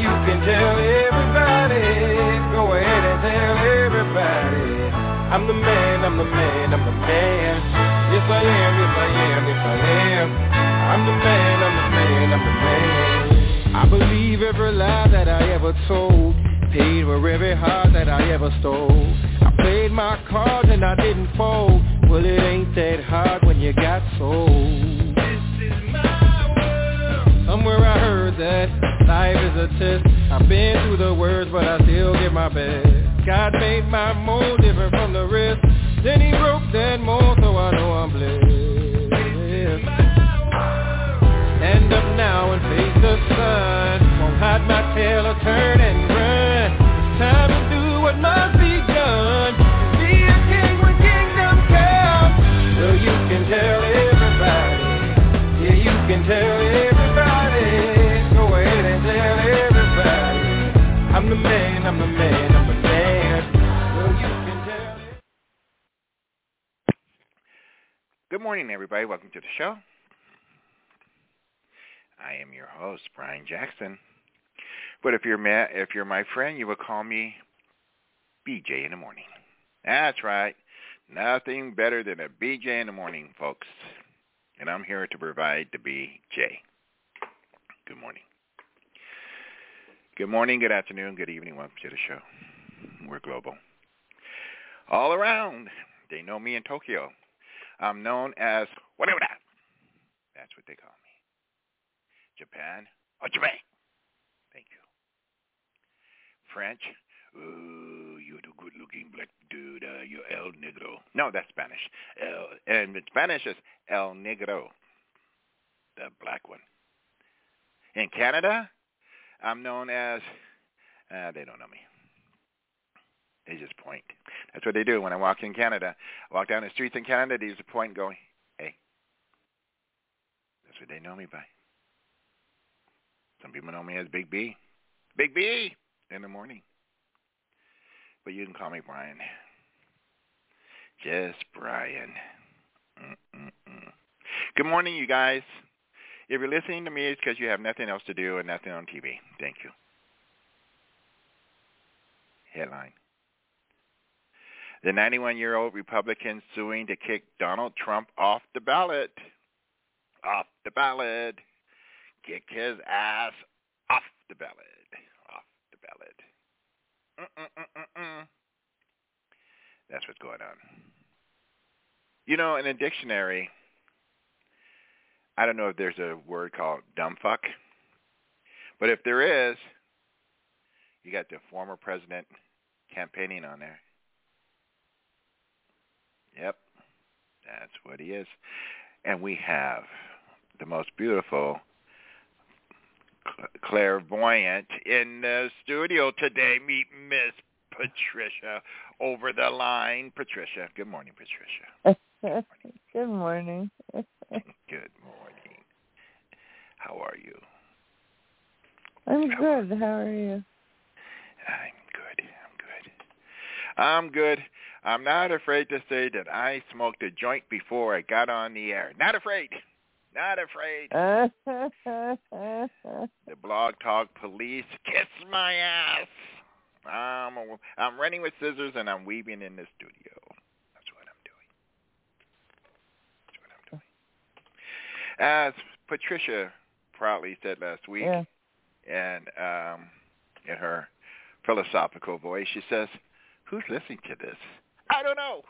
you can tell everybody. Go ahead and tell everybody. I'm the man, I'm the man, I'm the man. Yes I am, yes I am, yes I am. I'm the man, I'm the man, I'm the man. I believe every lie that I ever told. Paid for every heart that I ever stole. I played my cards and I didn't fold. Well, it ain't that hard when you got sold. This is my world. Somewhere I heard that life is a test. I've been through the worst, but I still give my best. God made my mold different from the rest. Then he broke that mold, so I know I'm blessed. Stand up now and face the sun. Won't hide my tail or turn and run. It's time to do what must be done. Be a king when kingdom comes. Well, you can tell everybody. Yeah, you can tell everybody. Go ahead and tell everybody. I'm the man, I'm the man, I'm the man. Well, you can tell it. Good morning, everybody. Welcome to the show. I am your host, Brian Jackson. But if you're my friend, you will call me BJ in the morning. That's right. Nothing better than a BJ in the morning, folks. And I'm here to provide the BJ. Good morning. Good morning, good afternoon, good evening. Welcome to the show. We're global. All around, they know me in Tokyo. I'm known as whatever that. That's what they call me. Japan. Oh, Japan. Thank you. French. Ooh, you're the good-looking black dude. You're El Negro. No, that's Spanish. And in Spanish is El Negro, the black one. In Canada, I'm known as, they don't know me. They just point. That's what they do when I walk in Canada. I walk down the streets in Canada, they just point and go, hey. That's what they know me by. Some people know me as Big B. Big B in the morning. But you can call me Brian. Just Brian. Good morning, you guys. If you're listening to me, it's because you have nothing else to do and nothing on TV. Thank you. Headline. The 91-year-old Republican suing to kick Donald Trump off the ballot. Off the ballot. Kick his ass off the ballot. Off the ballot. That's what's going on. You know, in a dictionary, I don't know if there's a word called dumb fuck, but if there is, you got the former president campaigning on there. Yep, that's what he is. And we have the most beautiful clairvoyant in the studio today. Meet Miss Patricia over the line. Patricia. Good morning, Patricia. Good morning. Good morning. How are you? I'm good. How are you? I'm good. I'm not afraid to say that I smoked a joint before I got on the air. Not afraid. Not afraid. The Blog Talk Police kiss my ass. I'm running with scissors and I'm weaving in the studio. That's what I'm doing. As Patricia proudly said last week, and in her philosophical voice, she says, "Who's listening to this?" I don't know.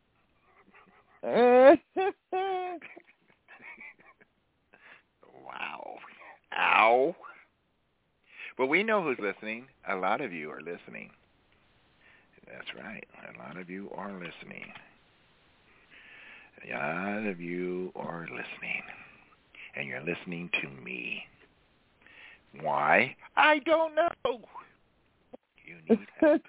Wow. Ow. But we know who's listening. A lot of you are listening. That's right. A lot of you are listening. A lot of you are listening. And you're listening to me. Why? I don't know. You need help.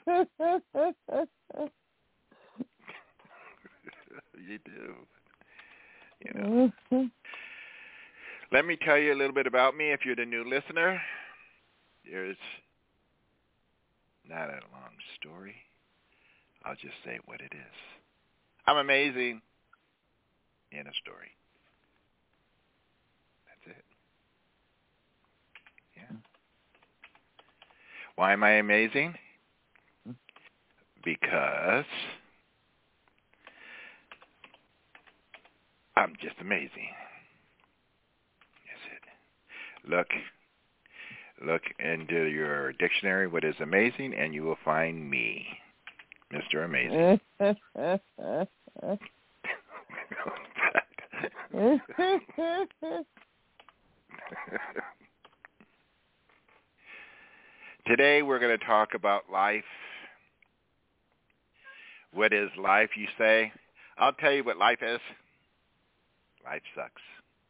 You do. You know. Let me tell you a little bit about me. If you're the new listener, there's not a long story. I'll just say what it is. I'm amazing in a story. That's it. Yeah. Why am I amazing? Because I'm just amazing. That's it. Look into your dictionary what is amazing, and you will find me, Mr. Amazing. Today we're going to talk about life. What is life, you say? I'll tell you what life is. Life sucks.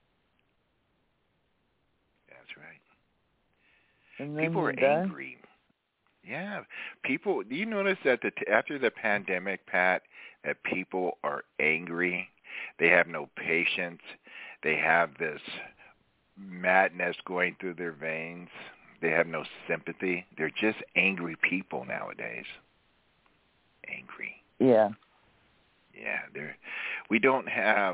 That's right. People are angry. Yeah. People, do you notice that after the pandemic, Pat, that people are angry? They have no patience. They have this madness going through their veins. They have no sympathy. They're just angry people nowadays. Angry. Yeah. Yeah, we don't have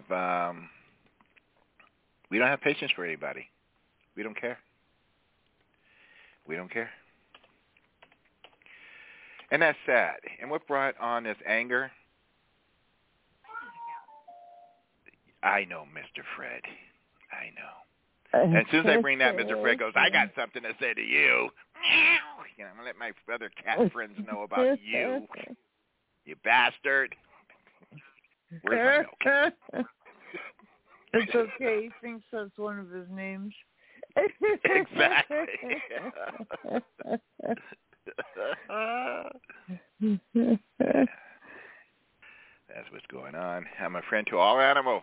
patience for anybody. We don't care. We don't care. And that's sad. And what brought on this anger? I know, Mr. Fred. I know. And as soon as I bring that, Mr. Fred goes, I got something to say to you. I'm going to let my other cat friends know about you. You bastard. Where's my milk? It's okay. He thinks that's one of his names. Exactly. That's what's going on. I'm a friend to all animals.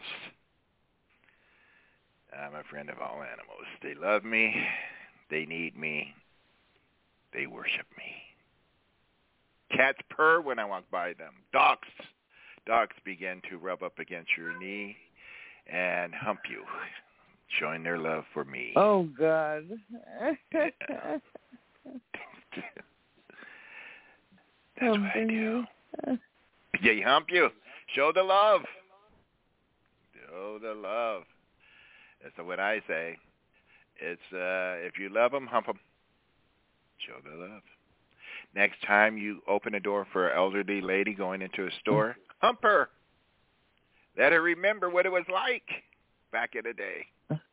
I'm a friend of all animals. They love me. They need me. They worship me. Cats purr when I walk by them. Dogs begin to rub up against your knee and hump you, showing their love for me. Oh, God. Yeah. That's what I do. They hump you. Show the love. Show the love. That's what I say. It's if you love them, hump them. Show the love. Next time you open a door for an elderly lady going into a store, hump her. Let her remember what it was like back in the day.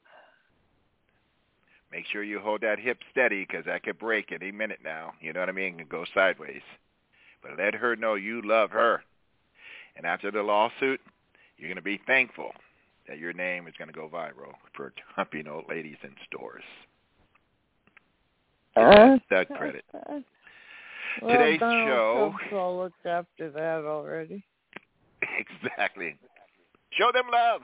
Make sure you hold that hip steady because that could break any minute now. You know what I mean? And go sideways. But let her know you love her. And after the lawsuit, you're going to be thankful that your name is going to go viral for humping old ladies in stores. That credit. Well, Today's Donald show. Trump's all looked after that already. Exactly. Show them love.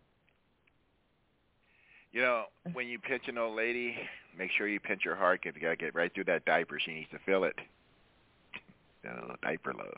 You know, when you pinch an old lady, make sure you pinch her heart because you got to get right through that diaper. She needs to feel it. Oh, diaper love.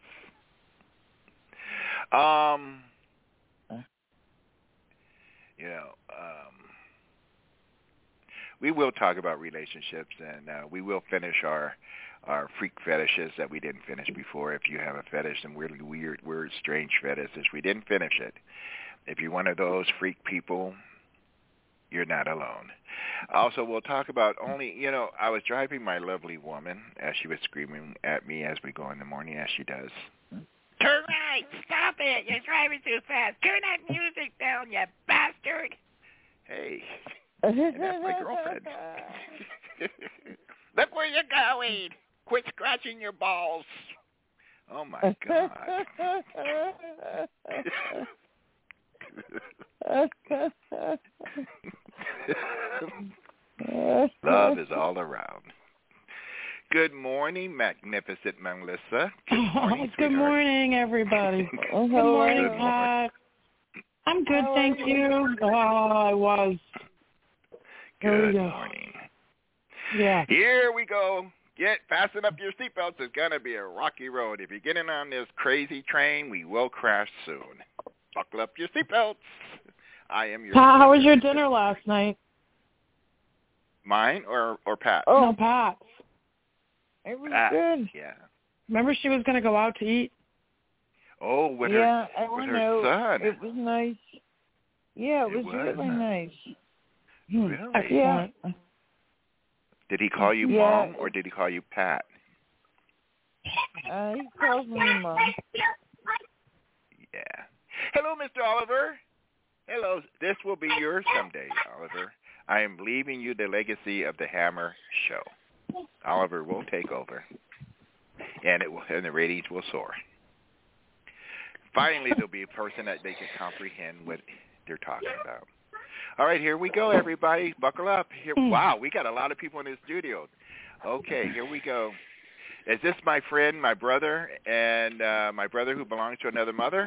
We will talk about relationships, and we will finish our freak fetishes that we didn't finish before. If you have a fetish, some really weird, strange fetishes, we didn't finish it. If you're one of those freak people, you're not alone. Also, we'll talk about I was driving my lovely woman as she was screaming at me as we go in the morning, as she does. Turn right! Stop it! You're driving too fast! Turn that music down, you bastard! Hey, and that's my girlfriend. Look where you're going! Quit scratching your balls! Oh, my God. Love is all around. Good morning, magnificent Melissa. Good morning, Good morning, everybody. Oh, Good morning, Pat. I'm good, thank you. I was. Good morning. Yeah. Here we go. Fasten up your seatbelts. It's going to be a rocky road. If you're getting on this crazy train, we will crash soon. Buckle up your seatbelts. I am your... Pat, how was your dinner last night? Mine or Pat? Oh. No, Pat. It was Pat. good. Yeah. Remember she was going to go out to eat? Oh, with her son. It was nice. Yeah, it was really nice. Really? Yeah. Did he call you Mom or did he call you Pat? He calls me Mom. Yeah. Hello, Mr. Oliver. Hello. This will be yours someday, Oliver. I am leaving you the legacy of the Hammer show. Oliver will take over, and the ratings will soar. Finally, there'll be a person that they can comprehend what they're talking about. All right, here we go, everybody. Buckle up. Here, wow, we got a lot of people in the studio. Okay, here we go. Is this my friend, my brother, and my brother who belongs to another mother?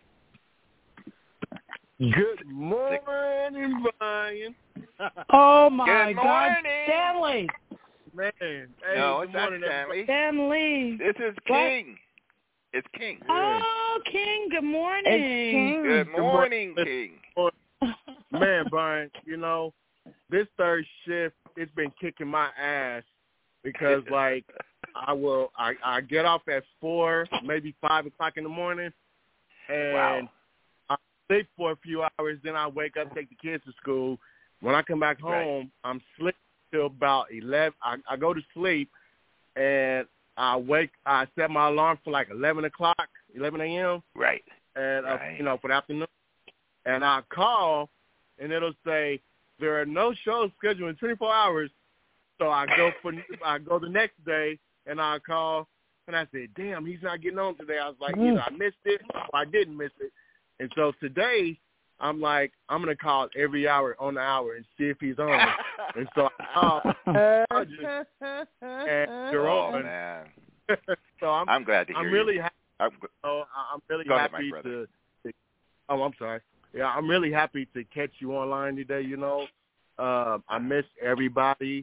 Good morning, Brian. Oh, my Good God. morning. Stanley. Man. Hey, No, it's good not morning, Stanley. Stanley. This is King. It's King. Oh, King, good morning. It's King. Good morning, King. Man, Brian, you know, this third shift, it's been kicking my ass because, like, I get off at 4, maybe 5 o'clock in the morning, and Wow. I sleep for a few hours, then I wake up, take the kids to school. When I come back home, I'm sleeping till about 11. I go to sleep, and I set my alarm for like 11 a.m. Right. And, for the afternoon. And I call, and it'll say, there are no shows scheduled in 24 hours. So I go the next day, and I call, and I said, damn, he's not getting on today. I was like, either I missed it or I didn't miss it. And so today, I'm like, I'm going to call every hour on the hour and see if he's on. And so I called, and you're open. Man. So I'm glad to hear I'm really you. happy. I'm really Go ahead, happy my brother. to. Oh, I'm sorry. Yeah, I'm really happy to catch you online today. You know, I miss everybody.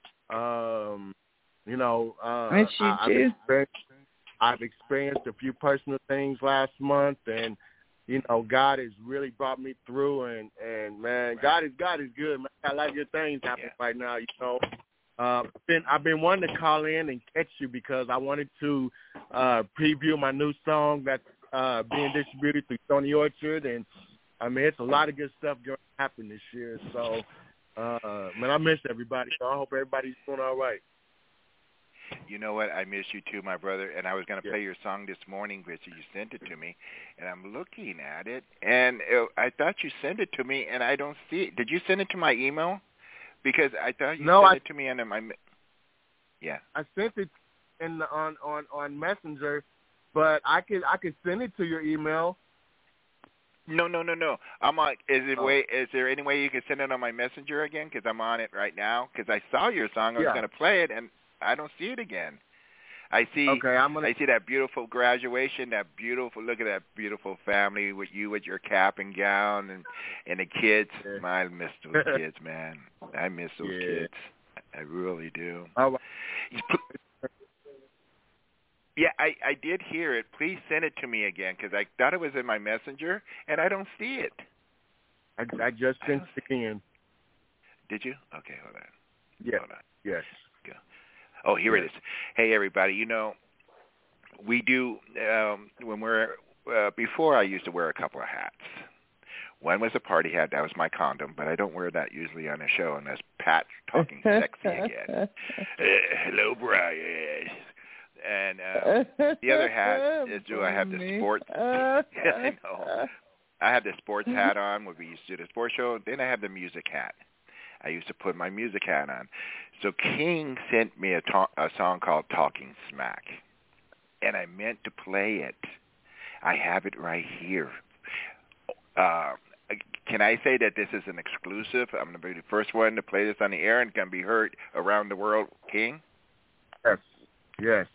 Miss you too. I've experienced a few personal things last month, and you know, God has really brought me through. And man, God is good. Man, I got a lot of good things happening right now. You know. I've been wanting to call in and catch you because I wanted to preview my new song that's being distributed through Stony Orchard, and I mean it's a lot of good stuff going to happen this year. So, man, I miss everybody. So I hope everybody's doing all right. You know what? I miss you too, my brother. And I was going to play your song this morning, Richard. You sent it to me, and I'm looking at it, and I thought you sent it to me, and I don't see it. Did you send it to my email? Because I thought you sent it to me under my. Yeah. I sent it on Messenger, but I could send it to your email. No. I'm on. Is there any way you can send it on my Messenger again? Because I'm on it right now. Because I saw your song. I was going to play it, and I don't see it again. I see. Okay, I see that beautiful graduation. Look at that beautiful family with you with your cap and gown and the kids. Yeah. I miss those kids, man. I miss those kids. I really do. Oh. Yeah, I did hear it. Please send it to me again because I thought it was in my Messenger and I don't see it. I just sent it again. Did you? Okay, hold on. Yeah. Hold on. Yes. Oh, here it is. Hey, everybody, you know, we do, when we're, before I used to wear a couple of hats. One was a party hat. That was my condom, but I don't wear that usually on a show unless Pat's talking sexy again. Hello, Brian. And the other hat is I have the sports. I know. I have the sports hat on when we used to do the sports show. Then I have the music hat. I used to put my music hat on. So King sent me a song called Talking Smack, and I meant to play it. I have it right here. Can I say that this is an exclusive? I'm going to be the first one to play this on the air and can be heard around the world, King? Yes.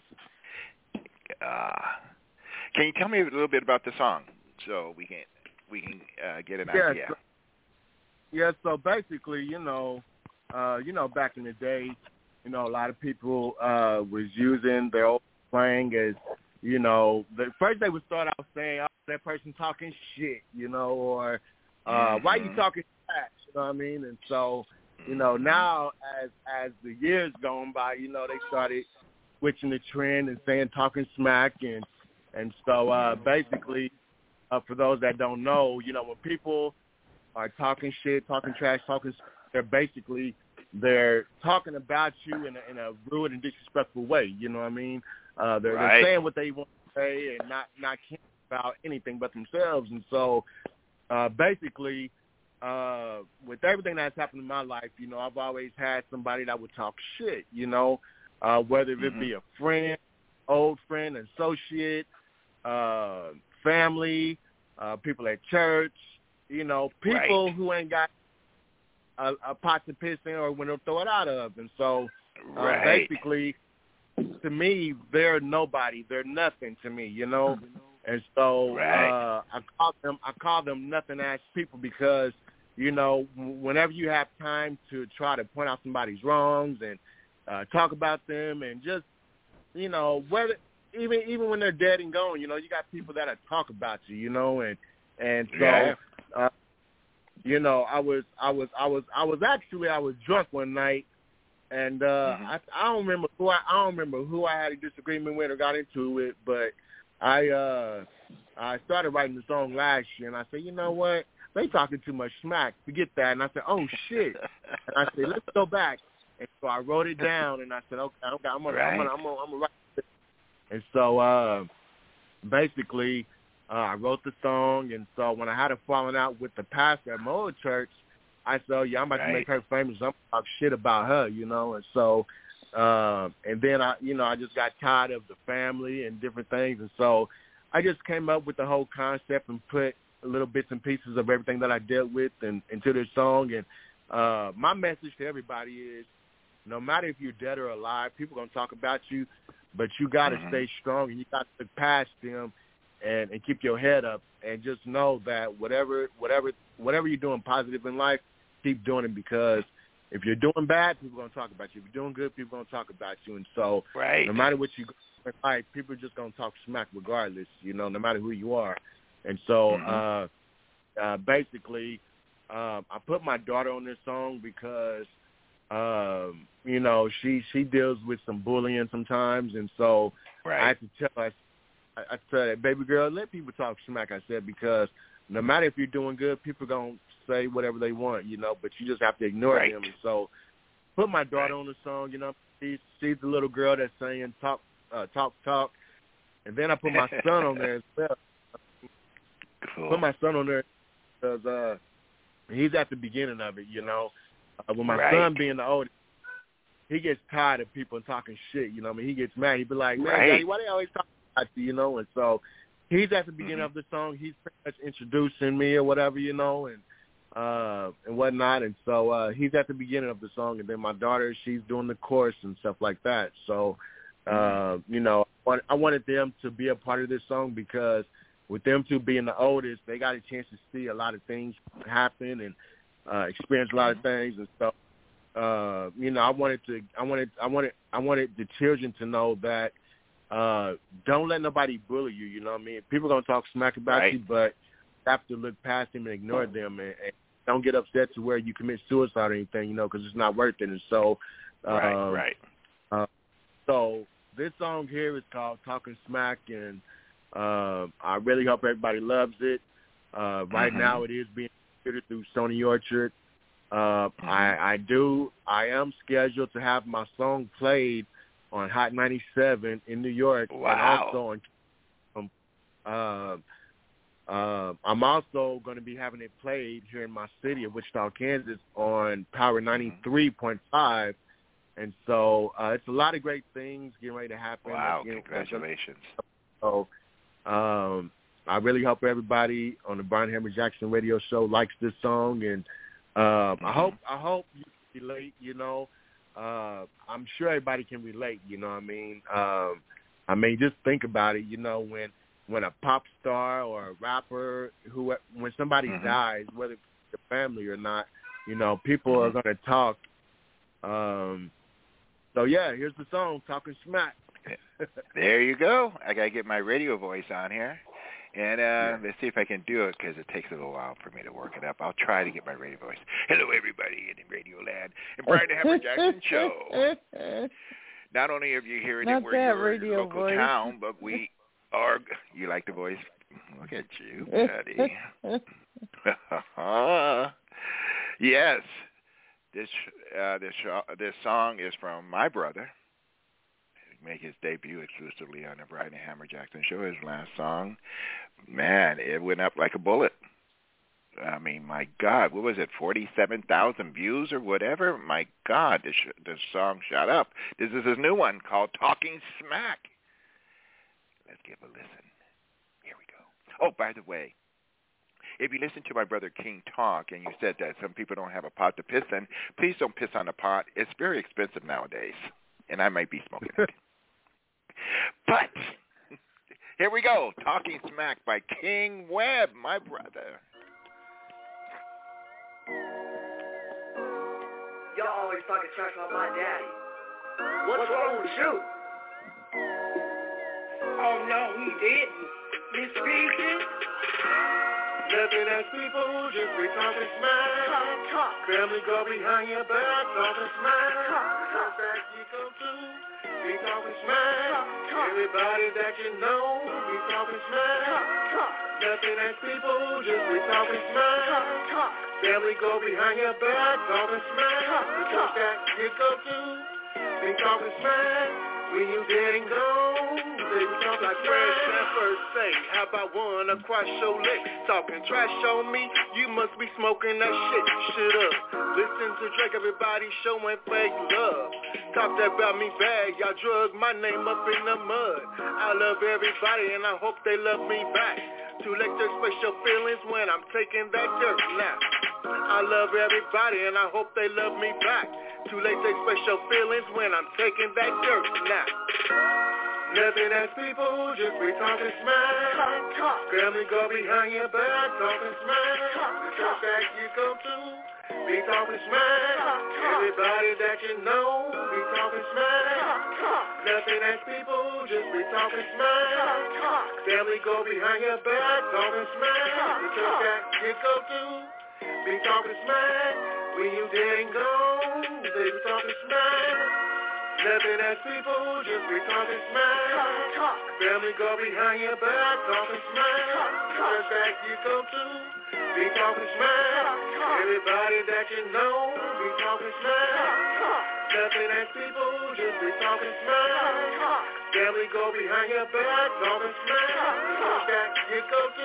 Can you tell me a little bit about the song so we can get an idea? So basically, you know, back in the day, you know, a lot of people was using their old slang as, you know, first they would start out saying, oh, that person talking shit, you know, or why you talking trash, you know what I mean? And so, you know, now as the years gone by, you know, they started switching the trend and saying talking smack, and so basically, for those that don't know, you know, when people are talking shit, talking trash, they're basically they're talking about you in a rude and disrespectful way. You know what I mean? They're saying what they want to say and not caring about anything but themselves. And so, basically, with everything that's happened in my life, you know, I've always had somebody that would talk shit. You know, whether it be a friend, old friend, associate, family, people at church. You know, people who ain't got a pot to piss in or when they'll throw it out of. And so basically, to me, they're nobody. They're nothing to me, you know. And so I call them nothing-ass people because, you know, whenever you have time to try to point out somebody's wrongs and talk about them and just, you know, whether even when they're dead and gone, you know, you got people that talk about you, you know, and so you know, I was drunk one night, and I don't remember who I had a disagreement with or got into it, but I started writing the song last year, and I said, you know what, they talking too much smack, forget that, and I said, oh shit, and I said, let's go back, and so I wrote it down, and I said, okay, I'm gonna write it, and so basically. I wrote the song, and so when I had a falling out with the pastor at my old church, I said, oh, yeah, I'm about to make her famous. I'm going to talk shit about her, you know. And so, and then, I just got tired of the family and different things. And so I just came up with the whole concept and put little bits and pieces of everything that I dealt with into this song. And my message to everybody is, no matter if you're dead or alive, people are going to talk about you, but you got to stay strong, and you got to look past them. And keep your head up, and just know that whatever you're doing positive in life, keep doing it, because if you're doing bad, people are going to talk about you. If you're doing good, people are going to talk about you. And so no matter what you do in life, people are just going to talk smack regardless, you know, no matter who you are. And so basically I put my daughter on this song because, you know, she deals with some bullying sometimes. And so I had to tell her, I said, baby girl, let people talk smack, I said, because no matter if you're doing good, people are going to say whatever they want, you know, but you just have to ignore them. And so put my daughter on the song, you know, she's the little girl that's saying talk. And then I put my son on there as well. Cool. Put my son on there because he's at the beginning of it, you know. With my son being the oldest, he gets tired of people talking shit, you know. I mean, he gets mad. He be like, man, Daddy, why they always talk? You know, and so he's at the beginning of the song. He's pretty much introducing me or whatever, you know, and whatnot. And so he's at the beginning of the song, and then my daughter, she's doing the chorus and stuff like that. So, you know, I wanted them to be a part of this song because with them two being the oldest, they got a chance to see a lot of things happen and experience a lot of things. And so, you know, I wanted the children to know that. Don't let nobody bully you, you know what I mean? People are going to talk smack about you, but you have to look past them and ignore them and don't get upset to where you commit suicide or anything, you know, because it's not worth it. And so, so this song here is called Talking Smack, and I really hope everybody loves it. Right now it is being distributed through Sony Orchard. I am scheduled to have my song played on Hot 97 in New York. Wow. And also I'm also going to be having it played here in my city of Wichita, Kansas on Power 93.5. And so it's a lot of great things getting ready to happen. Wow, congratulations. So I really hope everybody on the Brian Hammer Jackson radio show likes this song. And I hope you relate, you know. I'm sure everybody can relate, you know what I mean? Just think about it, you know, when a pop star or a rapper, when somebody dies, whether it's your family or not, you know, people are going to talk. So, yeah, here's the song, Talking Smack. There you go. I got to get my radio voice on here. And let's see if I can do it because it takes a little while for me to work it up. I'll try to get my radio voice. Hello, everybody in Radio Land and Brian Hammer Jackson Show. Not only are you hearing it where you're in your local town, but we are. You like the voice? Look at you, buddy. Yes. This song is from my brother. He made his debut exclusively on the Brian and Hammer Jackson show. His last song, man, it went up like a bullet. I mean, my God, what was it, 47,000 views or whatever? My God, this song shot up. This is his new one called Talking Smack. Let's give a listen. Here we go. Oh, by the way, if you listen to my brother King talk and you said that some people don't have a pot to piss in, please don't piss on a pot. It's very expensive nowadays, and I might be smoking it. But here we go. Talking Smack by King Webb, my brother. Y'all always talking trash about my daddy. What's wrong with you? Oh, no, he didn't. Miss Peaches? Nothing as people just be talking smack. Talk. Family go behind your back, talking smack. Talk. Back you go to, be talking smack. Talk. Everybody that you know, be talking smack. Talk. Nothing as people just be talking smack. Talk. Family go behind your back, talking smack. The church that you go to, be talking smack. When you dead and gone, they be talking like Fred Sanford say, how about one across your lick? Talking trash on me, you must be smoking that shit. Shut up. Listen to Drake, everybody showing fake love. Talk about me bad, y'all drug my name up in the mud. I love everybody and I hope they love me back. Too late to express your feelings when I'm taking that dirt now. I love everybody and I hope they love me back. Too late to express your feelings when I'm taking that dirt now. Nothing as people just be talking smack. Talk. Family go behind your back, talking smack. The church that you go to, be talking smack. Everybody that you know, be talking smack. Nothing as people just be talking smack. Family go behind your back, talking smack. The church that you go to, be talking smack. When you dead and gone, they be talking smack. Nothing as people just be talking smack. Family go behind your back, talking smack. Church that you go to, be talking smack. Everybody that you know, be talking smack. Nothing as people just be talking smack. Family go behind your back, talking smack. Church that you go to,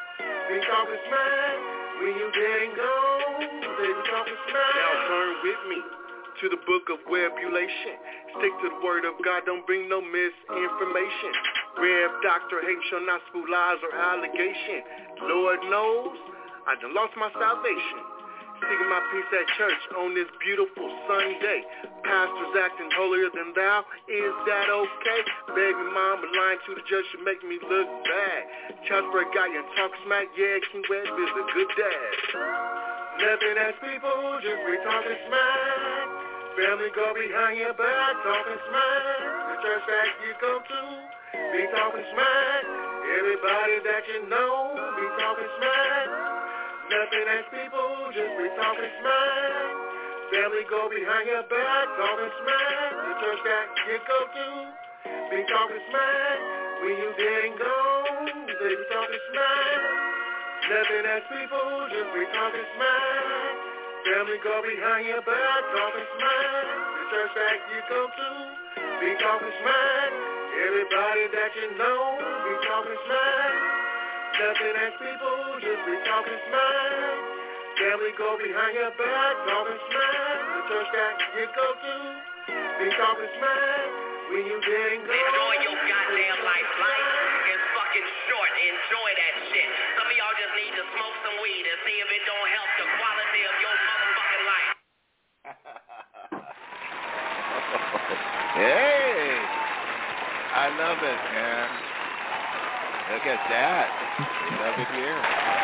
be talking smack. When you dead and gone, they be talking smack. Now turn with me to the book of Webulation. Stick to the word of God, don't bring no misinformation. Rev Dr. Hayden shall not spool lies or allegation. Lord knows I done lost my salvation. Seeking my peace at church on this beautiful Sunday. Pastors acting holier than thou, is that okay? Baby mama lying to the judge should make me look bad. Chasper guy and talk smack, yeah, King Webb is a good dad. Nothing as people just be talking smack. Family go behind your back, talking smack. The church that you go to, be talking smack. Everybody that you know, be talking smack. Nothing as people just be talking smack. Family go behind your back, talking smack. The church that you go to, be talking smack. When you dead and gone, they be talking smack. Nothing as people just be talking smack. Family go behind your back, talking smack. The church that you go to, be talking smack. Everybody that you know, be talking smack. Nothing as people just be talking smack. Family go behind your back, talking smack. The church that you go to, be talking smack. When you dead and gone, enjoy your goddamn life. Life is fucking short. Enjoy that shit. Some of y'all just need to smoke some weed and see if it don't help the quality of your motherfucking life. Hey, I love it, man. Look at that. Love it here.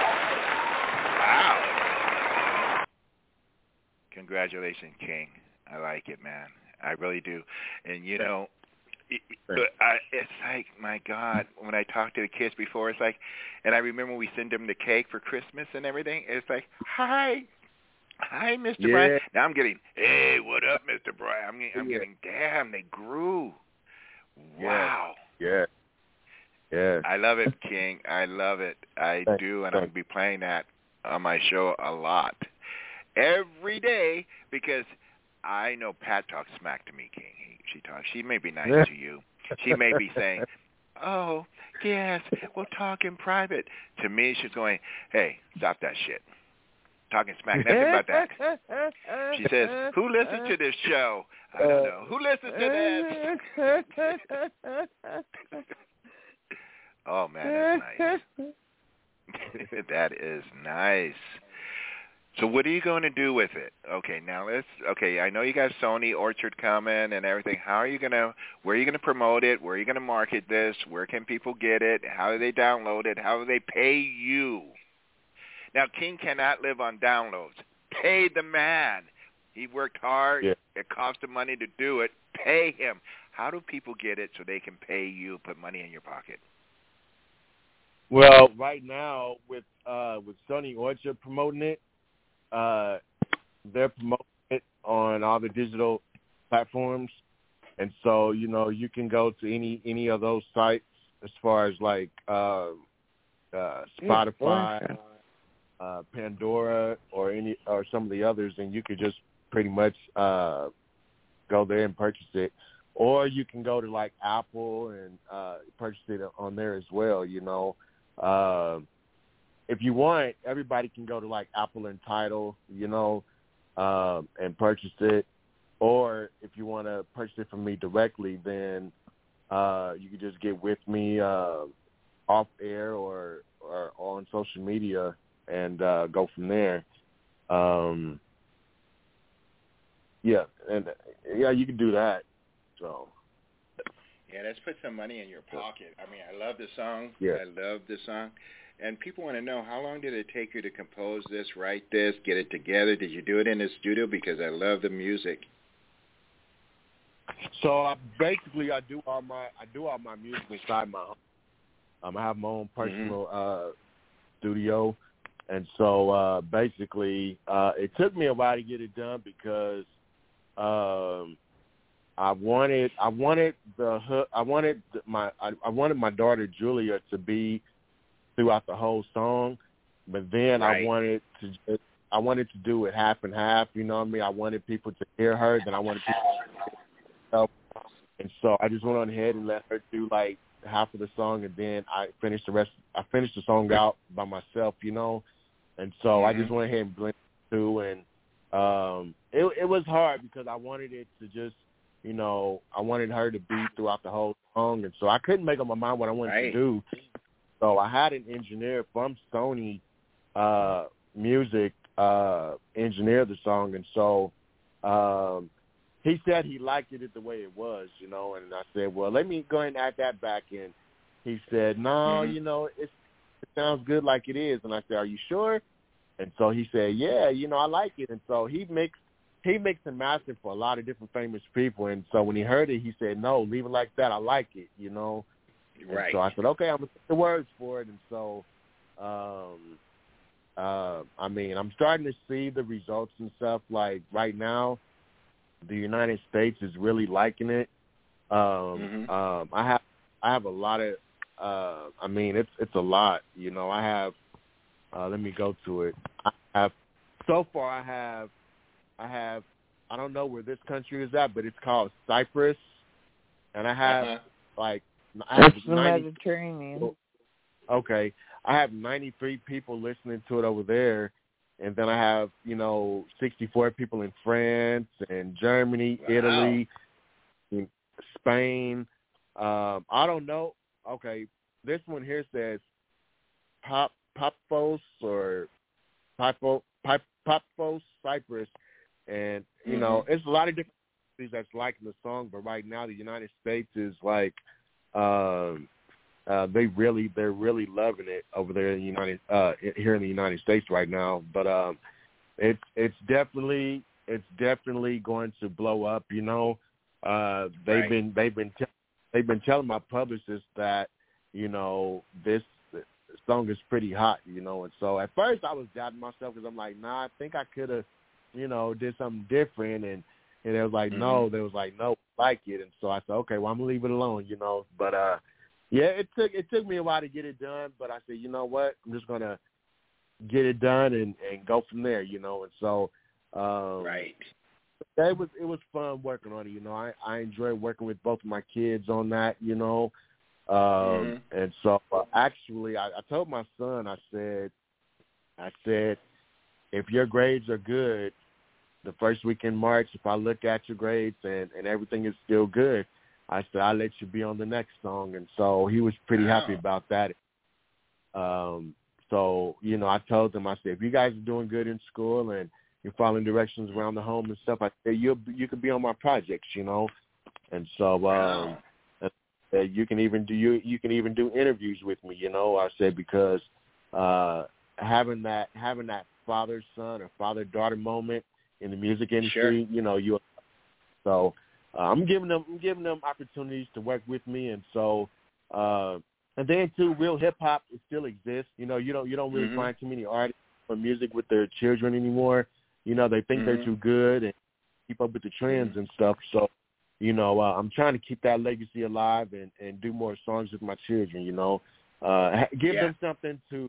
Wow. Congratulations, King. I like it, man. I really do. And, you know, it's like, my God, when I talk to the kids before, it's like, and I remember we send them the cake for Christmas and everything. It's like, hi, Mr. Brian. Now I'm getting, hey, what up, Mr. Brian? I'm getting, damn, they grew. Wow. Yeah. I love it, King. I love it. I do, and I'm going to be playing that on my show a lot. every day because I know Pat talks smack to me, King. She may be nice to you. She may be saying, oh, yes, we'll talk in private. To me, she's going, hey, stop that shit. Talking smack, nothing but that. She says, who listens to this show? I don't know. Who listens to this? Oh, man, that's nice. That is nice. So what are you going to do with it? Okay, now I know you got Sony Orchard coming and everything. Where are you going to promote it? Where are you going to market this? Where can people get it? How do they download it? How do they pay you? Now, King cannot live on downloads. Pay the man. He worked hard. Yeah. It cost him money to do it. Pay him. How do people get it so they can pay you, put money in your pocket? Well, right now with Sony Orchard promoting it, they're promoting it on all the digital platforms, and so you can go to any of those sites as far as like Spotify, Pandora, or some of the others, and you could just pretty much go there and purchase it, or you can go to like Apple and purchase it on there as well. If you want, everybody can go to like Apple and Tidal, and purchase it. Or if you want to purchase it from me directly, then you can just get with me off air or on social media and go from there. You can do that. So. Yeah, let's put some money in your pocket. I mean, I love the song. Yeah. I love the song. And people want to know, how long did it take you to compose this, write this, get it together? Did you do it in the studio? Because I love the music. So I do all my music inside my home. I have my own personal studio, and so basically it took me a while to get it done because I wanted my daughter Julia to be throughout the whole song, but then right. I wanted to do it half and half. You know what I mean? I wanted people to hear her, then I wanted people to help, and so I just went on ahead and let her do like half of the song, and then I finished the rest. I finished the song out by myself, and so I just went ahead and blended the two, and it was hard because I wanted it to just. I wanted her to be throughout the whole song, and so I couldn't make up my mind what I wanted to do. So I had an engineer from Sony Music engineer the song, and so he said he liked it the way it was, and I said, well, let me go ahead and add that back in. He said, no, it sounds good like it is, and I said, are you sure? And so he said, yeah, I like it, and so he mixed and mastered for a lot of different famous people, and so when he heard it, he said, no, leave it like that. I like it, Right. And so I said, okay, I'm going to put the words for it, and so, I'm starting to see the results and stuff. Like right now, the United States is really liking it. I have a lot of, it's a lot, I have, let me go to it. I don't know where this country is at, but it's called Cyprus, and I have It's the Mediterranean. Okay, I have 93 people listening to it over there, and then I have 64 people in France and Germany, Italy, and Spain. I don't know. Okay, this one here says Paphos or Paphos, Cyprus. And, it's a lot of different countries that's liking the song, but right now the United States is like, they're really loving it over there in here in the United States right now. But it's definitely going to blow up. They've been telling my publicist that this song is pretty hot. And so at first I was doubting myself because I'm like, nah, I think I could have. Did something different, and they was like, no, they was like, no, like it, and so I said, okay, well, I'm gonna leave it alone, but it took me a while to get it done, but I said, you know what, I'm just gonna get it done and go from there, and so Right. It was fun working on it. You know, I enjoy working with both of my kids on that. You know, and so actually, I told my son, I said, if your grades are good, the first week in March, if I look at your grades and everything is still good, I said, I'll let you be on the next song. And so he was pretty happy about that. So, you know, I told him, I said, if you guys are doing good in school and you're following directions around the home and stuff, I said, you could be on my projects, you know. And so you can even do interviews with me, you know. I said, because having that father-son or father-daughter moment in the music industry, you know, so I'm giving them opportunities to work with me, and so and then too, real hip hop still exists. You know, you don't really find too many artists for music with their children anymore. You know, they think they're too good and keep up with the trends and stuff. So, you know, I'm trying to keep that legacy alive and do more songs with my children. You know, give them something to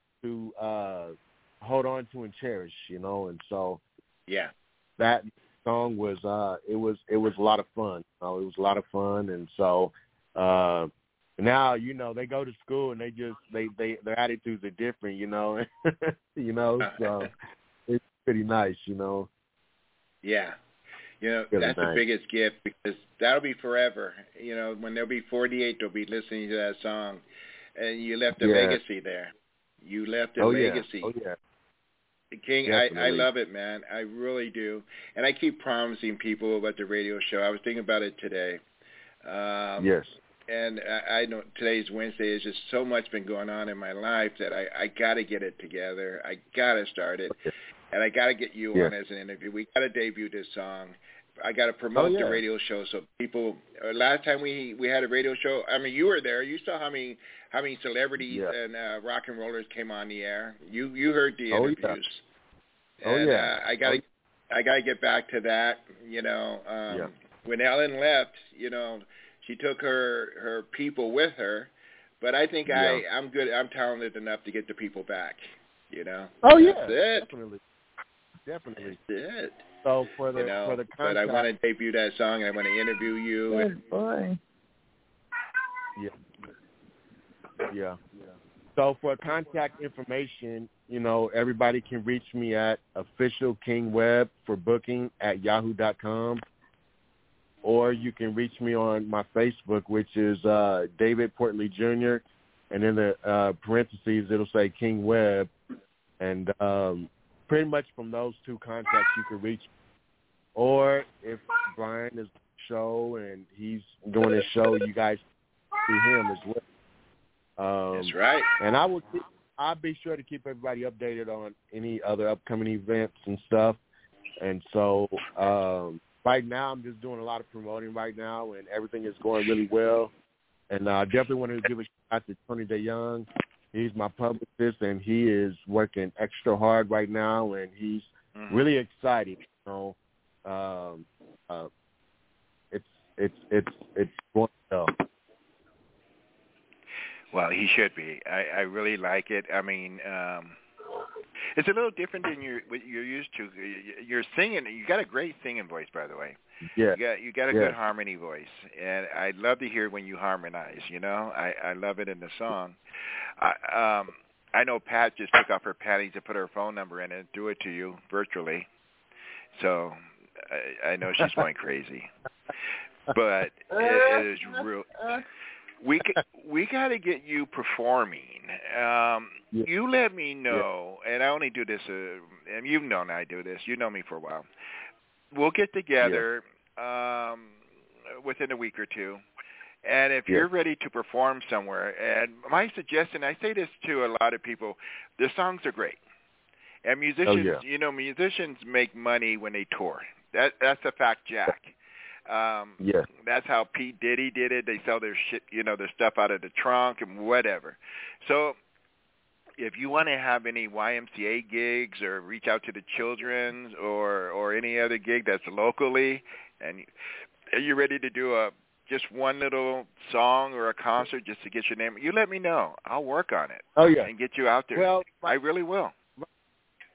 hold on to and cherish. You know, and so that song was it was a lot of fun. You know, it was a lot of fun, and so now, you know, they go to school and their attitudes are different, you know. You know, so it's pretty nice, you know. Yeah. You know, that's the biggest gift, because that'll be forever. You know, when they'll be 48, they'll be listening to that song, and you left a legacy there. You left a legacy. Oh, yeah. King, I love it, man. I really do. And I keep promising people about the radio show. I was thinking about it today. Yes. And I know today's Wednesday. There's just so much been going on in my life that I got to get it together. I got to start it. Okay. And I got to get you on as an interview. We got to debut this song. I got to promote the radio show so people. Last time we had a radio show, I mean, you were there. You saw how many celebrities and rock and rollers came on the air. You heard the interviews. And, I gotta get back to that. You know, when Ellen left, you know, she took her people with her, but I think I'm good. I'm talented enough to get the people back. You know. Oh That's it. Definitely. That's it. So for the contract, but I want to debut that song. I want to interview you. Good boy. Yeah. So for contact information, you know, everybody can reach me at official King Web for booking at yahoo.com, or you can reach me on my Facebook, which is David Portley Jr., and in the parentheses it'll say King Web, and pretty much from those two contacts you can reach me. Or if Brian is on the show and he's doing his show, you guys see him as well. That's right. And I'll be sure to keep everybody updated on any other upcoming events and stuff. And so right now I'm just doing a lot of promoting right now, and everything is going really well. And I definitely want to give a shout out to Tony DeYoung. He's my publicist, and he is working extra hard right now, and he's really excited. You know, it's going well. Well, he should be. I really like it. I mean, it's a little different than what you're used to. You're singing. You got a great singing voice, by the way. Yeah. You got a good harmony voice, and I love to hear when you harmonize. You know, I love it in the song. I know Pat just took off her panties and put her phone number in and threw it to you virtually. So I know she's going crazy, but it is real. We got to get you performing. You let me know, and I only do this, and you've known I do this. You know me for a while. We'll get together within a week or two, and if you're ready to perform somewhere, and my suggestion, I say this to a lot of people, the songs are great. And musicians, you know, musicians make money when they tour. That's a fact, Jack. That's how P. Diddy did it. They sell their shit, you know, their stuff out of the trunk and whatever. So if you want to have any YMCA gigs or reach out to the Children's or any other gig that's locally, and you're ready to do just one little song or a concert just to get your name, you let me know. I'll work on it. And get you out there. Well, I really will.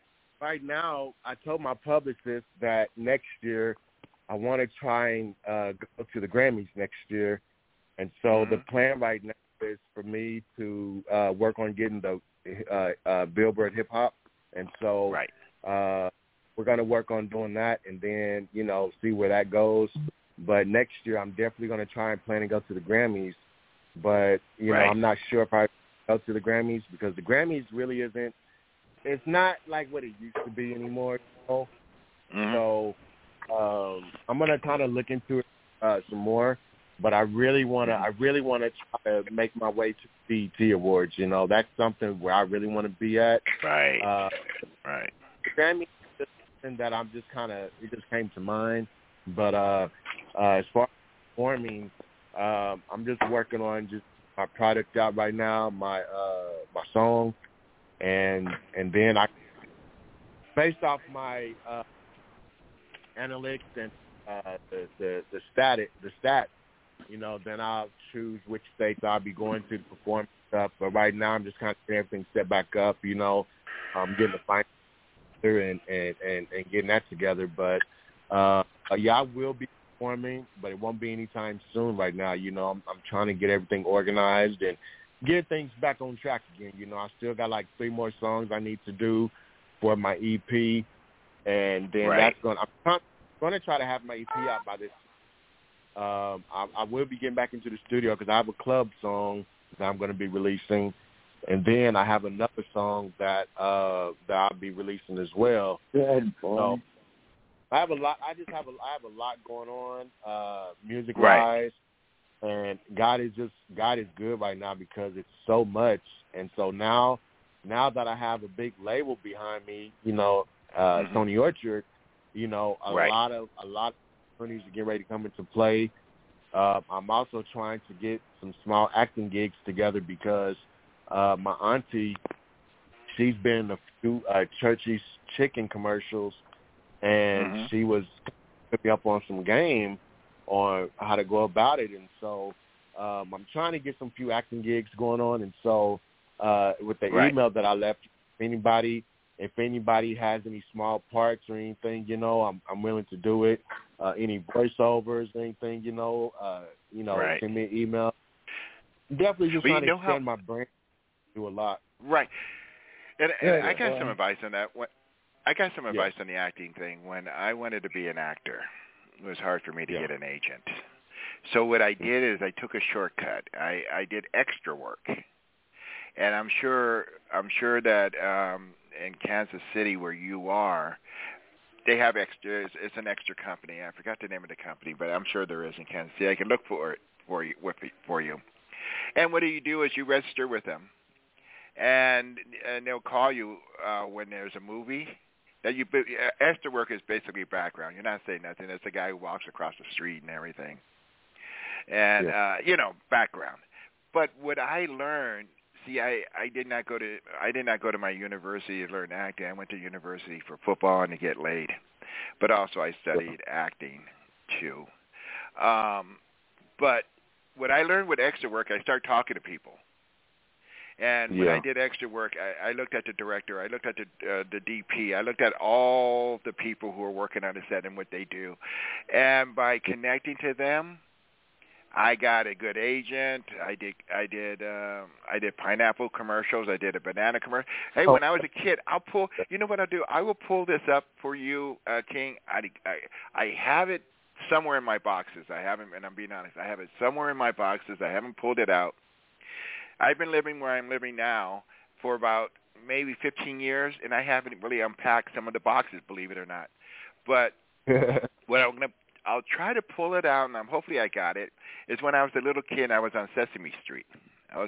right now, I told my publicist that next year I want to try and go to the Grammys next year. And so the plan right now is for me to work on getting the Billboard Hip Hop. And so we're going to work on doing that and then, you know, see where that goes. But next year I'm definitely going to try and plan to go to the Grammys. But, you know, I'm not sure if I go to the Grammys because the Grammys really isn't – it's not like what it used to be anymore. You know? So I'm going to kind of look into it some more. But I really want to try to make my way to the BET Awards. You know, that's something where I really want to be at. Right. Grammy is something that I'm just kind of, it just came to mind. But as far as performing, I'm just working on just my product out right now, my song, and then I, based off my analytics and the stats. You know, then I'll choose which states I'll be going to perform stuff. But right now, I'm just kind of getting everything set back up. You know, I'm getting the final and getting that together. But yeah, I will be performing, but it won't be anytime soon. Right now, you know, I'm trying to get everything organized and get things back on track again. You know, I still got like 3 more songs I need to do for my EP, and then that's going. I'm going to try to have my EP out by this. I will be getting back into the studio because I have a club song that I'm going to be releasing, and then I have another song that I'll be releasing as well. Good boy. So I have a lot. I have a lot going on, music wise, and God is good right now because it's so much. And so now that I have a big label behind me, you know, Sony Orchard, you know, a lot of opportunities to get ready to come into play. I'm also trying to get some small acting gigs together because my auntie, she's been in a few Churchy's Chicken commercials, and she was putting me up on some game on how to go about it. And so I'm trying to get some few acting gigs going on. And so with the email that I left, if anybody has any small parts or anything, you know, I'm willing to do it. Any voiceovers, anything, you know, send me an email. Definitely just trying to extend my brain, do a lot. Right. And I got some advice on that. I got some advice on the acting thing. When I wanted to be an actor, it was hard for me to get an agent. So what I did is I took a shortcut. I did extra work. And I'm sure that in Kansas City where you are, they have extra. It's an extra company. I forgot the name of the company, but I'm sure there is in Kansas City. I can look for it for you. And what you do is you register with them, and they'll call you when there's a movie. Extra work is basically background. You're not saying nothing. It's the guy who walks across the street and everything, and background. But what I learned. See, I did not go to my university to learn acting. I went to university for football and to get laid, but also I studied acting too. But what I learned with extra work, I started talking to people. And when I did extra work, I looked at the director, I looked at the DP, I looked at all the people who are working on the set and what they do, and by connecting to them, I got a good agent. I did pineapple commercials. I did a banana commercial. Hey, when I was a kid, you know what I'll do? I will pull this up for you, King. I have it somewhere in my boxes. I haven't, and I'm being honest. I have it somewhere in my boxes. I haven't pulled it out. I've been living where I'm living now for about maybe 15 years, and I haven't really unpacked some of the boxes, believe it or not. But I'll try to pull it out, and hopefully I got it. It's when I was a little kid, I was on Sesame Street. As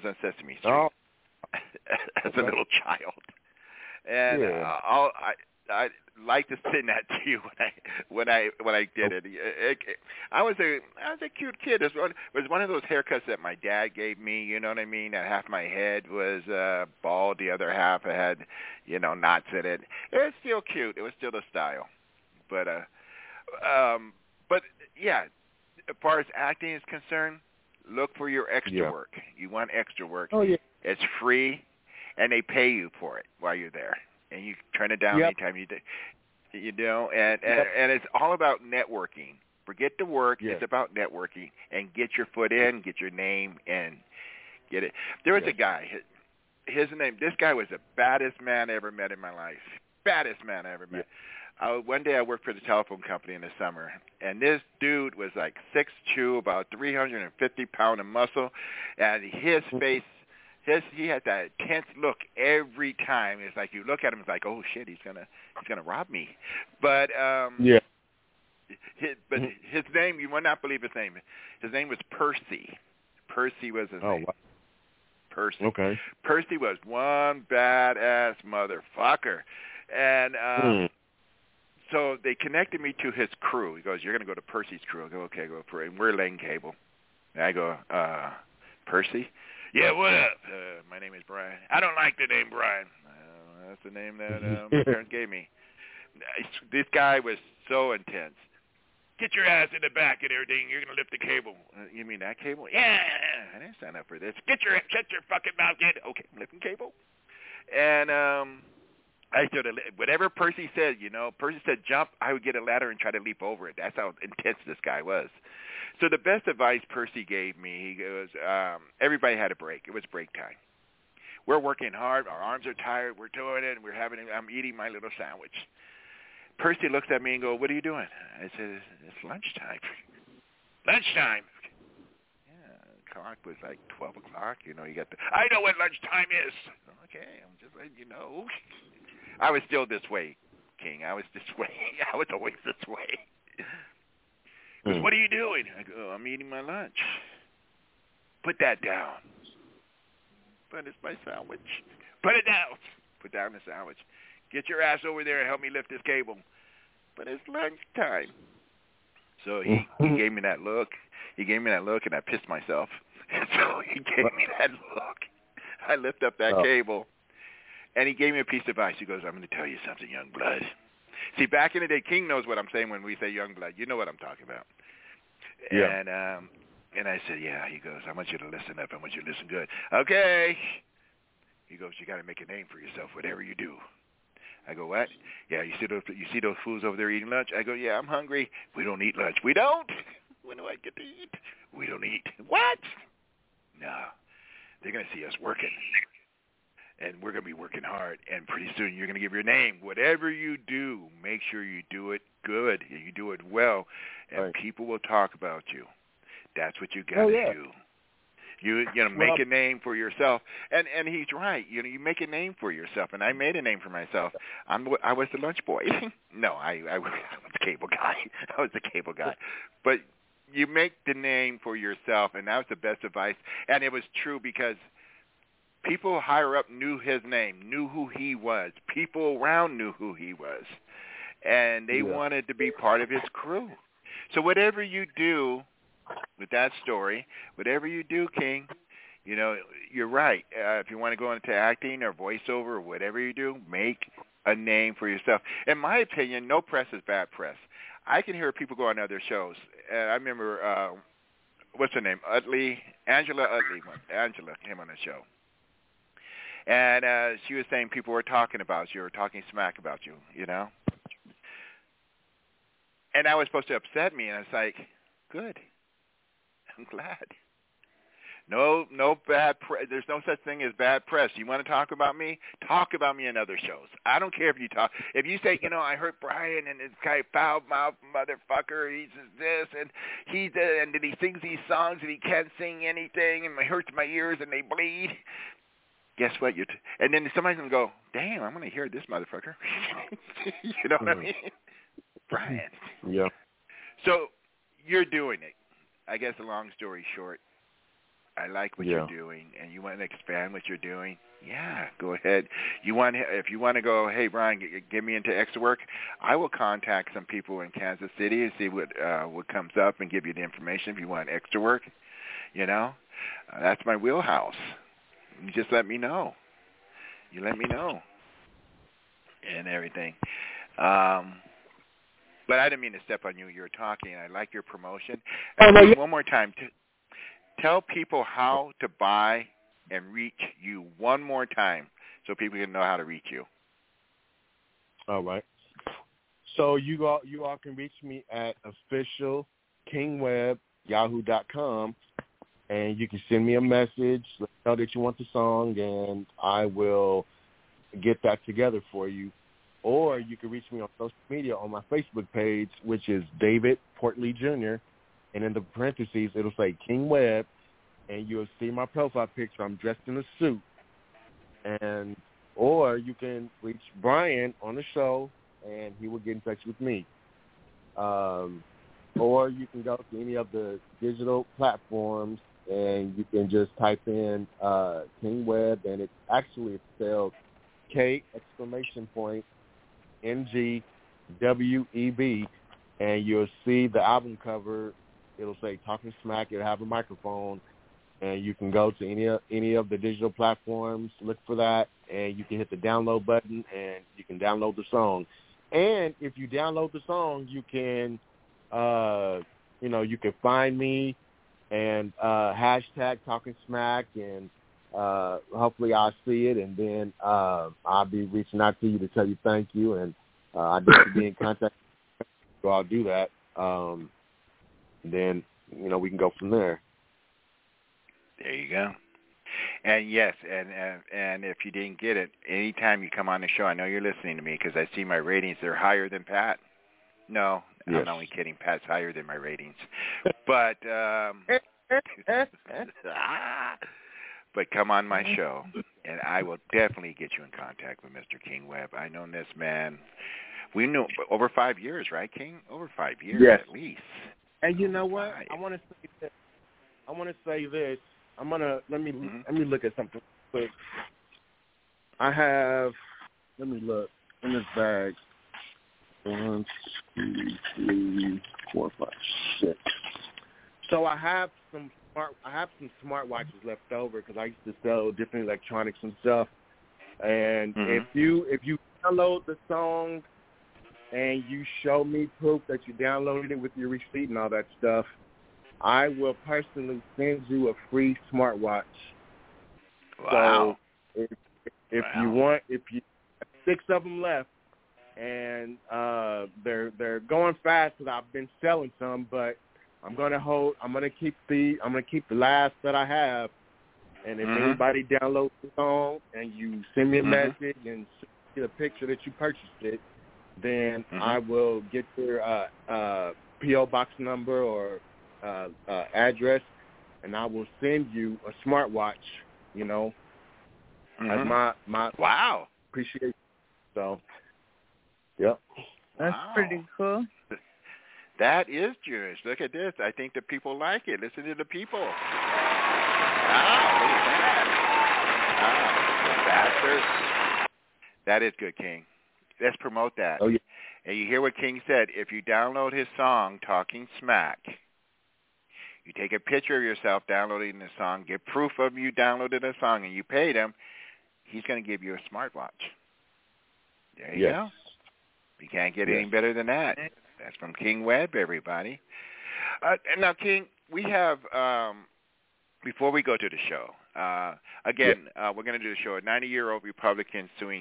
a little child. And I like to send that to you when I did it. I was a cute kid. It was one of those haircuts that my dad gave me, you know what I mean? That half my head was bald, the other half had, knots in it. It was still cute. It was still the style. But yeah, as far as acting is concerned, look for your extra work. You want extra work. Oh, yeah. It's free, and they pay you for it while you're there. and you turn it down anytime you do. You know, and it's all about networking. Forget the work. It's about networking and get your foot in, get your name, and get it. There was a guy. His name. This guy was the baddest man I ever met in my life. Baddest man I ever met. One day I worked for the telephone company in the summer, and this dude was like 6'2", about 350 pounds of muscle, and his face. He had that tense look every time. It's like you look at him, it's like, oh shit, he's gonna rob me. But his name, you will not believe his name. His name was Percy. Percy was his name. Wow. Percy. Okay. Percy was one badass motherfucker, and so they connected me to his crew. He goes, "You're gonna go to Percy's crew." I go, "Okay, go for it." And we're laying cable. And I go, Percy. Yeah, what up? My name is Brian. I don't like the name Brian. That's the name that my parents gave me. This guy was so intense. Get your ass in the back and everything. You're going to lift the cable. You mean that cable? Yeah, I didn't sign up for this. Shut your fucking mouth, kid. Okay, I'm lifting cable. And I sort of, whatever Percy said, Percy said jump, I would get a ladder and try to leap over it. That's how intense this guy was. So the best advice Percy gave me, he goes, everybody had a break. It was break time. We're working hard. Our arms are tired. We're doing it. And I'm eating my little sandwich. Percy looks at me and goes, what are you doing? I said, it's lunchtime. Lunchtime? Yeah, the clock was like 12 o'clock. You got I know what lunchtime is. Okay, I'm just letting you know. I was still this way, King. I was this way. I was always this way. Because what are you doing? I go, I'm eating my lunch. Put that down. But it's my sandwich. Put it down. Put down the sandwich. Get your ass over there and help me lift this cable. But it's lunchtime. So he gave me that look. He gave me that look, and I pissed myself. And so he gave me that look. I lift up that cable, and he gave me a piece of advice. He goes, I'm going to tell you something, young blood. See, back in the day, King knows what I'm saying when we say young blood. You know what I'm talking about. Yeah. And I said, yeah. He goes, I want you to listen up. I want you to listen good. Okay. He goes, you got to make a name for yourself, whatever you do. I go, what? Yeah, you see those fools over there eating lunch? I go, yeah, I'm hungry. We don't eat lunch. We don't? When do I get to eat? We don't eat. What? No. They're going to see us working. And we're going to be working hard. And pretty soon you're going to give your name. Whatever you do, make sure you do it good and you do it well. And people will talk about you. That's what you got to do. You make a name for yourself, and he's right. You make a name for yourself, and I made a name for myself. I was the lunch boy. No, I was the cable guy. I was the cable guy. But you make the name for yourself, and that was the best advice. And it was true because people higher up knew his name, knew who he was. People around knew who he was, and they wanted to be part of his crew. So whatever you do with that story, whatever you do, King, you're right. If you want to go into acting or voiceover or whatever you do, make a name for yourself. In my opinion, no press is bad press. I can hear people go on other shows. I remember, what's her name? Angela Utley. Angela came on the show. And she was saying people were talking about you or talking smack about you, And that was supposed to upset me, and it's like, good. I'm glad. No bad press. There's no such thing as bad press. You want to talk about me? Talk about me in other shows. I don't care if you talk. If you say, I heard Brian and this guy foul-mouthed motherfucker, he's this, and and then he sings these songs and he can't sing anything, and it hurts my ears and they bleed. Guess what? And then somebody's going to go, damn, I'm going to hear this motherfucker. You know what I mean? Brian. Yeah. So you're doing it. I guess a long story short, I like what you're doing, and you want to expand what you're doing. Yeah, go ahead. If you want to go, hey Brian, get me into extra work. I will contact some people in Kansas City and see what comes up and give you the information if you want extra work. That's my wheelhouse. You just let me know. You let me know, and everything. But I didn't mean to step on you. You were talking. I like your promotion. One more time. Tell people how to buy and reach you one more time so people can know how to reach you. All right. So you all can reach me at officialkingweb@yahoo.com, and you can send me a message, let me know that you want the song, and I will get that together for you. Or you can reach me on social media on my Facebook page, which is David Portley Jr., and in the parentheses it'll say King Web, and you'll see my profile picture. I'm dressed in a suit. Or you can reach Brian on the show, and he will get in touch with me. Or you can go to any of the digital platforms, and you can just type in King Web, and it's actually spelled KNGWEB, and you'll see the album cover. It'll say Talking Smack. It'll have a microphone, and you can go to any of the digital platforms, look for that, and you can hit the download button, and you can download the song. And if you download the song, you can, you can find me and hashtag Talking Smack, and hopefully I'll see it, and then I'll be reaching out to you to tell you thank you, and I'd like to be in contact, so I'll do that. Then, we can go from there. There you go. And yes, and if you didn't get it, anytime you come on the show, I know you're listening to me because I see my ratings. They're higher than Pat. No, yes. I'm only kidding. Pat's higher than my ratings. But but come on my show, and I will definitely get you in contact with Mr. King Web. I known this man. We knew over 5 years, right, King? Over 5 years at least. And you know what? I want to say this. Let me look at something quick. Let me look in this bag. 1, 2, 3, 4, 5, 6. So I have some smartwatches left over because I used to sell different electronics and stuff. And if you download the song and you show me proof that you downloaded it with your receipt and all that stuff, I will personally send you a free smartwatch. Wow. So if you want, if you have 6 of them left, and they're going fast because I've been selling some, but I'm gonna keep the last that I have. And if anybody downloads the song and you send me a message and get a picture that you purchased it, then I will get your P.O. box number or address, and I will send you a smartwatch, as my wow appreciation. So, yep. That's pretty cool. That is Jewish. Look at this. I think the people like it. Listen to the people. Wow, look at that. Bastard. That is good, King. Let's promote that. Oh, yeah. And you hear what King said. If you download his song, Talking Smack, you take a picture of yourself downloading the song, get proof of you downloaded a song, and you paid him, he's going to give you a smartwatch. There you go. You can't get any better than that. That's from King Web, everybody. Now, King, we have, before we go to the show, we're going to do the show. A 90-year-old Republican suing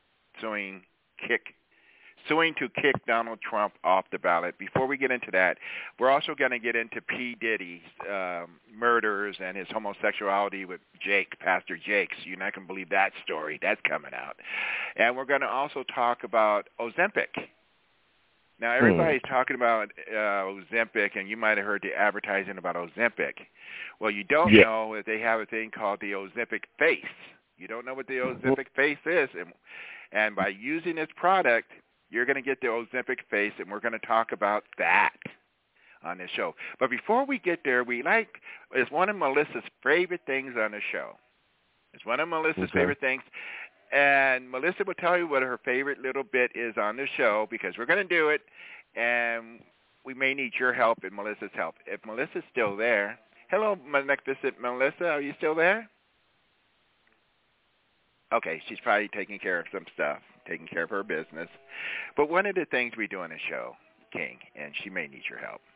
to kick Donald Trump off the ballot. Before we get into that, we're also going to get into P. Diddy's murders and his homosexuality with Pastor Jakes. You're not going to believe that story. That's coming out. And we're going to also talk about Ozempic. Now, everybody's talking about Ozempic, and you might have heard the advertising about Ozempic. Well, you don't know that they have a thing called the Ozempic face. You don't know what the Ozempic face is. And by using this product, you're going to get the Ozempic face, and we're going to talk about that on this show. But before we get there, it's one of Melissa's favorite things on the show. It's one of Melissa's favorite things. And Melissa will tell you what her favorite little bit is on the show, because we're going to do it, and we may need your help and Melissa's help. If Melissa's still there, hello, magnificent Melissa, are you still there? Okay, she's probably taking care of some stuff, taking care of her business. But one of the things we do on the show, King, and she may need your help,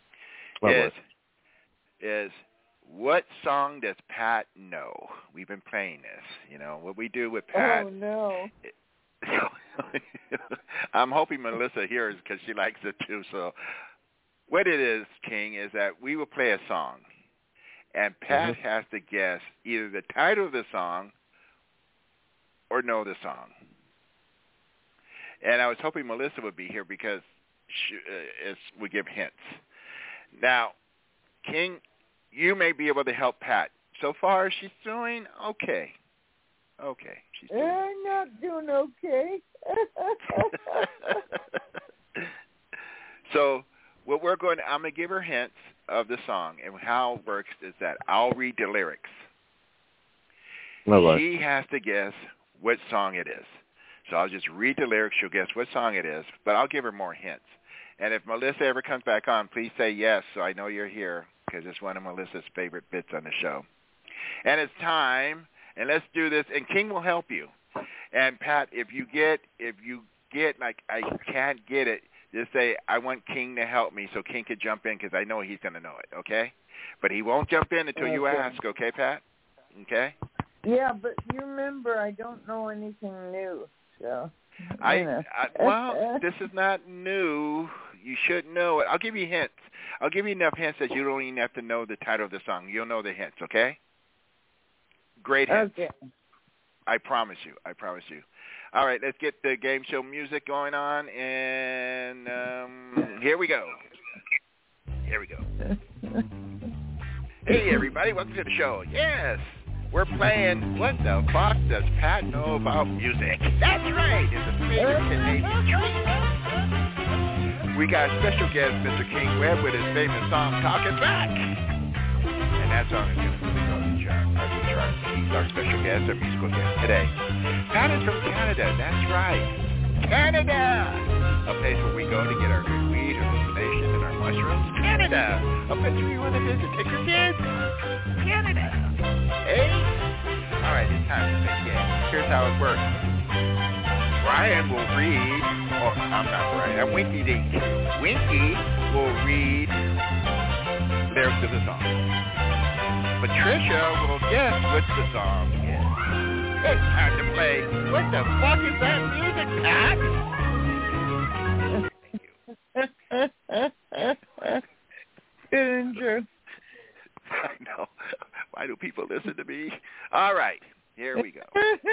is what song does Pat know? We've been playing this. What we do with Pat. Oh, no. I'm hoping Melissa hears because she likes it too. So what it is, King, is that we will play a song, and Pat has to guess either the title of the song or know the song. And I was hoping Melissa would be here because we give hints. Now, King, you may be able to help Pat. So far, she's doing okay. Okay. She's doing I'm not doing okay. So what I'm going to give her hints of the song, and how it works is that I'll read the lyrics. She has to guess what song it is. So I'll just read the lyrics. She'll guess what song it is, but I'll give her more hints. And if Melissa ever comes back on, please say yes so I know you're here, because it's one of Melissa's favorite bits on the show. And it's time, and let's do this, and King will help you. And Pat, if you get like I can't get it, just say I want King to help me so King could jump in because I know he's going to know it, okay? But he won't jump in until you ask, okay, Pat? Okay? Yeah, but you remember I don't know anything new, so. Well, this is not new. You should know it. I'll give you hints. I'll give you enough hints that you don't even have to know the title of the song. You'll know the hints, okay? Great hints. Okay. I promise you. All right, let's get the game show music going on, and here we go. Hey, everybody, welcome to the show. Yes, we're playing What the Fuck Does Pat Know About Music? That's right, it's a favorite Canadian treat. We got special guest Mr. King Webb with his famous song, Talking Back. And that song is going to really go to the charts. He's our special guest, our musical guest today. Pat is from Canada, that's right. Canada! A place where we go to get our good weed, hallucination, and our mushrooms. Canada! A place where you want to visit, take your kids. Canada! Hey? All right, it's time to play the game. Here's how it works. Brian will read, I'm not Brian, I'm Winky Dink. Winky will read lyrics of the song. Patricia will guess what the song is. It's time to play What the Fuck Is That Music, Pat? Good intro. I know. Why do people listen to me? All right, here we go.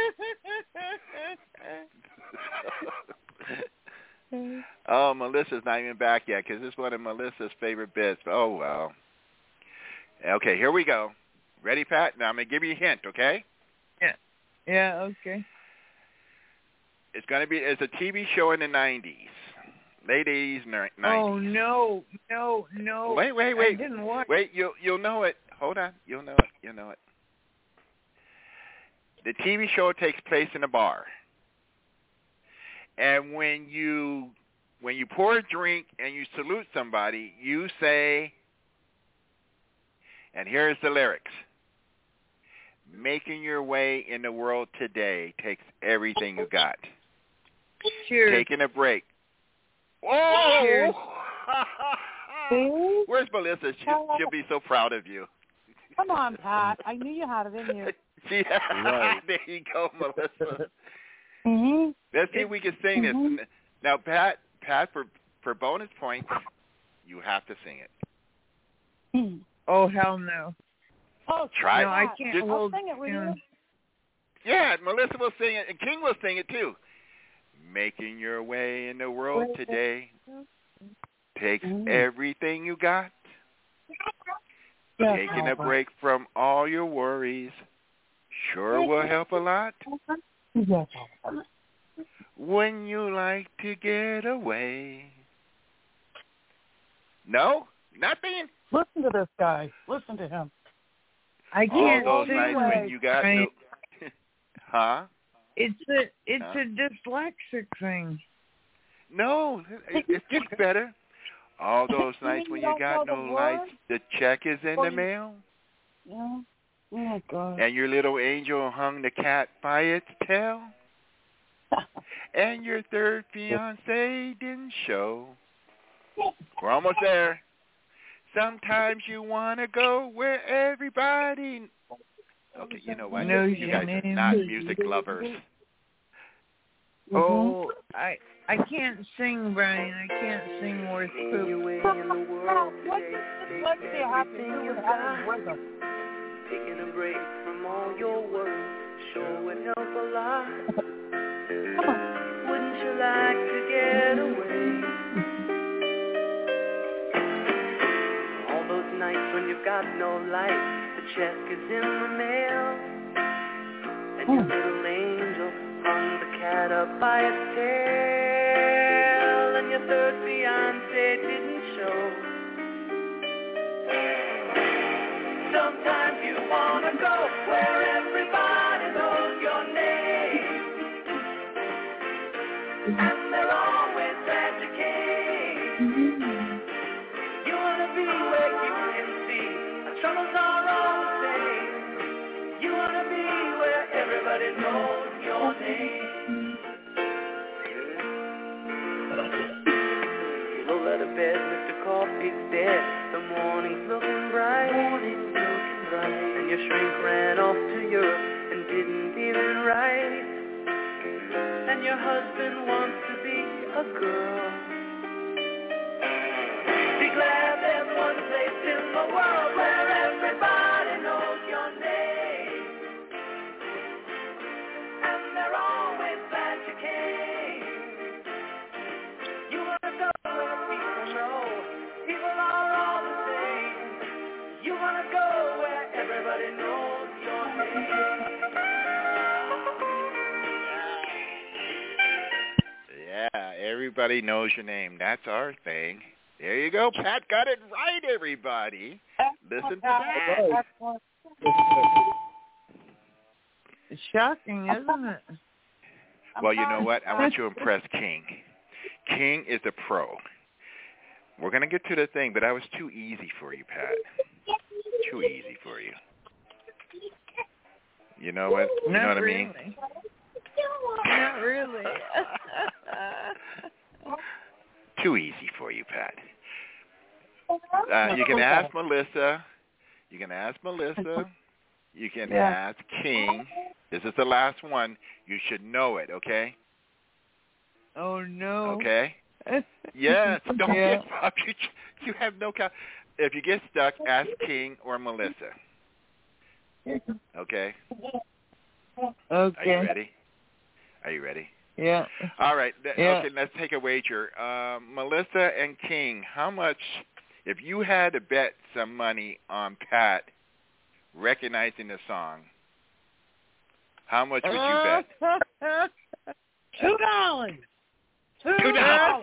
Oh, Melissa's not even back yet because this is one of Melissa's favorite bits. Oh, well. Okay, here we go. Ready, Pat? Now I'm going to give you a hint, okay? Yeah, okay. It's a TV show in the 90s. Late 80s, 90s. Oh, no. Wait. I didn't watch. Wait, you'll know it. Hold on. You'll know it. The TV show takes place in a bar. And when you pour a drink and you salute somebody, you say, and here's the lyrics. Making your way in the world today takes everything you got. Cheers. Taking a break. Whoa! Cheers. Where's Melissa? She'll be so proud of you. Come on, Pat. I knew you had it in you. Right. There you go, Melissa. Mm-hmm. Let's see if we can sing this. Now, Pat, for bonus points, you have to sing it. Oh, hell no. Oh, try. No, I can't. I'll sing it with you. Yeah, Melissa will sing it, and King will sing it too. Making your way in the world today takes everything you got. Taking a break from all your worries sure will help a lot. When you like to get away. No? Nothing? Listen to this guy. Listen to him. I can't all those sing nights like when you got no... Huh? It's a dyslexic thing. No, it gets better. All those nights when you got no lights, the check is in the mail. Yeah. Oh, God. And your little angel hung the cat by its tail. And your third fiancé didn't show. We're almost there. Sometimes you want to go where everybody... Okay, you know what? You guys are not music lovers. Oh, I can't sing, Brian. I can't sing worth poop. What do you have to do with having rhythm? Taking a break from all your work sure would help a lot. Wouldn't you like to get away? All those nights when you've got no light, the check is in the mail, and your little angel hung the cat up by its tail, and your third fiancé didn't show. Sometimes you wanna go where everybody knows your name, and they're always glad you came. You wanna be where you can see our troubles are all the same. You wanna be where everybody knows your name. Roll out of bed, Mr. Coffee's dead. The morning's looking bright. And your shrink ran off to Europe and didn't even write. And your husband wants to be a girl. Be glad there's one place in the world where everybody knows your name, and they're always glad you came. You wanna go where people know people are all the same. You wanna go where everybody knows your name. Yeah, everybody knows your name. That's our thing. There you go. Pat got it right, everybody. Listen to that. It's shocking, isn't it? Well, you know what? I want you to impress King. King is a pro. We're going to get to the thing, but that was too easy for you, Pat. Too easy for you. You know what? You know what I mean? Not really. Too easy for you, Pat. You can ask Melissa. You can ask Melissa. You can ask King. This is the last one. You should know it, okay? Oh, no. Okay? Yes. Don't get up. You have no count. If you get stuck, ask King or Melissa. Okay? Okay. Are you ready? Are you ready? Yeah. All right. Okay, let's take a wager. Melissa and King, how much, if you had to bet some money on Pat recognizing the song, how much would you bet? $2. $2. $2. $1.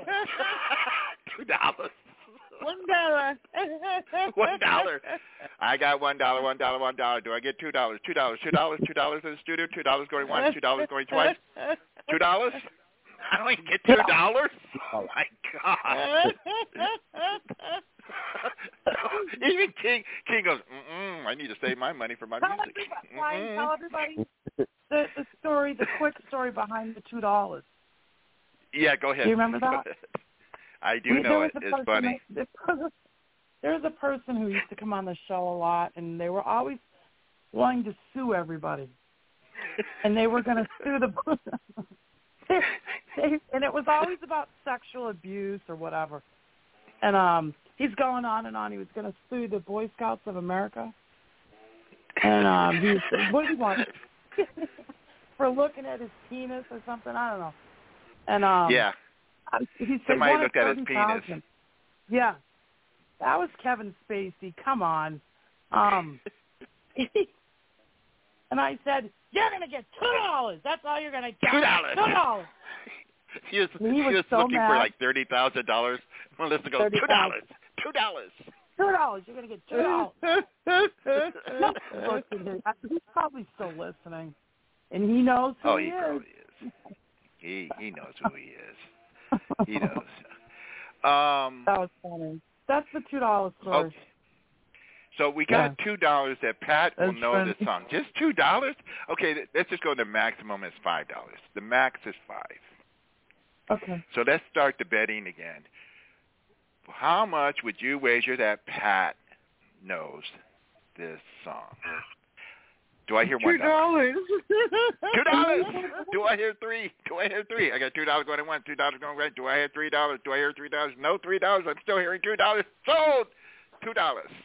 $1. I got $1. $1. Do I get $2? $2. $2 in the studio. $2 going once. $2 going twice. $2? I don't even get $2? Oh my God! Even King goes, I need to save my money for my music. Tell everybody the story, the quick story behind the $2. Yeah, go ahead. Do you remember that? I do know it. It's funny. There was a person who used to come on the show a lot, and they were always wanting to sue everybody. And they were going to sue the and it was always about sexual abuse or whatever. And he's going on and on. He was going to sue the Boy Scouts of America. And he said, what do you want? For looking at his penis or something? I don't know. And he said, somebody looked at his penis. Yeah. That was Kevin Spacey. Come on. And I said, you're going to get $2. That's all you're going to get. $2. $2. He was so looking mad. for like $30,000. Melissa goes, $2. $2. $2. You're going to get $2. He's probably still listening. And he knows who he is. Probably is. He knows who he is. He knows. That was funny. That's the $2 story. Okay. So we got $2 that Pat will know this song. Just $2? Okay, let's just go to the maximum is $5. The max is $5. Okay. So let's start the betting again. How much would you wager that Pat knows this song? Do I hear $1? $2. $2. Do I hear 3? Do I hear 3? I got $2 going in one, $2 going right. Do I hear $3? Do I hear $3? No, $3. I'm still hearing $2. Sold. $2.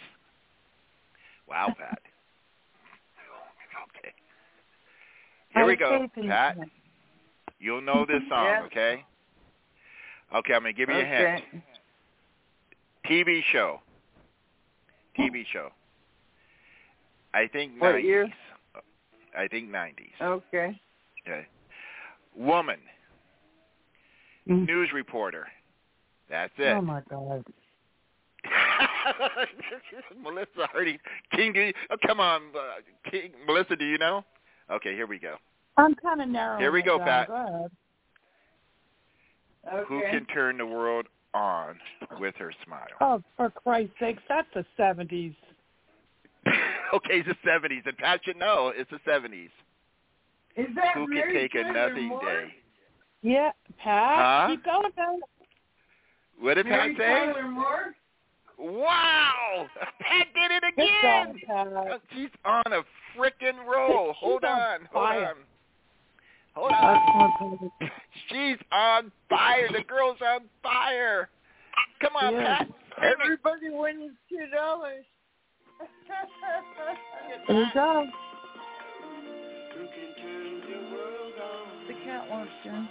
Wow, Pat. Okay. Here we go, Pat. You'll know this song, okay? Okay, I'm going to give you a hint. TV show. I think 90s. What year? I think 90s. Okay. Woman. News reporter. That's it. Oh, my God. Melissa Hardy. King, come on. King, Melissa, do you know? Okay, here we go. I'm kind of narrowing. Here we go, Pat. Go ahead. Okay. Who can turn the world on with her smile? Oh, for Christ's sakes, that's the 70s. Okay, it's the 70s, and Pat should know it's the 70s. Is that Who can Mary take a Tyler nothing Moore? day? Yeah, Pat, Huh? keep going, Pat. What did Mary Pat say? Tyler Moore? Wow! Pat did it Good again! job, Pat. She's on a frickin' roll. Hold on. She's on fire. The girl's on fire. Come on, Yeah. Pat. Everybody wins $2. There you go. The cat wants to.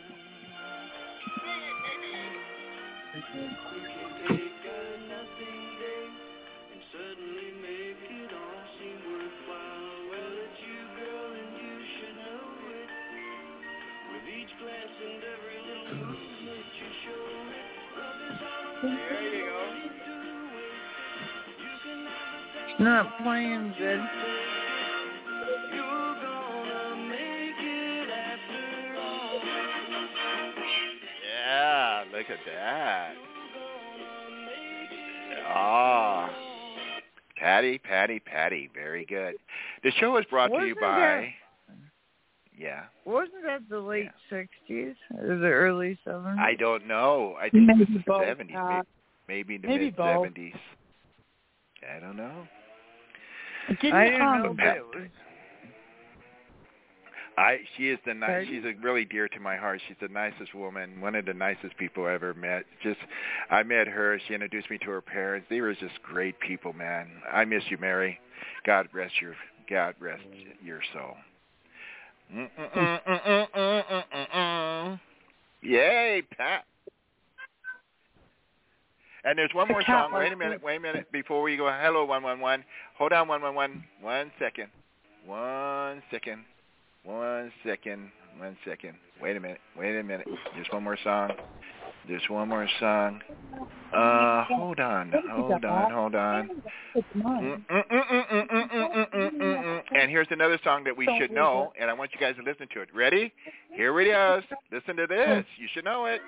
There you go. It's not playing good. Yeah, look at that. Ah, Patty. Very good. The show is brought to you by... Wasn't that the late 60s or the early 70s? I don't know. I think Maybe it was the both, 70s. Maybe the maybe both. mid-70s. I don't know. I didn't know, but it was... She is she's really dear to my heart. She's the nicest woman, one of the nicest people I ever met. I met her. She introduced me to her parents. They were just great people, man. I miss you, Mary. God rest your soul. Yay, Pat. And there's one more song. Wait a minute. Before we go, hello, 111. Hold on, 111. 1 second. Wait a minute. Just one more song. Hold on. And here's another song that we should know, and I want you guys to listen to it. Ready? Here it is. Listen to this. You should know it.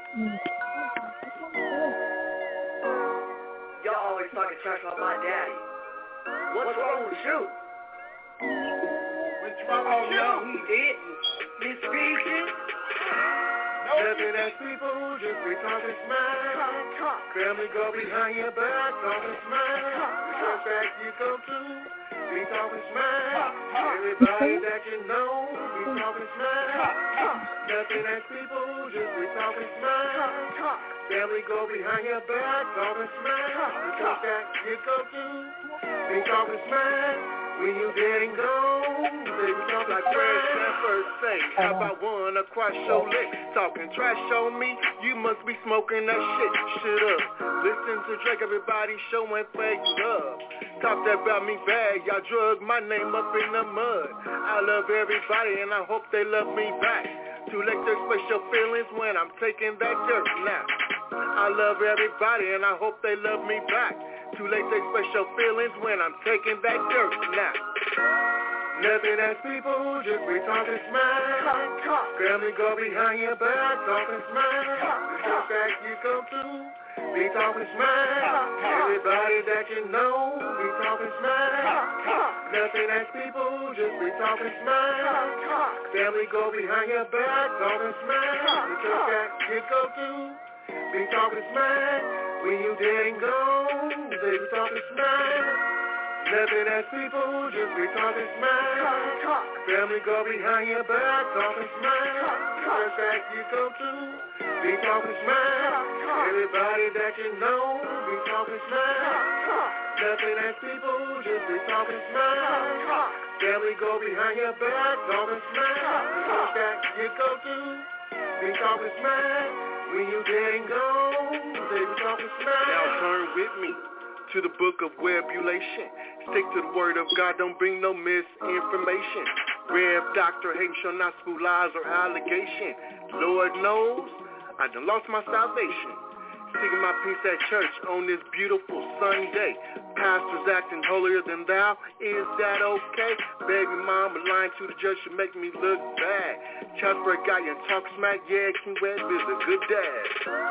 Y'all always talking trash about my daddy. What's wrong with you? What's wrong with you? He didn't. Miss Peaches. Nothing as people just be talking smile. Family go behind your back, talking smile. Talk back you come to, be talking smile. Everybody that you know, be talking smile. Nothing as people just be talking smile. Family go behind your back, talking smile. Talk back you come to, be talking smile. When you dead and gone, baby, talk like Fred Sanford say. How about one across your leg? Talking trash on me, you must be smoking that shit. Shut up. Listen to Drake, everybody showing fake love. Talk that about me bad, y'all drug my name up in the mud. I love everybody and I hope they love me back. Too late to express your feelings when I'm taking that dirt now. I love everybody and I hope they love me back. Too late to express your feelings when I'm taking that dirt now. Nothing as people, just be talking smile. Family go behind your back, talking smile. Talk back you come to, be talking smile. Everybody that you know, be talking smile. Nothing as people, just be talking smile. Family go behind your back, talking smile. Talk back you come to, be talking smile. When you dead and gone, baby, talking smile. Nothing as people, just be talking smack. Family go behind your back, talking smack. First act you go to, be talking smack. Everybody that you know, be talking smack. Nothing as people, just be talking smack. Family go behind your back, talking smack. First act you go to, be talking smack. When you dead and gone, they be talking smack. Now turn with me to the book of Webulation. Stick to the word of God, don't bring no misinformation. Rev Dr. Hayden shall not spew lies or allegation. Lord knows I done lost my salvation. Seeking my peace at church on this beautiful Sunday. Pastors acting holier than thou, is that okay? Baby mama lying to the judge should make me look bad. Chasper guy and talk smack, yeah, King Web is a good dad.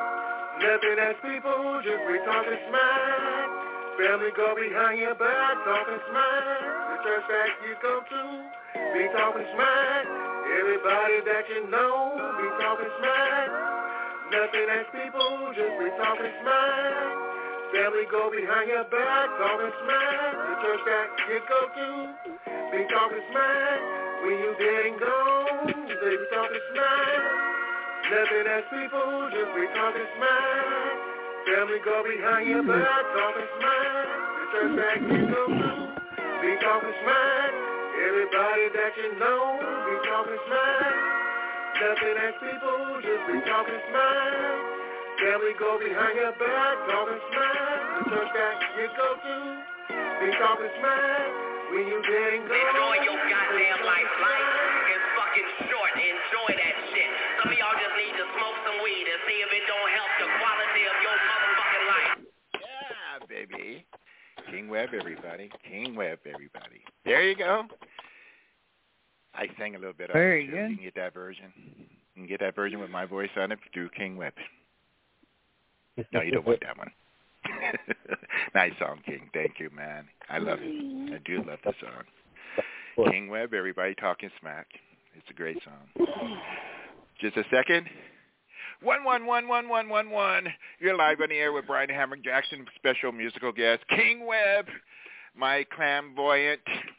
Nothing as people, just be talking smack. Family go behind your back, talking smack. The church that you go to, be talking smack. Everybody that you know, be talking smack. Nothing as people, just be talking smack. Family go behind your back, talking smack. The church that you go to, be talking smack. When you dead and gone, they be talking smack. Nothing as people, just be talking smack. Family go behind your back, talking smack. The church that you go to, be talking smack. Everybody that you know, be talking smack. Nothing as people, just be talking smack. Family go behind your back, talking smack. The church that you go to, be talking smack. When you dead and gone. Enjoy your goddamn life. Life is fucking short. Enjoy that shit. Some of y'all just need to smoke some weed and see if it don't help the quality of your motherfucking life. Yeah, baby. King Web, everybody. King Web, everybody. There you go. I sang a little bit of Very it. good. You can get that version. You can get that version with my voice on it through King Web. No, you don't want that one. Nice song, King. Thank you, man. I love it. I do love the song. King Web, everybody talking smack. It's a great song. Just a second. 1111111. You're live on the air with Brian Hammer Jackson, special musical guest King Web, my clairvoyant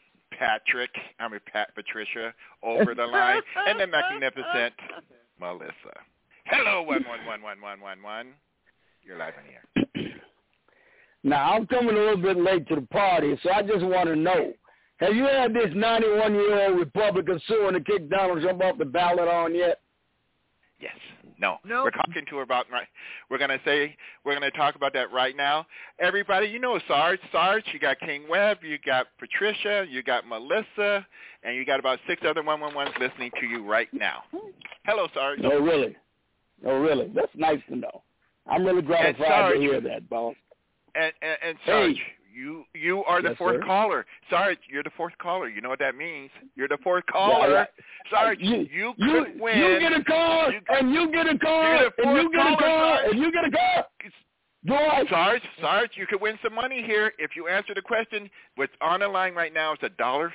Patricia over the line, and the magnificent Melissa. Hello, 1111111. You're live on the air. Now, I'm coming a little bit late to the party, so I just want to know, have you had this 91-year-old Republican suing to kick Donald Trump off the ballot on yet? Yes. No. Nope. We're talking to her about, we're going to talk about that right now. Everybody, you know Sarge, you got King Web, you got Patricia, you got Melissa, and you got about 6 other 111s listening to you right now. Hello, Sarge. Oh, really? That's nice to know. I'm really gratified to hear that, boss. And Sarge, you are the fourth caller. Sarge, you're the fourth caller. You know what that means? You're the fourth caller. Yeah. Sarge, you could win. You get a call, and you get a call, and you get a call, and you get a call. Sarge, you could win some money here if you answer the question. What's on the line right now is $1.50.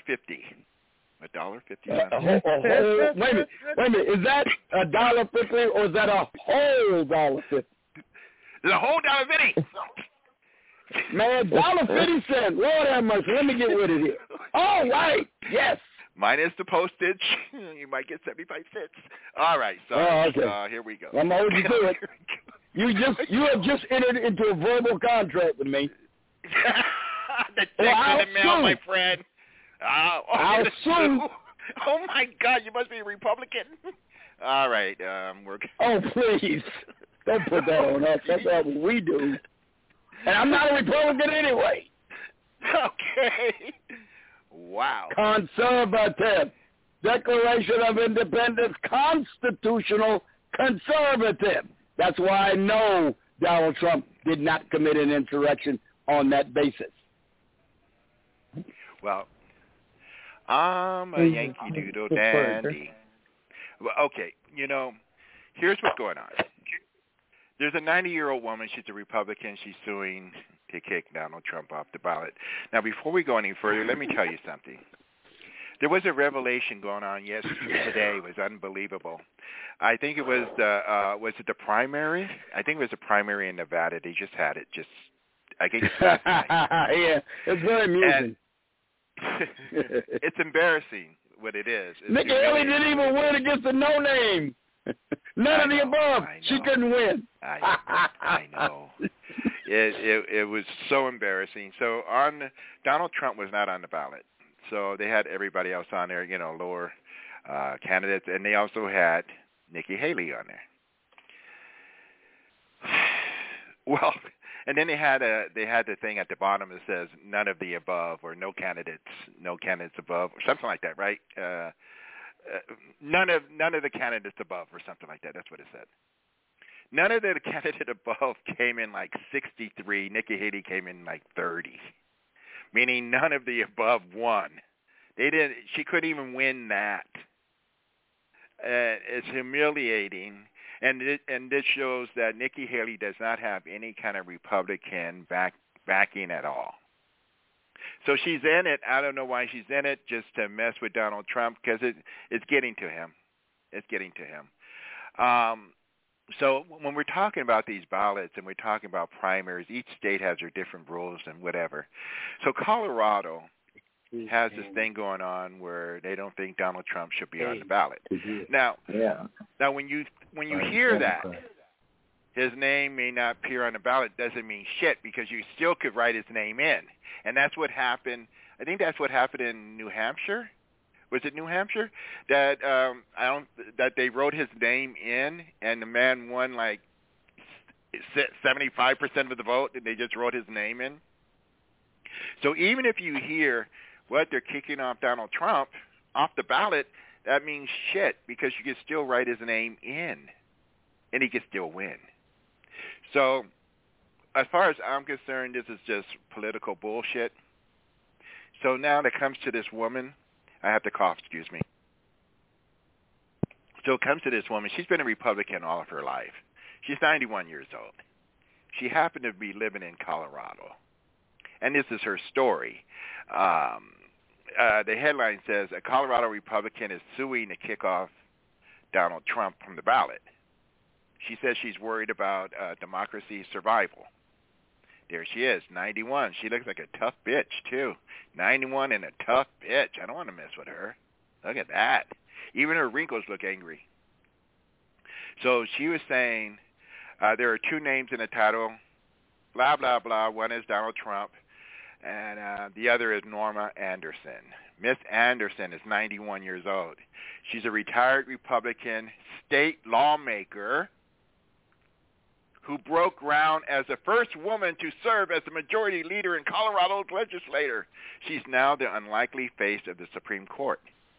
$1.50. Wait a minute. Is that $1.50 or is that a whole $1.50? The whole $1.50. Man, $1.50. Lord have mercy. Let me get with it here. All right. Yes. Minus the postage. You might get 75 cents. All right. Sorry. Okay. Here we go. I'm going to hold you to it. You have just entered into a verbal contract with me. The check's in the mail, my friend. I'll sue. Oh, my God. You must be a Republican. All right. Oh, please. Don't put that on us. That's not what we do. And I'm not a Republican anyway. Okay. Wow. Conservative. Declaration of Independence, constitutional conservative. That's why I know Donald Trump did not commit an insurrection on that basis. Well, I'm a Yankee Doodle Dandy. Well, okay, here's what's going on. There's a 90-year-old woman. She's a Republican. She's suing to kick Donald Trump off the ballot. Now, before we go any further, let me tell you something. There was a revelation going on today. It was unbelievable. I think it was the primary? I think it was the primary in Nevada. They just had it against Bethany. Yeah, it's very amusing. It's embarrassing what it is. Nikki Haley didn't even win against a no-name. None of the above. She couldn't win. I know. It was so embarrassing. So Donald Trump was not on the ballot. So they had everybody else on there, lower candidates, and they also had Nikki Haley on there. Well, and then they had the thing at the bottom that says none of the above, or no candidates above, or something like that, right? None of the candidates above, or something like that. That's what it said. None of the candidates above came in like 63. Nikki Haley came in like 30, meaning none of the above won. She couldn't even win that. It's humiliating, and this shows that Nikki Haley does not have any kind of Republican backing at all. So she's in it. I don't know why she's in it, just to mess with Donald Trump, because it's getting to him. It's getting to him. So when we're talking about these ballots and we're talking about primaries, each state has their different rules and whatever. So Colorado has this thing going on where they don't think Donald Trump should be on the ballot. Now when you hear that his name may not appear on the ballot, doesn't mean shit, because you still could write his name in. And that's what happened. I think that's what happened in New Hampshire. Was it New Hampshire that that they wrote his name in, and the man won like 75% of the vote, and they just wrote his name in? So even if you hear what they're kicking off Donald Trump off the ballot, that means shit, because you can still write his name in, and he can still win. So as far as I'm concerned, this is just political bullshit. So now it comes to this woman. I have to cough, excuse me. So it comes to this woman. She's been a Republican all of her life. She's 91 years old. She happened to be living in Colorado. And this is her story. The headline says, a Colorado Republican is suing to kick off Donald Trump from the ballot. She says she's worried about democracy survival. There she is, 91. She looks like a tough bitch, too. 91 and a tough bitch. I don't want to mess with her. Look at that. Even her wrinkles look angry. So she was saying there are two names in the title, blah, blah, blah. One is Donald Trump, and the other is Norma Anderson. Miss Anderson is 91 years old. She's a retired Republican state lawmaker who broke ground as the first woman to serve as the majority leader in Colorado's legislature. She's now the unlikely face of the Supreme Court.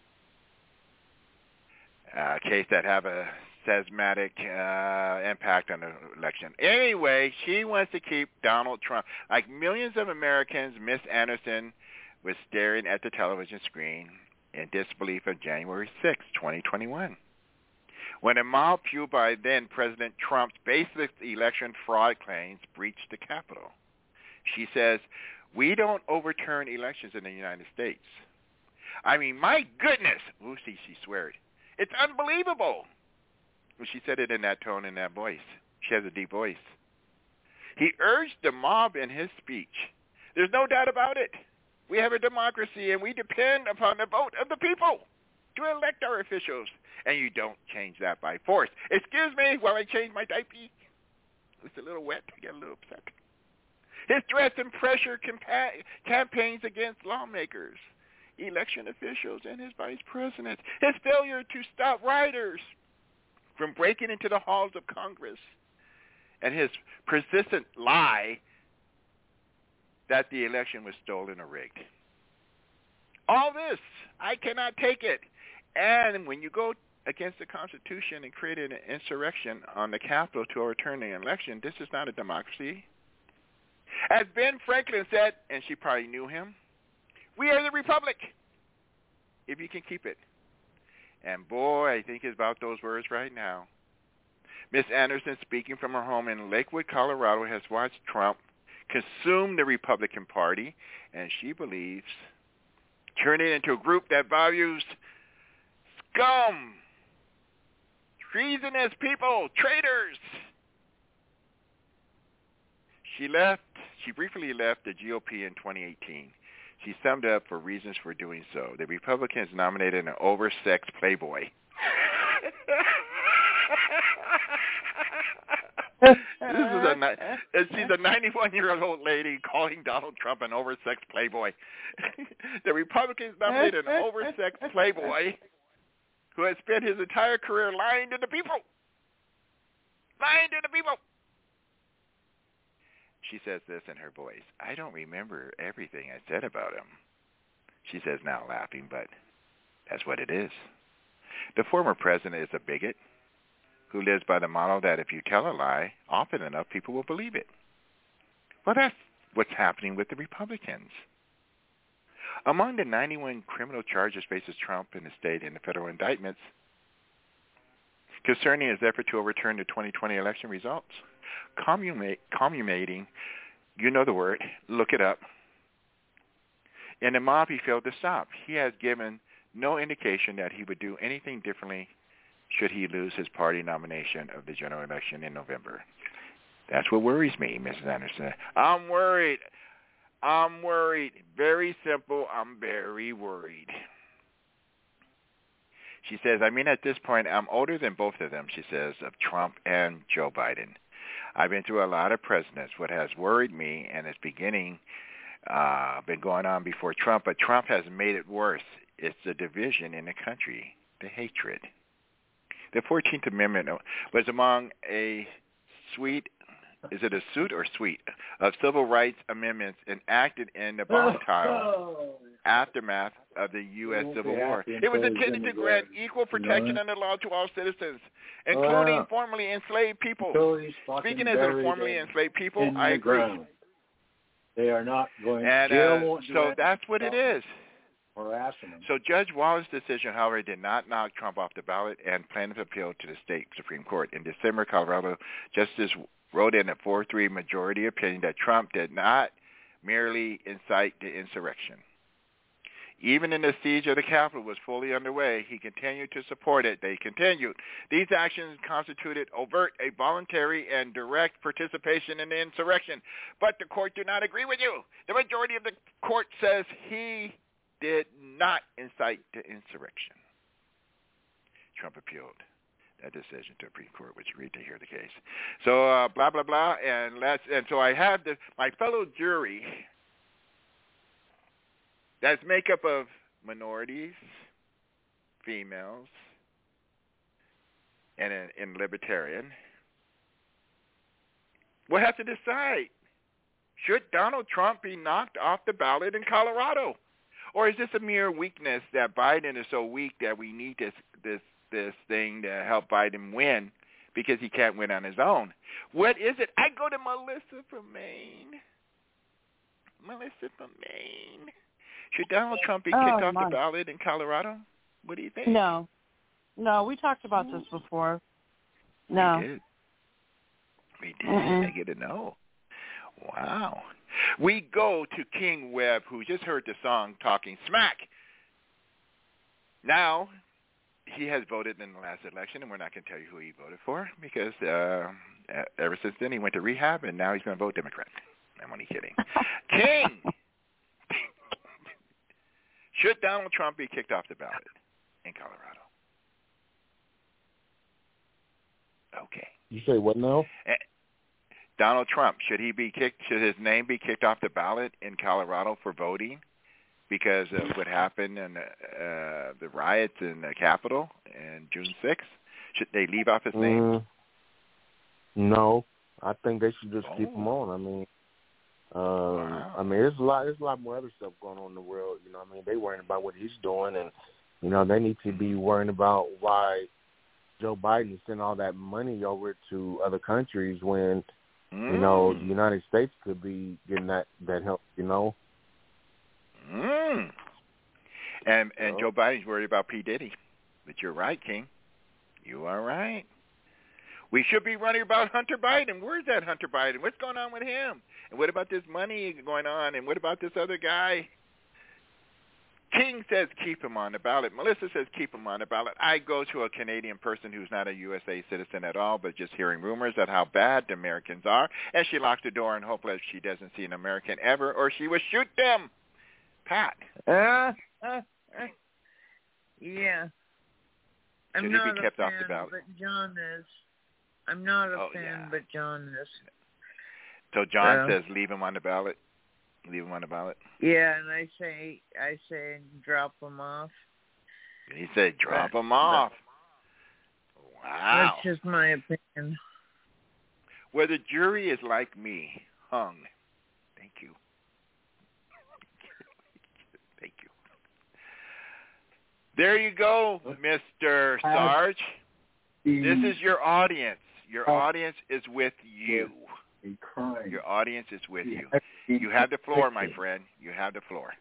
A case that have a seismic impact on the election. Anyway, she wants to keep Donald Trump. Like millions of Americans, Miss Anderson was staring at the television screen in disbelief on January 6, 2021. When a mob fueled by then-President Trump's baseless election fraud claims breached the Capitol. She says, we don't overturn elections in the United States. I mean, my goodness. Ooh, she sweared. It's unbelievable. Well, she said it in that tone and that voice. She has a deep voice. He urged the mob in his speech. There's no doubt about it. We have a democracy, and we depend upon the vote of the people to elect our officials. And you don't change that by force. Excuse me while I change my diaper. It's a little wet. I get a little upset. His threats and pressure campaigns against lawmakers, election officials, and his vice president. His failure to stop rioters from breaking into the halls of Congress. And his persistent lie that the election was stolen or rigged. All this, I cannot take it. And when you go against the Constitution and create an insurrection on the Capitol to overturn the election, this is not a democracy. As Ben Franklin said, and she probably knew him, we are the Republic, if you can keep it. And boy, I think it's about those words right now. Miss Anderson, speaking from her home in Lakewood, Colorado, has watched Trump consume the Republican Party, and she believes turn it into a group that values scum, treasonous people, traitors. she briefly left the GOP in 2018. She summed up for reasons for doing so. The Republicans nominated an oversexed playboy. She's a 91-year-old lady calling Donald Trump an oversexed playboy. The Republicans nominated an oversexed playboy who has spent his entire career lying to the people. Lying to the people. She says this in her voice. I don't remember everything I said about him. She says now laughing, but that's what it is. The former president is a bigot who lives by the motto that if you tell a lie often enough, people will believe it. Well, that's what's happening with the Republicans. Among the 91 criminal charges faces Trump in the state and the federal indictments concerning his effort to overturn the 2020 election results, culminating, you know the word, look it up. In the mob, he failed to stop. He has given no indication that he would do anything differently should he lose his party nomination of the general election in November. That's what worries me, Mrs. Anderson. I'm worried. Very simple. I'm very worried. She says, I mean, at this point, I'm older than both of them, she says, of Trump and Joe Biden. I've been through a lot of presidents. What has worried me, and it's been going on before Trump, but Trump has made it worse. It's the division in the country, the hatred. The 14th Amendment was among a suite, is it a suit or suite, of civil rights amendments enacted in the volatile aftermath of the U.S. Civil War. It was intended to grant equal protection under law to all citizens, including formerly enslaved people. Speaking as a formerly enslaved people, I agree. They are not going to jail. So that's what it is. So Judge Wallace's decision, however, did not knock Trump off the ballot, and plaintiff appealed to the state Supreme Court. In December, Colorado Justice wrote in a 4-3 majority opinion that Trump did not merely incite the insurrection. Even in the siege of the Capitol was fully underway, he continued to support it. They continued. These actions constituted overt, a voluntary, and direct participation in the insurrection. But the court did not agree with you. The majority of the court says he did not incite the insurrection. Trump appealed that decision to the Supreme Court, which agreed to hear the case. So blah blah blah, and so I have my fellow jury. That's made up of minorities, females, and libertarian. We'll have to decide: should Donald Trump be knocked off the ballot in Colorado? Or is this a mere weakness that Biden is so weak that we need this thing to help Biden win because he can't win on his own? What is it? I go to Melissa from Maine. Should Donald Trump be kicked off the ballot in Colorado? What do you think? No, we talked about this before. No. We did. I get to know. Wow. We go to King Webb, who just heard the song Talking Smack. Now, he has voted in the last election, and we're not going to tell you who he voted for because ever since then he went to rehab, and now he's going to vote Democrat. I'm only kidding. King! Should Donald Trump be kicked off the ballot in Colorado? Okay. You say what now? Donald Trump, should his name be kicked off the ballot in Colorado for voting because of what happened in the riots in the Capitol in June 6th? Should they leave off his name? No, I think they should just keep him on. I mean, there's a lot more other stuff going on in the world. You know, I mean, they worrying about what he's doing, and you know, they need to be worrying about why Joe Biden sent all that money over to other countries when. You know, the United States could be getting that help, you know. And Joe Biden's worried about P. Diddy. But you're right, King. You are right. We should be running about Hunter Biden. Where's that Hunter Biden? What's going on with him? And what about this money going on? And what about this other guy? King says keep him on the ballot. Melissa says keep him on the ballot. I go to a Canadian person who's not a USA citizen at all, but just hearing rumors of how bad the Americans are, and she locks the door and hopefully she doesn't see an American ever, or she will shoot them. Pat. Yeah. Should I'm he not be kept a off fan, the ballot? but John is. I'm not a fan, but John is. So John says leave him on the ballot. Leave him on the ballot. Yeah, and I say drop him off. He said drop him off. Wow. That's just my opinion. Well, the jury is like me, hung. Thank you. Thank you. There you go, Mr. Sarge. This is your audience. Your audience is with you. Your audience is with you. You have the floor, my friend. You have the floor.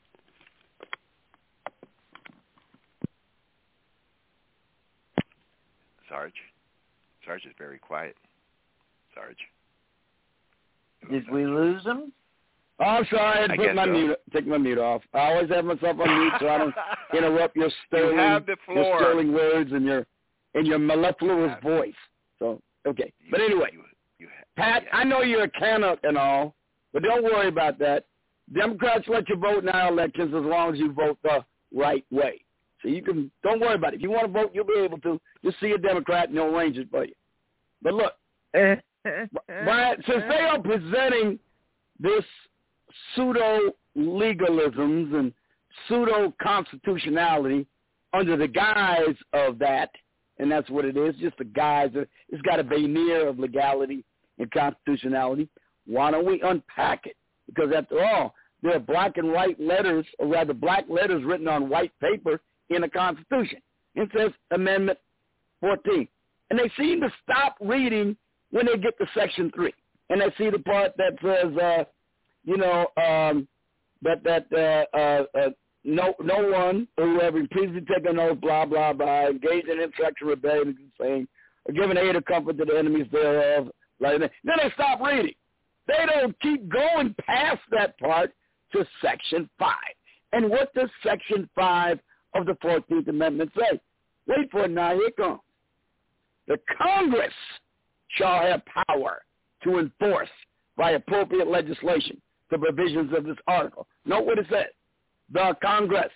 Sarge? Sarge is very quiet. Sarge? Did we lose him? Oh, I'm sorry. I had to take my mute off. I always have myself on mute so I don't interrupt your sterling words and your mellifluous voice. So, okay. But anyway, Pat, I know you're a candidate and all, but don't worry about that. Democrats let you vote in our elections as long as you vote the right way. So don't worry about it. If you want to vote, you'll be able to. Just see a Democrat and they'll arrange it for you. But look, Brian, since they are presenting this pseudo-legalisms and pseudo-constitutionality under the guise of that, and that's what it is, just the guise. It's got a veneer of legality and constitutionality. Why don't we unpack it? Because after all, there are black and white letters, or rather black letters written on white paper in the Constitution. It says Amendment 14. And they seem to stop reading when they get to Section 3. And they see the part that says, no one who having previously taken an oath, blah, blah, blah, engaged in insurrection, rebellion, saying, or given aid or comfort to the enemies thereof. Like that. Then they stop reading. They don't keep going past that part to Section 5. And what does Section 5 of the 14th Amendment say? Wait for it now. Here it comes. The Congress shall have power to enforce by appropriate legislation the provisions of this article. Note what it says. The Congress.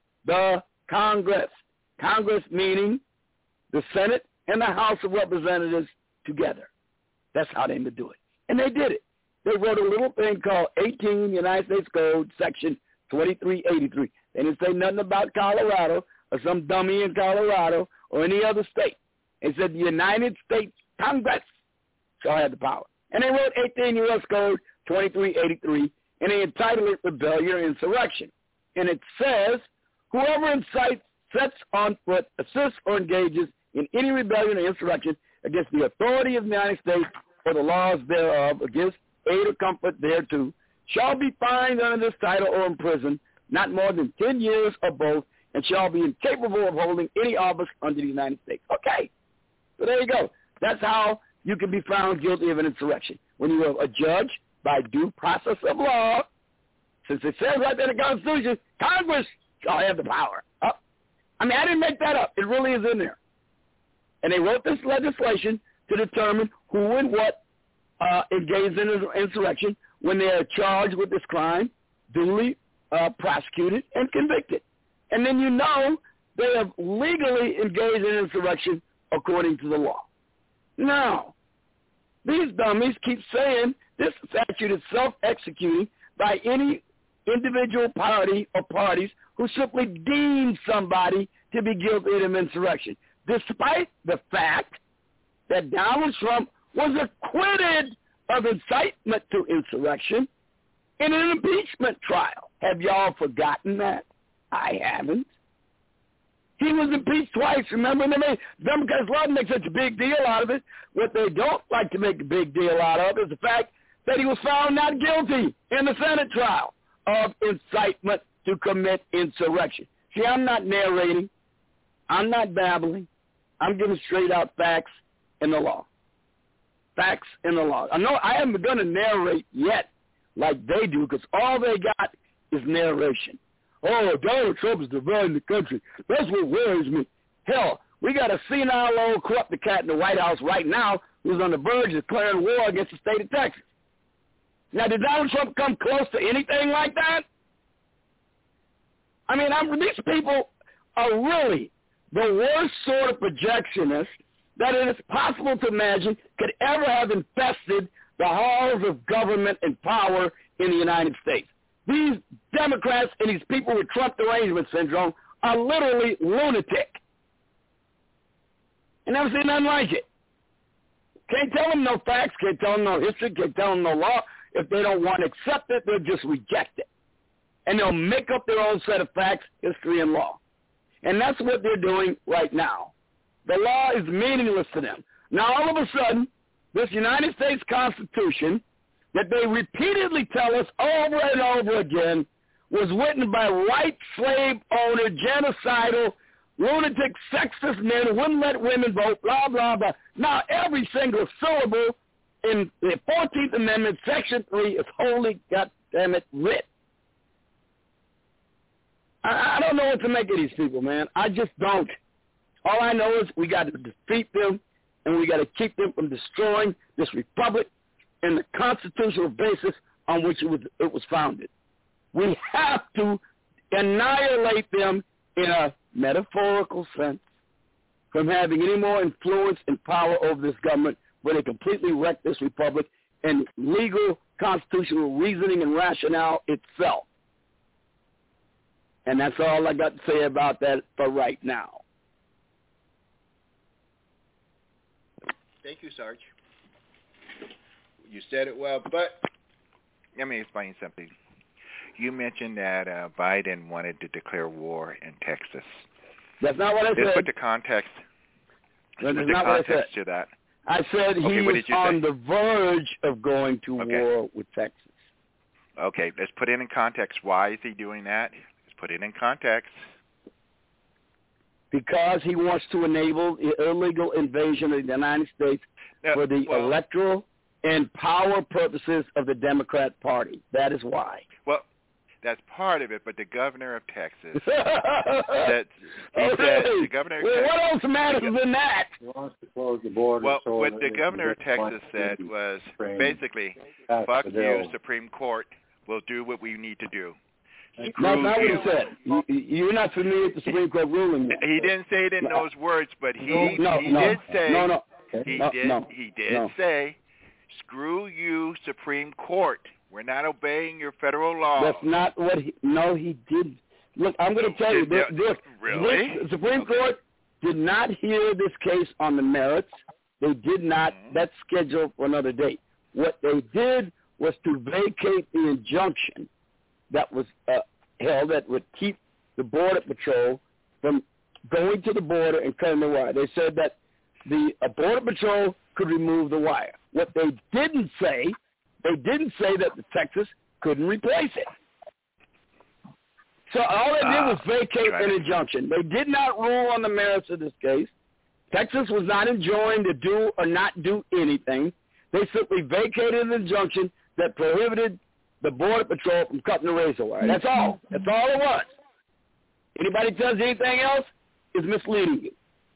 The Congress. Congress meaning the Senate and the House of Representatives together. That's how they would do it. And they did it. They wrote a little thing called 18 United States Code, Section 2383. They didn't say nothing about Colorado or some dummy in Colorado or any other state. They said the United States Congress shall have the power. And they wrote 18 U.S. Code 2383, and they entitled it Rebellion or Insurrection. And it says, whoever incites, sets on foot, assists, or engages in any rebellion or insurrection against the authority of the United States or the laws thereof, against aid or comfort thereto, shall be fined under this title or imprisoned not more than 10 years or both, and shall be incapable of holding any office under the United States. Okay. So there you go. That's how you can be found guilty of an insurrection. When you are a judge by due process of law, since it says right there in the Constitution, Congress shall have the power. I didn't make that up. It really is in there. And they wrote this legislation to determine who and what engaged in an insurrection when they are charged with this crime, duly prosecuted, and convicted. And then they have legally engaged in insurrection according to the law. Now, these dummies keep saying this statute is self-executing by any individual party or parties who simply deem somebody to be guilty of insurrection, despite the fact that Donald Trump was acquitted of incitement to insurrection in an impeachment trial. Have y'all forgotten that? I haven't. He was impeached twice. Remember, Democrats love to make such a big deal out of it. What they don't like to make a big deal out of is the fact that he was found not guilty in the Senate trial of incitement to commit insurrection. See, I'm not narrating. I'm not babbling. I'm giving straight out facts in the law. Facts in the law. I know I haven't begun to narrate yet like they do, because all they got is narration. oh, Donald Trump is dividing the country. That's what worries me. Hell, we got a senile old corrupted cat in the White House right now who's on the verge of declaring war against the state of Texas. Now, did Donald Trump come close to anything like that? I mean, these people are really the worst sort of projectionists that it is possible to imagine could ever have infested the halls of government and power in the United States. These Democrats and these people with Trump derangement syndrome are literally lunatic. I never seen nothing like it. Can't tell them no facts, can't tell them no history, can't tell them no law. If they don't want to accept it, they'll just reject it. And they'll make up their own set of facts, history, and law. And that's what they're doing right now. The law is meaningless to them. Now, all of a sudden, this United States Constitution that they repeatedly tell us over and over again was written by white slave owner, genocidal, lunatic, sexist men who wouldn't let women vote, blah, blah, blah. Now, every single syllable in the 14th Amendment, Section 3, is wholly, goddammit, writ. I don't know what to make of these people, man. I just don't. All I know is we got to defeat them, and we got to keep them from destroying this republic and the constitutional basis on which it was founded. We have to annihilate them in a metaphorical sense from having any more influence and power over this government where they completely wreck this republic and legal constitutional reasoning and rationale itself. And that's all I got to say about that for right now. Thank you, Sarge. You said it well, but let me explain something. You mentioned that Biden wanted to declare war in Texas. That's not what I said. Let's put the context. That's not what I said. To that. I said he was on the verge of going to war with Texas. Okay, let's put it in context. Why is he doing that? Let's put it in context. Because he wants to enable the illegal invasion of the United States for the electoral and power purposes of the Democrat Party. That is why. Well, that's part of it, but the governor of Texas said the governor of Texas, what else matters than that? He wants to close the border. Well, what the governor of Texas said was basically, fuck you, Supreme Court, we'll do what we need to do. That's not what he said. You're not familiar with the Supreme Court ruling. He didn't say it in those words, but he did say, screw you, Supreme Court. We're not obeying your federal law. That's not what he did. Look, I'm going to tell you. Really? The Supreme Court did not hear this case on the merits. They did not. That's scheduled for another date. What they did was to vacate the injunction that was held that would keep the Border Patrol from going to the border and cutting the wire. They said that the Border Patrol could remove the wire. What they didn't say that the Texas couldn't replace it. So all they did was vacate an injunction. They did not rule on the merits of this case. Texas was not enjoined to do or not do anything. They simply vacated an injunction that prohibited the Border Patrol from cutting the razor wire. That's all. That's all it was. Anybody tells you anything else is misleading you.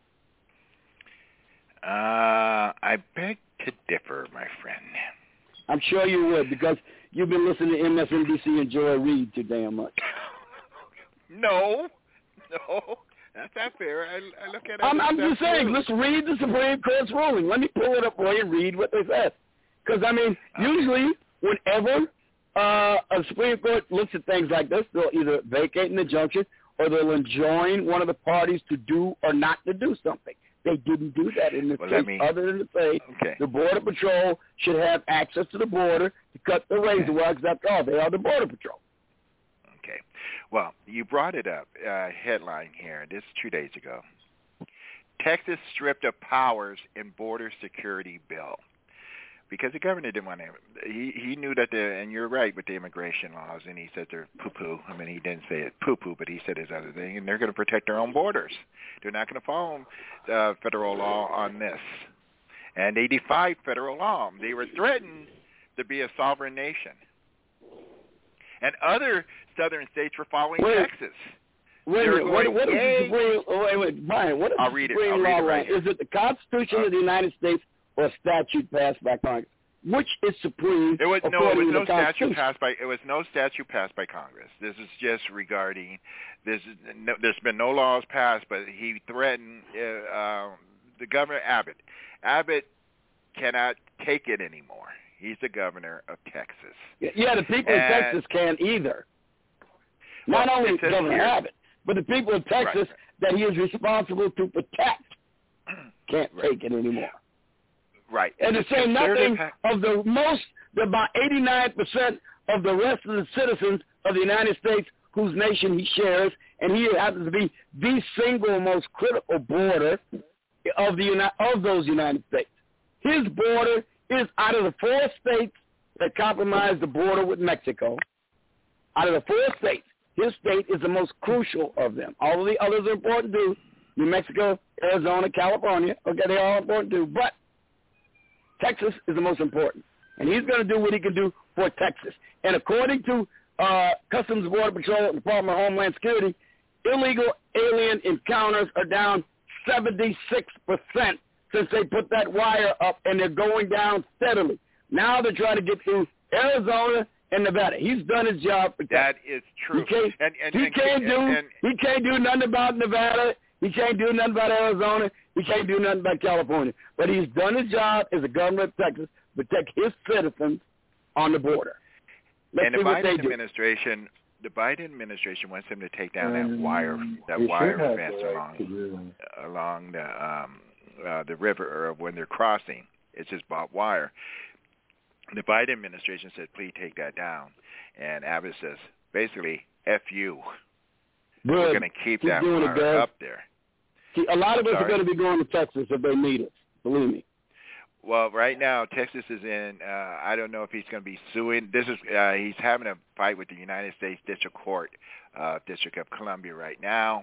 I beg to differ, my friend. I'm sure you would, because you've been listening to MSNBC and Joy Reid too damn much. No, that's not fair. I look at it. I'm just saying, let's read the Supreme Court's ruling. Let me pull it up for you and read what they said. Because, I mean, usually whenever a Supreme Court looks at things like this, they'll either vacate an injunction or they'll enjoin one of the parties to do or not to do something. They didn't do that in this case, other than to say the Border Patrol should have access to the border to cut the razor wire, because after all, they are the Border Patrol. Okay. Well, you brought it up, headline here. This is 2 days ago. Texas stripped of powers in border security bill. Because the governor didn't want to. He knew that and you're right with the immigration laws, and he said they're poo-poo. I mean, he didn't say it poo-poo, but he said his other thing, and they're going to protect their own borders. They're not going to follow federal law on this. And they defied federal law. They were threatened to be a sovereign nation. And other southern states for following Wait. Texas. Wait a minute. What is the Supreme? Wait, Brian. What is I'll the read it. Supreme I'll law? read it right here. Is it the Constitution of the United States or a statute passed by Congress? Which is supreme? It was no statute passed by. It was no statute passed by Congress. This is just regarding. There's been no laws passed, but he threatened the governor Abbott. Abbott cannot take it anymore. He's the governor of Texas. Yeah, the people in Texas can't either. Not only Governor Abbott, but the people of Texas that he is responsible to protect can't take it anymore. Right. And to say nothing of about 89% of the rest of the citizens of the United States whose nation he shares, and he happens to be the single most critical border of those United States. His border is out of the 4 states that compromise the border with Mexico. Out of the 4 states, his state is the most crucial of them. All of the others are important too. New Mexico, Arizona, California, okay, they're all important too. But Texas is the most important. And he's going to do what he can do for Texas. And according to Customs and Border Patrol and Department of Homeland Security, illegal alien encounters are down 76% since they put that wire up, and they're going down steadily. Now they're trying to get through Arizona and Nevada. He's done his job for Texas. That is true. He can't do nothing about Nevada. He can't do nothing about Arizona. He can't do nothing about California. But he's done his job as a governor of Texas to protect his citizens on the border. Let's and the Biden administration wants him to take down that wire fence along the river, or when they're crossing. It's just barbed wire. The Biden administration said, please take that down. And Abbott says, basically, F you. We're going to keep that wire up there. See, a lot of us are going to be going to Texas if they need us, believe me. Well, right now, Texas is in, I don't know if he's going to be suing. He's having a fight with the United States District Court, District of Columbia right now.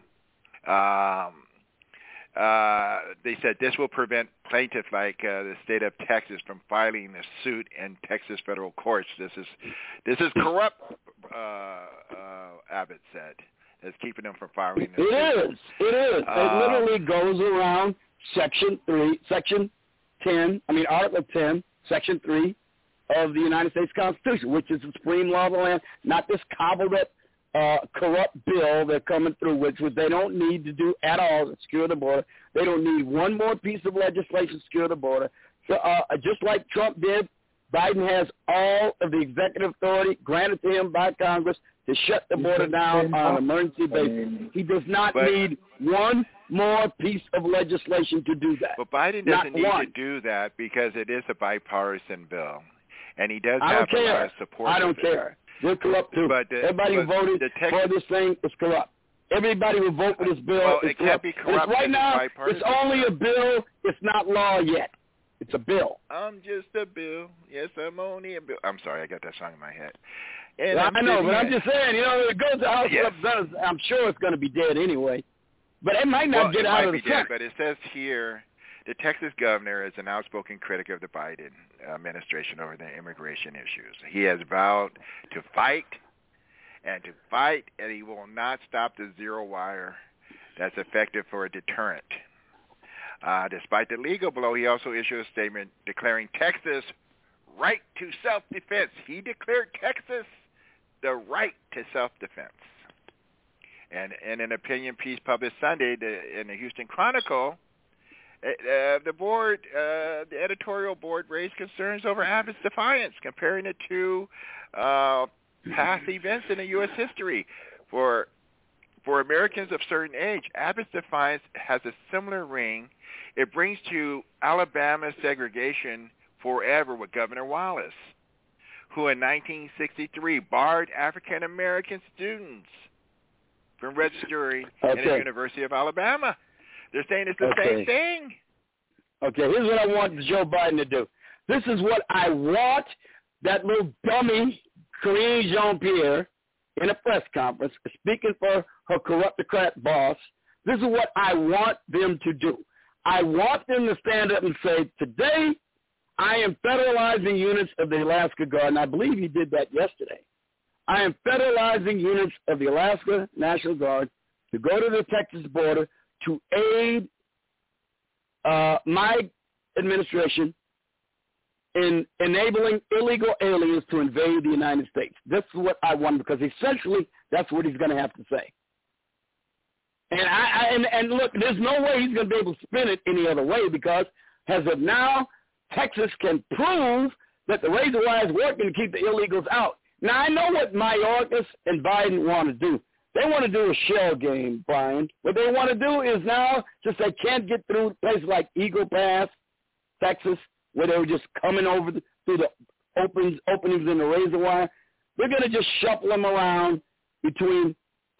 They said this will prevent plaintiffs like the state of Texas from filing a suit in Texas federal courts. This is corrupt, Abbott said. It's keeping them from filing a suit. It is. It literally goes around Article 10, Section 3 of the United States Constitution, which is the supreme law of the land, not this cobbled up corrupt bill they're coming through, which they don't need to do at all to secure the border. They don't need one more piece of legislation to secure the border. So, just like Trump did, Biden has all of the executive authority granted to him by Congress to shut the border down on an emergency basis. He does not need one more piece of legislation to do that. But Biden doesn't need to do that because it is a bipartisan bill, and he does have a lot of support. I don't care. We're corrupt too. Everybody who voted for this thing is corrupt. Everybody who voted for this bill is corrupt. Can't be corrupt. Right now, it's only a bill. It's not law yet. It's a bill. I'm just a bill. Yes, I'm only a bill. I'm sorry, I got that song in my head. And I know, but I'm just saying, it goes to House of Representatives. I'm sure it's going to be dead anyway. But it might not get out of the Senate. But it says here, the Texas governor is an outspoken critic of the Biden administration over the immigration issues. He has vowed to fight, and he will not stop the zero wire that's effective for a deterrent. Despite the legal blow, he also issued a statement declaring Texas right to self-defense. He declared Texas the right to self-defense. And in an opinion piece published Sunday in the Houston Chronicle, the editorial board raised concerns over Abbott's defiance, comparing it to past events in the U.S. history. For Americans of certain age, Abbott's defiance has a similar ring. It brings to Alabama segregation forever with Governor Wallace, who in 1963 barred African-American students from registering in the University of Alabama. They're saying it's the same thing. Okay, here's what I want Joe Biden to do. This is what I want that little dummy, Karine Jean-Pierre, in a press conference, speaking for her corruptocrat boss. This is what I want them to do. I want them to stand up and say, today I am federalizing units of the Alaska Guard, and I believe he did that yesterday. I am federalizing units of the Alaska National Guard to go to the Texas border to aid my administration in enabling illegal aliens to invade the United States. This is what I want, because essentially that's what he's going to have to say. And look, there's no way he's going to be able to spin it any other way, because as of now, Texas can prove that the razor wire is working to keep the illegals out. Now, I know what Mayorkas and Biden want to do. They want to do a shell game, Brian. What they want to do is now, since they can't get through places like Eagle Pass, Texas, where they were just coming over through the openings in the razor wire, they're going to just shuffle them around between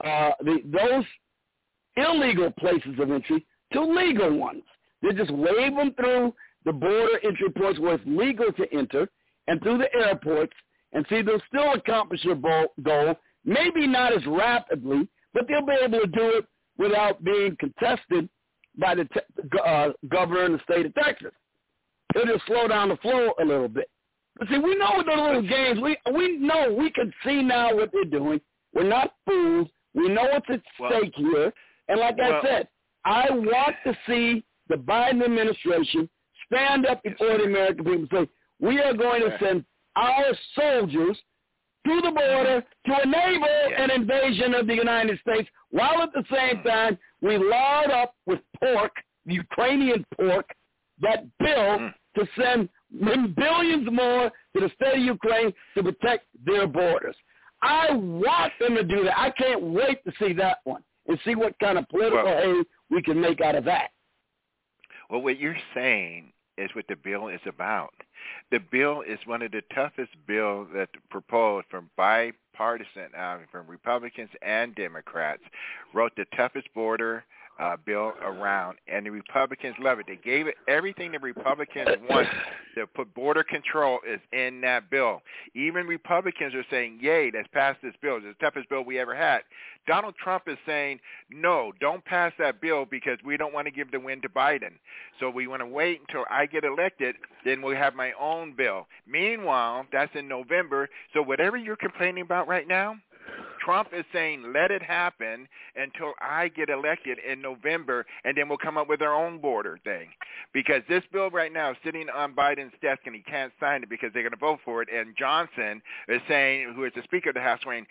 those illegal places of entry to legal ones. They just wave them through the border entry points where it's legal to enter and through the airports, and see, they'll still accomplish their goal, maybe not as rapidly, but they'll be able to do it without being contested by the governor in the state of Texas. It'll just slow down the flow a little bit. But see, we know with the little games, we know, we can see now what they're doing. We're not fools. We know what's at stake here. And like I said, I want to see the Biden administration stand up before the American people and say, we are going to send our soldiers to the border to enable an invasion of the United States, while at the same time we lard up with pork, Ukrainian pork, that bill to send billions more to the state of Ukraine to protect their borders. I want them to do that. I can't wait to see that one and see what kind of political hay we can make out of that. Well, what you're saying is what the bill is about. The bill is one of the toughest bills that proposed from bipartisan, from Republicans and Democrats, wrote the toughest border bill around, and the Republicans love it. They gave it everything the Republicans want to put border control is in that bill. Even Republicans are saying, yay, let's pass this bill. It's the toughest bill we ever had. Donald Trump is saying, no, don't pass that bill because we don't want to give the win to Biden. So we want to wait until I get elected, then we'll have my own bill. Meanwhile, that's in November. So whatever you're complaining about right now, Trump is saying, let it happen until I get elected in November, and then we'll come up with our own border thing. Because this bill right now is sitting on Biden's desk, and he can't sign it because they're going to vote for it. And Johnson is saying, who is the Speaker of the House, saying,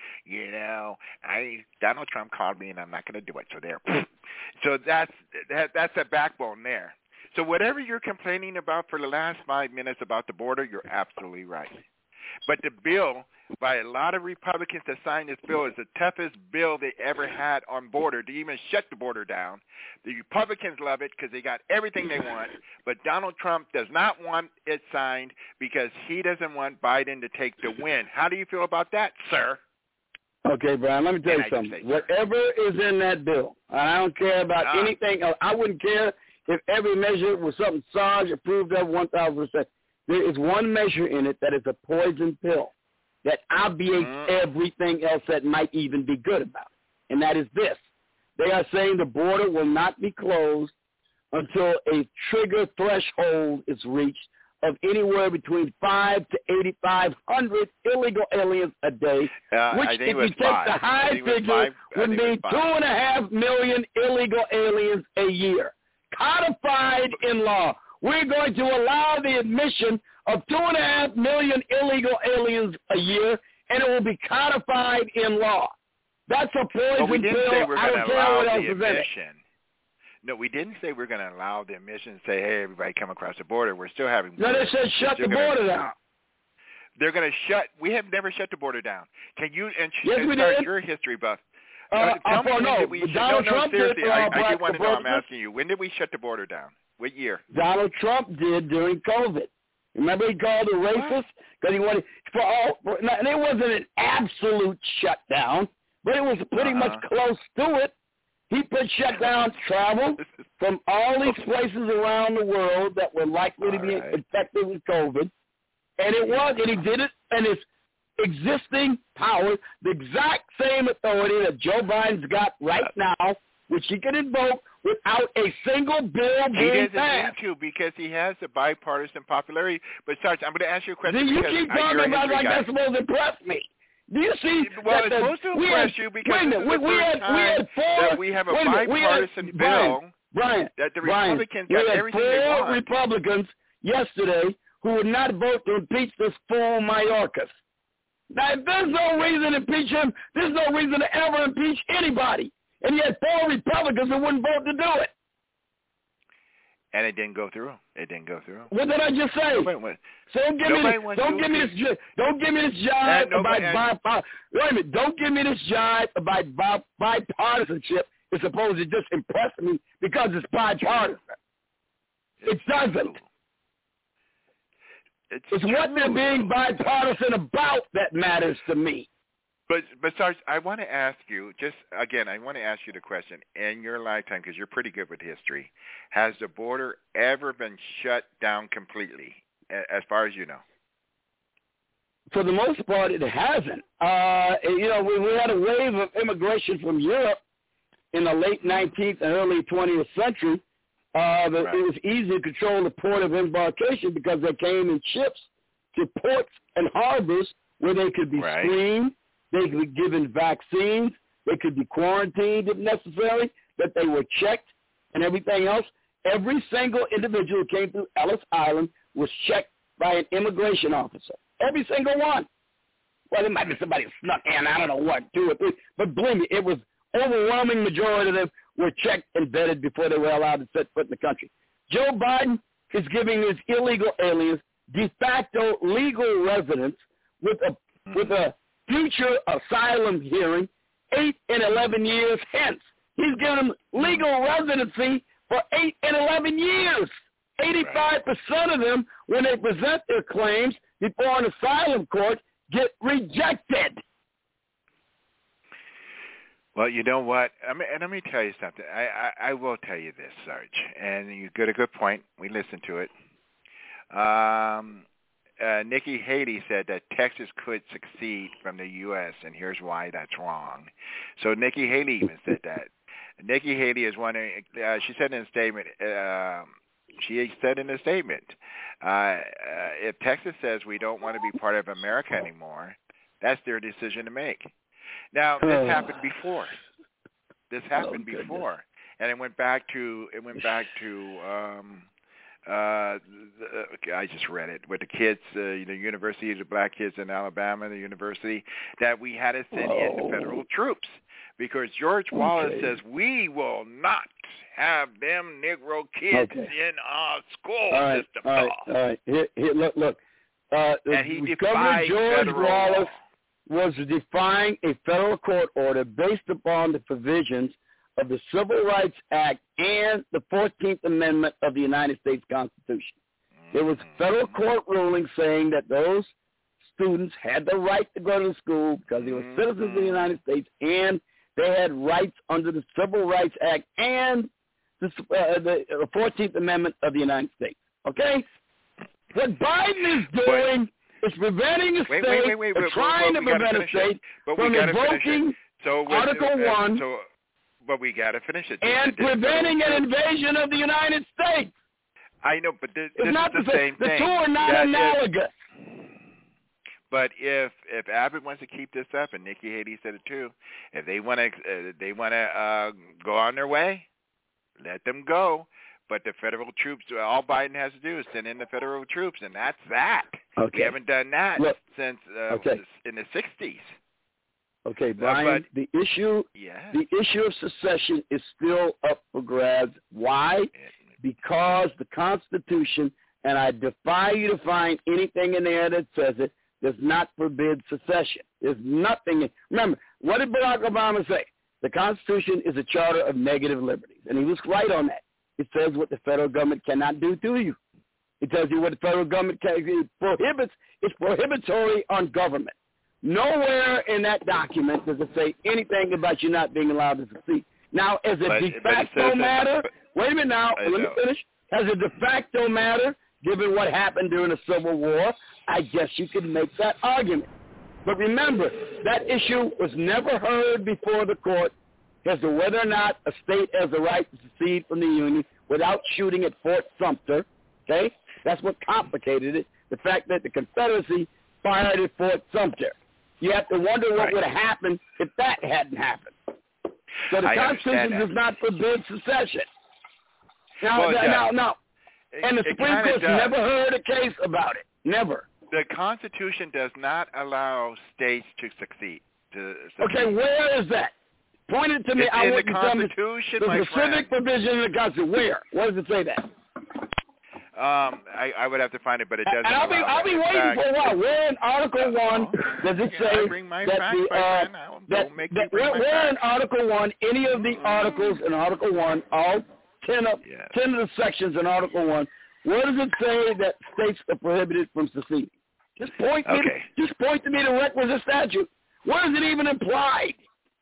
Donald Trump called me, and I'm not going to do it. So there. So that's a backbone there. So whatever you're complaining about for the last 5 minutes about the border, you're absolutely right. But the bill, by a lot of Republicans that signed this bill, is the toughest bill they ever had on border to even shut the border down. The Republicans love it because they got everything they want, but Donald Trump does not want it signed because he doesn't want Biden to take the win. How do you feel about that, sir? Okay, Brian, let me tell you something. Whatever is in that bill, I don't care about anything else. I wouldn't care if every measure was something Sarge approved of 1,000%. There is one measure in it that is a poison pill that obviates everything else that might even be good about it, and that is this. They are saying the border will not be closed until a trigger threshold is reached of anywhere between 500 to 8,500 illegal aliens a day, which if you take the high figure would mean 2.5 million illegal aliens a year, codified in law. We're going to allow the admission of 2.5 million illegal aliens a year, and it will be codified in law. That's a poison pill. I don't care what else is in it. No, we didn't say we're going to allow the admission and say, hey, everybody come across the border. We're still having No, they said shut the border down. They're going to shut. We have never shut the border down. Can you yes, we did. Your history buff? Tell me Donald Trump seriously, I do want to know. I'm asking you. When did we shut the border down? What year? Donald Trump did during COVID. Remember he called it racist because he wanted and it wasn't an absolute shutdown, but it was pretty much close to it. He shut down travel from all these places around the world that were likely to be infected with COVID, and he did it in his existing power, the exact same authority that Joe Biden's got right now, which he can invoke without a single bill being passed. He doesn't need to because he has a bipartisan popularity. But Sarge, I'm going to ask you a question. See, you keep talking about like that's supposed to impress me. Do you see? Well, it's supposed to impress you because this is the first time that we have a bipartisan bill that the Republicans got everything they want. We had 4 Republicans yesterday who would not vote to impeach this fool Mayorkas. Now, if there's no reason to impeach him, there's no reason to ever impeach anybody. And you had 4 Republicans who wouldn't vote to do it. And it didn't go through. It didn't go through. What did I just say? So don't give me this jive about wait a minute. Don't give me this jive about bipartisanship. It's supposed to just impress me because it's bipartisan. It doesn't. It's what they're being bipartisan about that matters to me. But Sarge, I want to ask you, I want to ask you the question, in your lifetime, because you're pretty good with history, has the border ever been shut down completely, as far as you know? For the most part, it hasn't. We had a wave of immigration from Europe in the late 19th and early 20th century. It was easy to control the port of embarkation because they came in ships to ports and harbors where they could be screened. They could be given vaccines. They could be quarantined if necessary, that they were checked and everything else. Every single individual who came through Ellis Island was checked by an immigration officer. Every single one. Well, there might be somebody who snuck in, I don't know what, 2 or 3. But believe me, it was overwhelming majority of them were checked and vetted before they were allowed to set foot in the country. Joe Biden is giving his illegal aliens de facto legal residence with a future asylum hearing 8 and 11 years hence. He's giving them legal residency for 8 and 11 years. 85% of them, when they present their claims before an asylum court, get rejected. Well, you know what? Let me tell you something. I will tell you this, Sarge, and you got a good point. We listened to it. Nikki Haley said that Texas could succeed from the U.S., and here's why that's wrong. So Nikki Haley even said that. Nikki Haley is wondering, she said in a statement, if Texas says we don't want to be part of America anymore, that's their decision to make. Now, this happened before. And it went back to I just read it with the kids, university, the black kids in Alabama, the university, that we had to send in the federal troops because George Wallace says we will not have them Negro kids in our school system. All right. Here, look. And he defied George federal Wallace law. Was defying a federal court order based upon the provisions of the Civil Rights Act and the 14th Amendment of the United States Constitution. There was a federal court ruling saying that those students had the right to go to school because they were citizens of the United States and they had rights under the Civil Rights Act and the 14th Amendment of the United States. Okay? What Biden is doing is preventing a state, trying to prevent a state from invoking Article 1. But we got to finish it. And preventing an invasion of the United States. I know, but this is the same thing. The two are not analogous. But if Abbott wants to keep this up, and Nikki Haley said it too, if they want to go on their way, let them go. But the federal troops, all Biden has to do is send in the federal troops, and that's that. Okay. We haven't done that since in the 60s. Okay, Brian, the issue of secession is still up for grabs. Why? Because the Constitution, and I defy you to find anything in there that says it, does not forbid secession. There's nothing. Remember, what did Barack Obama say? The Constitution is a charter of negative liberties, and he was right on that. It says what the federal government cannot do to you. It tells you what the federal government prohibits. It's prohibitory on government. Nowhere in that document does it say anything about you not being allowed to succeed. Now, as a de facto matter, wait a minute now, let me finish. As a de facto matter, given what happened during the Civil War, I guess you could make that argument. But remember, that issue was never heard before the court as to whether or not a state has the right to secede from the Union without shooting at Fort Sumter, okay? That's what complicated it, the fact that the Confederacy fired at Fort Sumter. you have to wonder what would have happened if that hadn't happened. So the Constitution does not forbid secession. Now, and the Supreme Court's never heard a case about it. Never. The Constitution does not allow states to succeed. Okay, where is that? Point it to me. It's in the Constitution, my friend. The specific provision in the Constitution. Where? Where does it say that? I would have to find it, but it doesn't. And I'll be waiting for a while. Where in Article 1 does it say that where in Article 1, any of the articles in Article 1, all 10 of the sections in Article 1, where does it say that states are prohibited from seceding? Just point to me the requisite statute. Where is it even implied?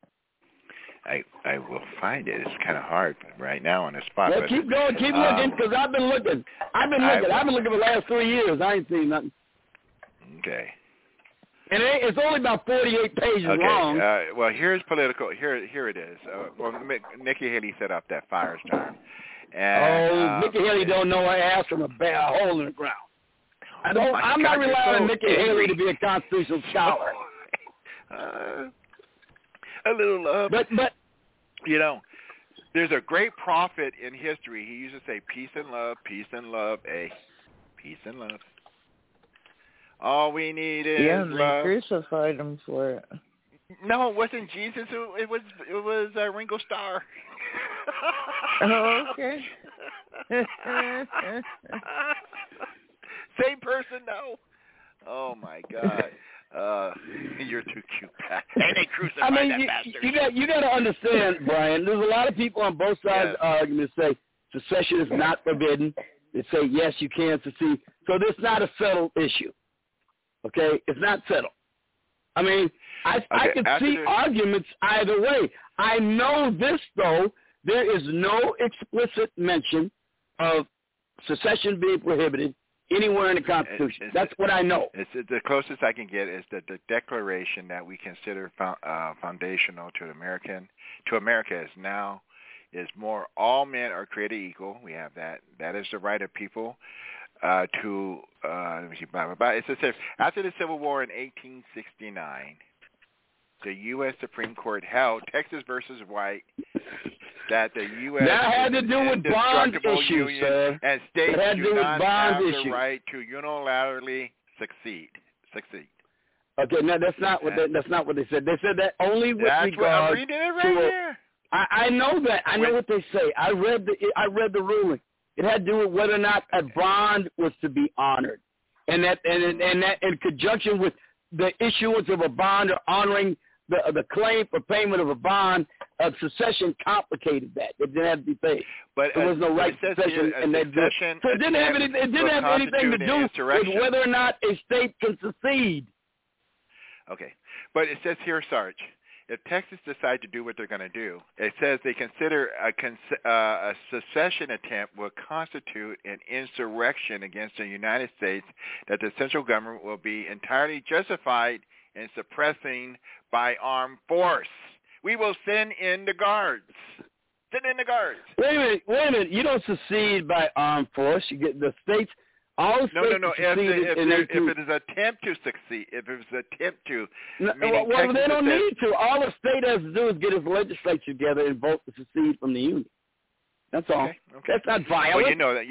I will find it. It's kind of hard right now on the spot. Well, keep going, keep looking, because I've been looking. I've been looking for the last 3 years. I ain't seen nothing. Okay. And it's only about 48 pages long. Well, here's political. Here it is. Nikki Haley set up that firestorm. And, Nikki Haley don't know her ass from a hole in the ground. I'm not relying on Nikki Haley to be a constitutional scholar. A little love. But you know, there's a great prophet in history. He used to say, peace and love, peace and love, peace and love. All we need is love. Yeah, they crucified him for it. No, it wasn't Jesus. It was Ringo Starr. Oh, okay. Same person, no. Oh my God. You're too cute, Pat. And they crucified that bastard. You got to understand, Brian. There's a lot of people on both sides of the argument say secession is not forbidden. They say yes, you can secede. So this is not a settled issue. Okay, it's not settled. I mean, I can see arguments either way. I know this though. There is no explicit mention of secession being prohibited anywhere in the Constitution. That's what I know. It's the closest I can get is that the declaration that we consider foundational to America is more all men are created equal. We have that. That is the right of people to let me see. It says after the Civil War in 1869, the U.S. Supreme Court held Texas versus White that the U.S. that had to do with bond issues, sir. And states do not have the right to unilaterally succeed. Okay, no, that's not what they said. They said that only with regard what I'm reading it right here. I know that. I know what they say. I read the ruling. It had to do with whether or not a bond was to be honored, and that in conjunction with the issuance of a bond or honoring the claim for payment of a bond, secession complicated that. It didn't have to be paid. But there was no right to secession, so it didn't have anything to do with whether or not a state can secede. Okay, but it says here, Sarge, if Texas decides to do what they're going to do, it says they consider a secession attempt will constitute an insurrection against the United States that the central government will be entirely justified in suppressing by armed force. We will send in the guards. Send in the guards. Wait a minute. You don't secede by armed force. You get the states. All states no. If it is an attempt to succeed, if it is an attempt to, well, they don't need to. All the state has to do is get its legislature together and vote to secede from the union. That's all. Okay. That's not violent. Well, you know that.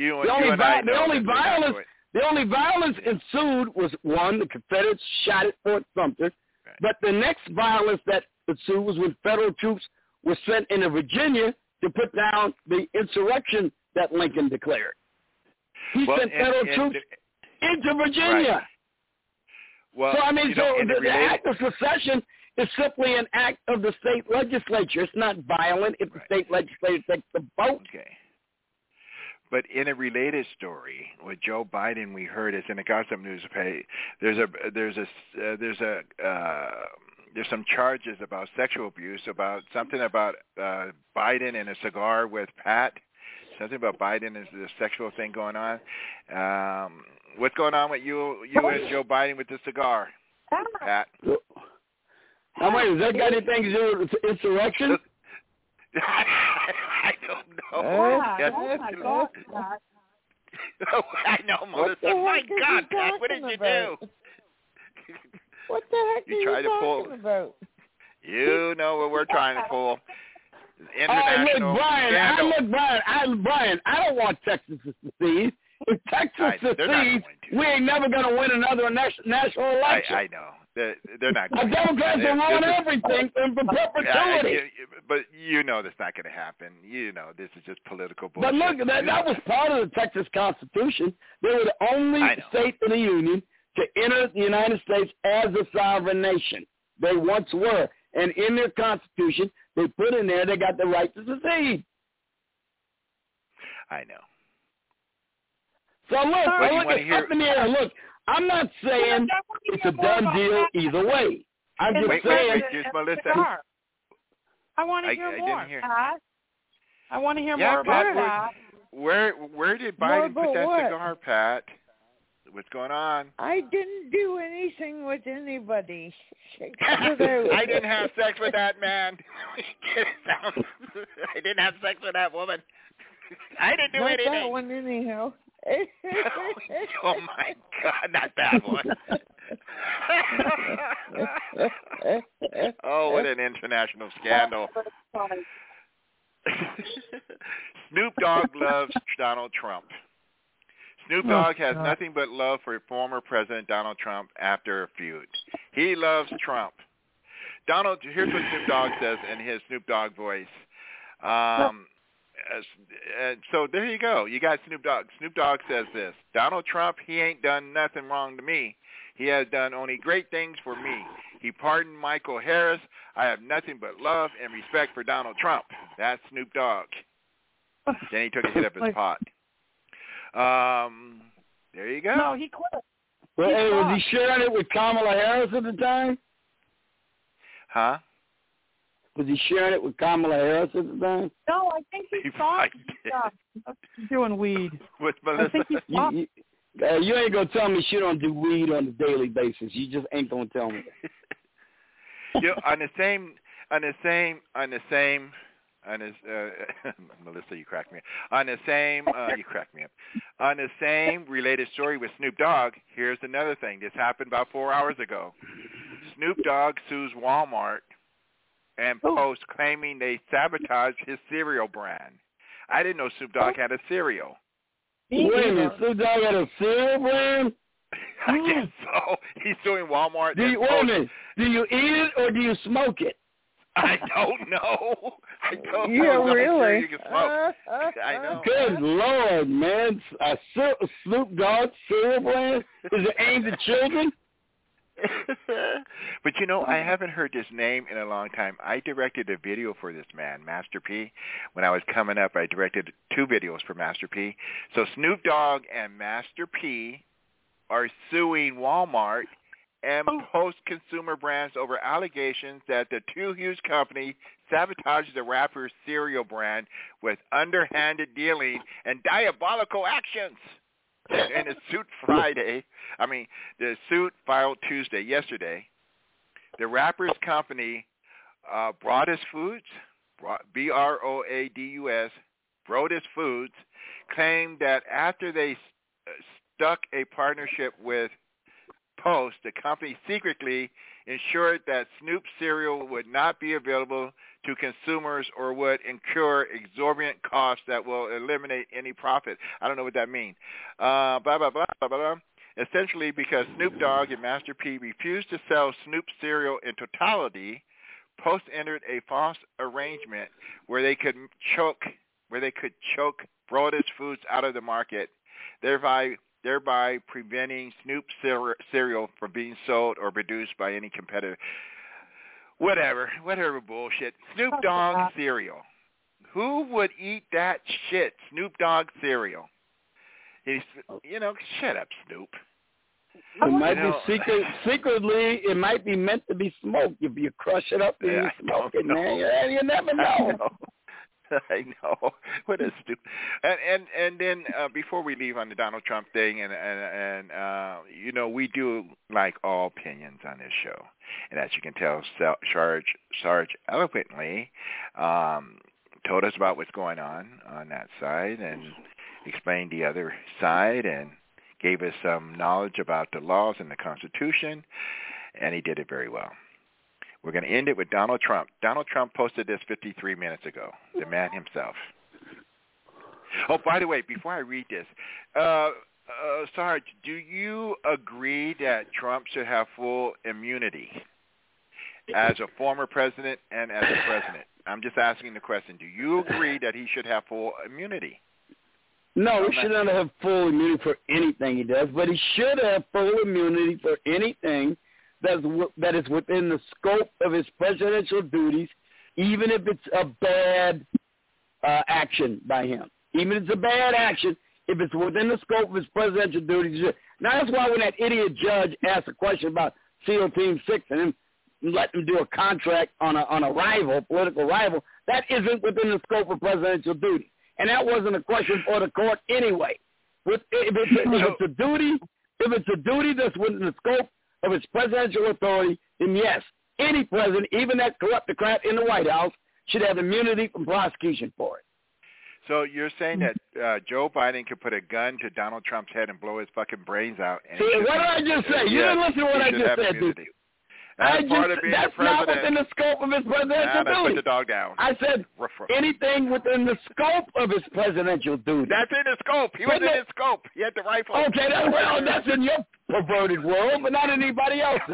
The only violence ensued was, one, the Confederates shot at Fort Sumter, right. But the next violence that ensued was when federal troops were sent into Virginia to put down the insurrection that Lincoln declared. He sent federal troops into Virginia. Right. Well, so, I mean, the act of secession is simply an act of the state legislature. It's not violent if the state legislature takes the vote. Okay. But in a related story, with Joe Biden, we heard is in the Gossip News page. There's some charges about sexual abuse, about something about Biden and a cigar with Pat. Something about Biden is the sexual thing going on. What's going on with you and Joe Biden with the cigar, Pat? Now wait, has that got anything to do with insurrection? I don't know. Oh my God. I know, Melissa. Oh my God, Pat, what did you do? What the heck are you talking about? You know what we're trying to pull. International scandal. Brian, I don't want Texas to secede. If Texas secedes, we ain't never going to win another national election. I know. They're not going to. The Democrats will ruin everything in perpetuity. But you know that's not going to happen. You know this is just political bullshit. But look, that was part of the Texas Constitution. They were the only state in the Union to enter the United States as a sovereign nation. They once were. And in their Constitution, they put in there they got the right to secede. I know. So look, I'm not saying it's a done deal either way. I'm just saying. Melissa. I want to hear more, Pat. I want to hear more about that. Where did Biden put that cigar, Pat? What's going on? I didn't do anything with anybody. I didn't have sex with that man. I didn't have sex with that woman. I didn't do anything. Not that one, anyhow. Oh my God, not that one. Oh, what an international scandal. Snoop Dogg loves Donald Trump. Snoop Dogg has nothing but love for former President Donald Trump after a feud. He loves Trump. Here's what Snoop Dogg says in his Snoop Dogg voice. So there you go. You got Snoop Dogg. Snoop Dogg says this: Donald Trump, he ain't done nothing wrong to me. He has done only great things for me. He pardoned Michael Harris. I have nothing but love and respect for Donald Trump. That's Snoop Dogg. Then he took a hit of his pot. There you go. No, he quit. Well, was he sharing it with Kamala Harris at the time? Huh? Was he sharing it with Kamala Harris at the time? No, I think he stopped. Doing weed. With Melissa. I think he stopped. You ain't gonna tell me she don't do weed on a daily basis. You just ain't gonna tell me that. Melissa, you cracked me up. You cracked me up. On the same related story with Snoop Dogg, here's another thing. This happened about 4 hours ago. Snoop Dogg sues Walmart and posts claiming they sabotaged his cereal brand. I didn't know Snoop Dogg had a cereal. Wait a minute, Snoop Dogg had a cereal brand? I guess so. He's suing Walmart. Wait a minute. Do you eat it or do you smoke it? I don't know. I don't know. Yeah, really? You can smoke. I know. Good Lord, man. A Snoop Dogg cereal brand? Is it aimed at children? But, you know, I haven't heard this name in a long time. I directed a video for this man, Master P. When I was coming up, I directed 2 videos for Master P. So Snoop Dogg and Master P are suing Walmart and Post Consumer Brands over allegations that the two huge companies sabotaged the rapper's cereal brand with underhanded dealing and diabolical actions. In a suit the suit filed Tuesday, yesterday, the rapper's company, Brodus Foods, B-R-O-A-D-U-S, Brodus Foods, claimed that after they stuck a partnership with Post, the company secretly ensured that Snoop cereal would not be available to consumers or would incur exorbitant costs that will eliminate any profit. I don't know what that means. Blah, blah, blah, blah, blah. Essentially, because Snoop Dogg and Master P refused to sell Snoop cereal in totality, Post entered a false arrangement where they could choke Brodus Foods out of the market, thereby preventing Snoop cereal from being sold or produced by any competitor. Whatever bullshit. Snoop Dogg cereal. Who would eat that shit? Snoop Dogg cereal. Shut up, Snoop. It might be secretly, it might be meant to be smoked. If you crush it up and you smoke it, man, you never know. I know. What a stupid. And then before we leave on the Donald Trump thing, and we do like all opinions on this show, and as you can tell, Sarge eloquently told us about what's going on that side, and explained the other side, and gave us some knowledge about the laws and the Constitution. and he did it very well. We're going to end it with Donald Trump. Donald Trump posted this 53 minutes ago, the man himself. Oh, by the way, before I read this, Sarge, do you agree that Trump should have full immunity as a former president and as a president? I'm just asking the question. Do you agree that he should have full immunity? No, he should not have full immunity for anything he does, but he should have full immunity for anything that is within the scope of his presidential duties, even if it's a bad action by him. Even if it's a bad action, if it's within the scope of his presidential duties. Now, that's why when that idiot judge asked a question about SEAL Team 6 and him letting him do a contract on a rival, political rival, that isn't within the scope of presidential duty. And that wasn't a question for the court anyway. If it's a duty that's within the scope of its presidential authority, then yes, any president, even that corruptocrat in the White House, should have immunity from prosecution for it. So you're saying that Joe Biden could put a gun to Donald Trump's head and blow his fucking brains out? And what did I just say? You didn't listen to what I just said, dude. That's not within the scope of his presidential duty. Put the dog down. I said anything within the scope of his presidential duty. That's in his scope. He was in his scope. He had the rifle. Okay, that's in your perverted world, but not anybody else's.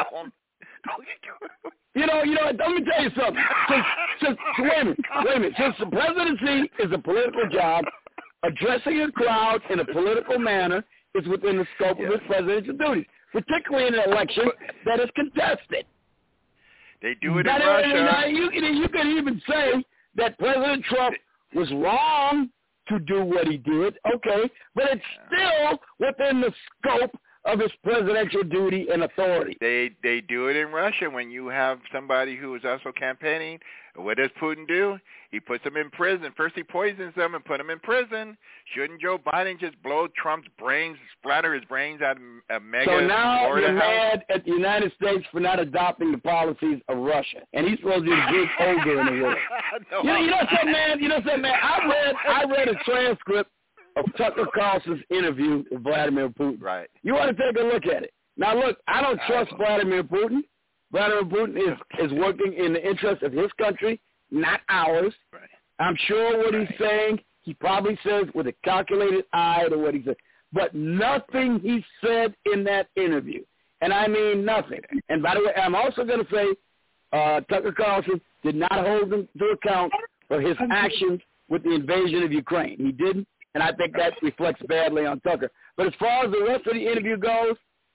You know, let me tell you something. Wait a minute. Since the presidency is a political job, addressing a crowd in a political manner is within the scope of his presidential duties, particularly in an election that is contested. They do it in Russia. You can even say that President Trump was wrong to do what he did, okay, but it's still within the scope of his presidential duty and authority. They do it in Russia when you have somebody who is also campaigning. What does Putin do? He puts them in prison. First he poisons them and put them in prison. Shouldn't Joe Biden just blow Trump's brains, splatter his brains out of mega So now Florida you're house? mad at the United States for not adopting the policies of Russia. And he's supposed to be the big ogre in the world. You know something, man? I read a transcript of Tucker Carlson's interview with Vladimir Putin. Right. You want to take a look at it. Now, look, I don't trust Vladimir Putin. Vladimir Putin is working in the interest of his country, not ours. Right. I'm sure what he's saying, he probably says with a calculated eye to what he said. But nothing he said in that interview, and I mean nothing. And by the way, I'm also going to say Tucker Carlson did not hold him to account for his actions with the invasion of Ukraine. He didn't. And I think that reflects badly on Tucker. But as far as the rest of the interview goes,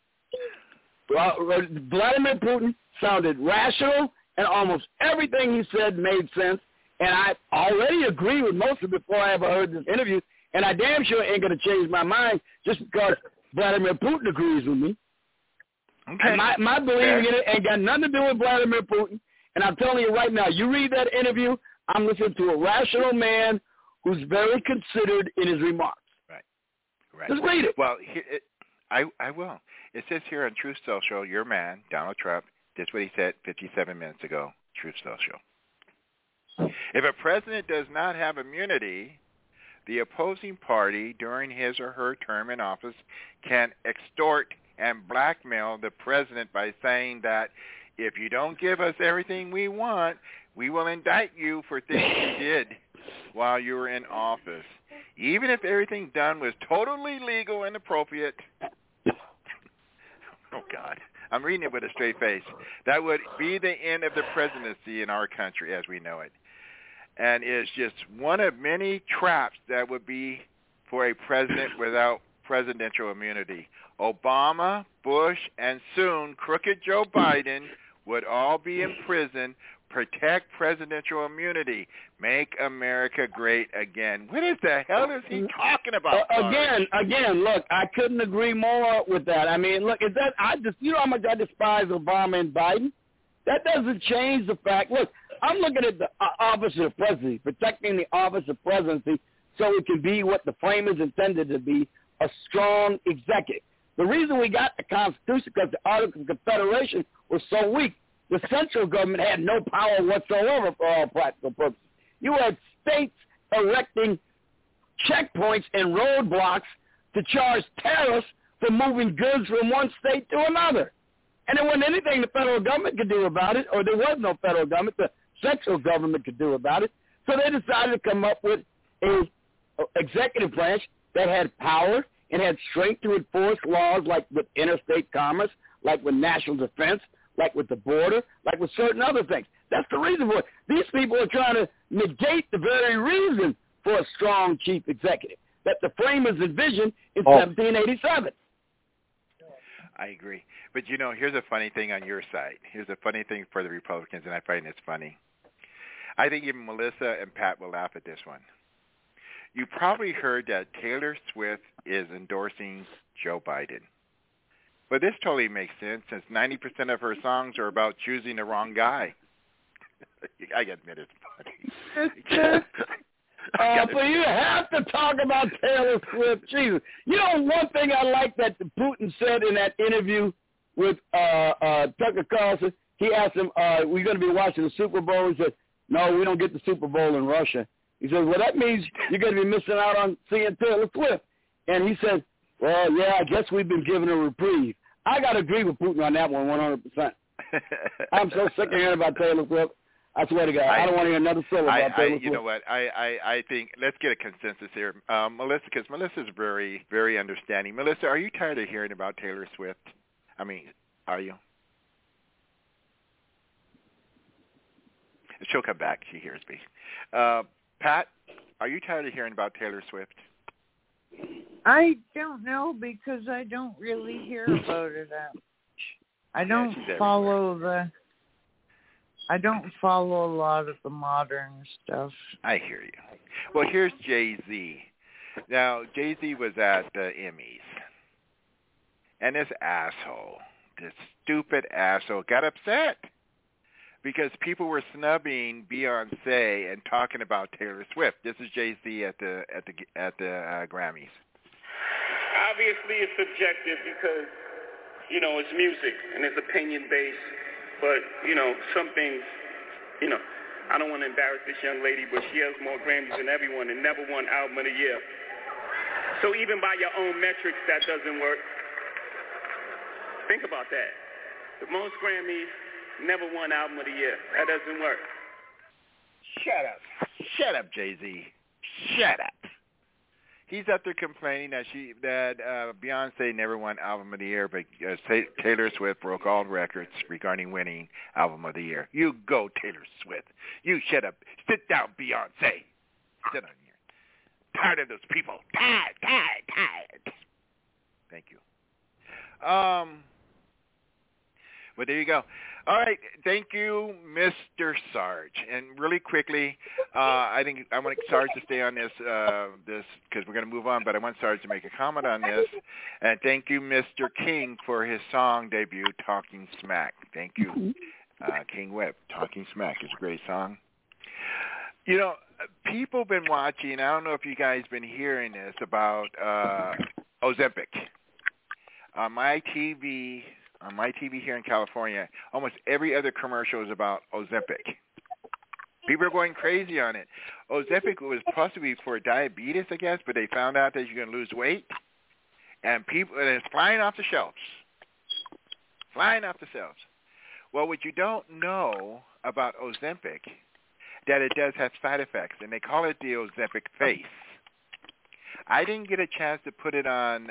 Vladimir Putin sounded rational, and almost everything he said made sense. And I already agree with most of it before I ever heard this interview. And I damn sure ain't going to change my mind just because Vladimir Putin agrees with me. Okay. And my believing in it ain't got nothing to do with Vladimir Putin. And I'm telling you right now, you read that interview, I'm listening to a rational man who's very considered in his remarks. Right. Just read it. Well, I will. It says here on Truth Social, your man, Donald Trump, this is what he said 57 minutes ago, Truth Social. If a president does not have immunity, the opposing party during his or her term in office can extort and blackmail the president by saying that if you don't give us everything we want, we will indict you for things you did while you were in office. Even if everything done was totally legal and appropriate. Oh, God. I'm reading it with a straight face. That would be the end of the presidency in our country as we know it. And it's just one of many traps that would be for a president without presidential immunity. Obama, Bush, and soon crooked Joe Biden would all be in prison. Protect presidential immunity. Make America great again. What the hell is he talking about? Again, look, I couldn't agree more with that. I mean, look, you know how much I despise Obama and Biden? That doesn't change the fact. Look, I'm looking at the office of presidency, protecting the office of presidency so it can be what the framers intended to be, a strong executive. The reason we got the Constitution because the Articles of Confederation was so weak. The central government had no power whatsoever for all practical purposes. You had states erecting checkpoints and roadblocks to charge tariffs for moving goods from one state to another. And there wasn't anything the federal government could do about it, or there was no federal government. The central government could do about it. So they decided to come up with a executive branch that had power and had strength to enforce laws like with interstate commerce, like with national defense, like with the border, like with certain other things. That's the reason for it. These people are trying to negate the very reason for a strong chief executive that the framers envisioned in 1787. I agree. But, here's a funny thing on your side. Here's a funny thing for the Republicans, and I find it's funny. I think even Melissa and Pat will laugh at this one. You probably heard that Taylor Swift is endorsing Joe Biden. But this totally makes sense since 90% of her songs are about choosing the wrong guy. I admit it's funny. But you have to talk about Taylor Swift. Jesus. One thing I like that Putin said in that interview with Tucker Carlson, he asked him, we're going to be watching the Super Bowl. He said, no, we don't get the Super Bowl in Russia. He says, well, that means you're going to be missing out on seeing Taylor Swift. And he said, well, yeah, I guess we've been given a reprieve. I got to agree with Putin on that one 100%. I'm so sick of hearing about Taylor Swift. I swear to God, I don't want to hear another syllable about Taylor Swift. You know what? I think let's get a consensus here. Melissa, because Melissa's very, very understanding. Melissa, are you tired of hearing about Taylor Swift? I mean, are you? She'll come back. She hears me. Pat, are you tired of hearing about Taylor Swift? I don't know because I don't really hear about it that much. I don't follow a lot of the modern stuff. I hear you. Well, here's Jay-Z. Now, Jay-Z was at the Emmys, and this stupid asshole, got upset because people were snubbing Beyonce and talking about Taylor Swift. This is Jay-Z at the Grammys. Obviously, it's subjective because it's music and it's opinion based. But some things, I don't want to embarrass this young lady, but she has more Grammys than everyone and never won Album of the Year. So even by your own metrics, that doesn't work. Think about that. The most Grammys, never won Album of the Year. That doesn't work. Shut up. Shut up, Jay-Z. Shut up. He's up there complaining that Beyonce never won Album of the Year, but Taylor Swift broke all records regarding winning Album of the Year. You go, Taylor Swift. You shut up. Sit down, Beyonce. Sit on here. Tired of those people. Tired. Thank you. Well, there you go. All right. Thank you, Mr. Sarge. And really quickly, I think I want Sarge to stay on this because we're going to move on, but I want Sarge to make a comment on this. And thank you, Mr. King, for his song debut, Talking Smack. Thank you, King Webb. Talking Smack is a great song. People have been watching, I don't know if you guys been hearing this, about Ozempic. On my TV here in California, almost every other commercial is about Ozempic. People are going crazy on it. Ozempic was possibly for diabetes, I guess, but they found out that you're going to lose weight, and it's flying off the shelves. Well, what you don't know about Ozempic, that it does have side effects, and they call it the Ozempic face. I didn't get a chance to put it on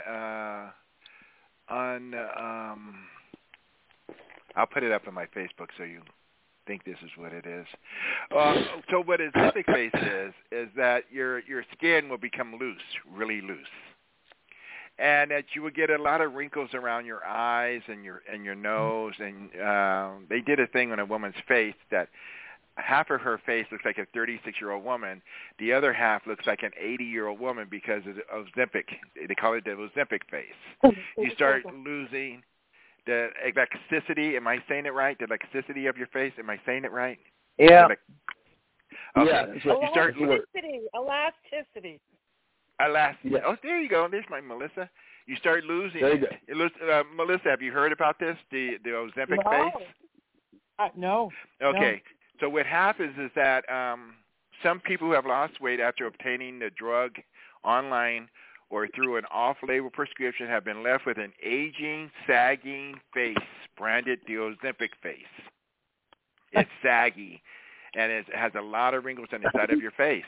I'll put it up on my Facebook so you think this is what it is. So what Ozempic face is that your skin will become loose, really loose, and that you will get a lot of wrinkles around your eyes and your nose. And they did a thing on a woman's face that half of her face looks like a 36-year-old woman. The other half looks like an 80-year-old woman because of Ozempic. They call it the Ozempic face. You start losing the elasticity. Am I saying it right? The elasticity of your face. Am I saying it right? Yeah. Okay. Yeah. You start Elasticity. Yeah. Oh, there you go. There's my Melissa. You start losing. Melissa, have you heard about this? The Ozempic face? No. Okay. So what happens is that some people who have lost weight after obtaining the drug online or through an off-label prescription have been left with an aging, sagging face, branded the Ozempic face. It's saggy, and it has a lot of wrinkles on the side of your face.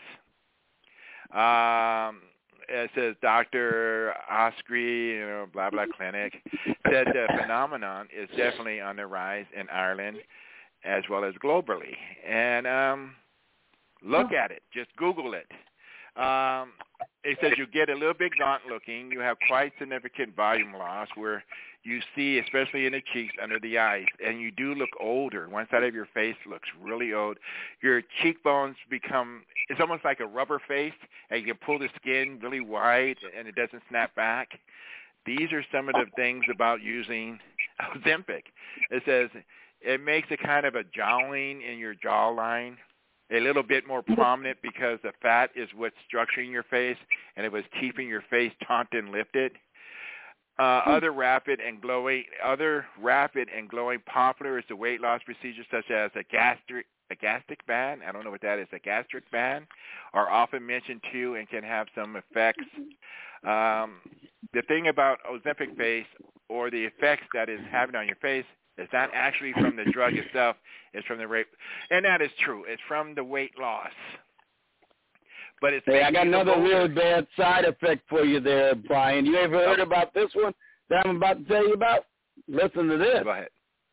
It says Dr. Oskry, blah, blah, clinic, said the phenomenon is definitely on the rise in Ireland as well as globally. And look at it. Just Google it. It says you get a little bit gaunt looking. You have quite significant volume loss where you see, especially in the cheeks, under the eyes, and you do look older. One side of your face looks really old. Your cheekbones become, it's almost like a rubber face, and you can pull the skin really wide, and it doesn't snap back. These are some of the things about using Ozempic. It says it makes a kind of a jowling in your jawline a little bit more prominent because the fat is what's structuring your face, and it was keeping your face taut and lifted. Other rapid and glowing popular is the weight loss procedure such as a gastric band. I don't know what that is. A gastric band are often mentioned too and can have some effects. The thing about Ozempic face or the effects that it's having on your face is not actually from the drug itself. It's from the rape. And that is true. It's from the weight loss. But it's I got another really bad side effect for you there, Brian. You ever heard about this one that I'm about to tell you about? Listen to this. Go ahead.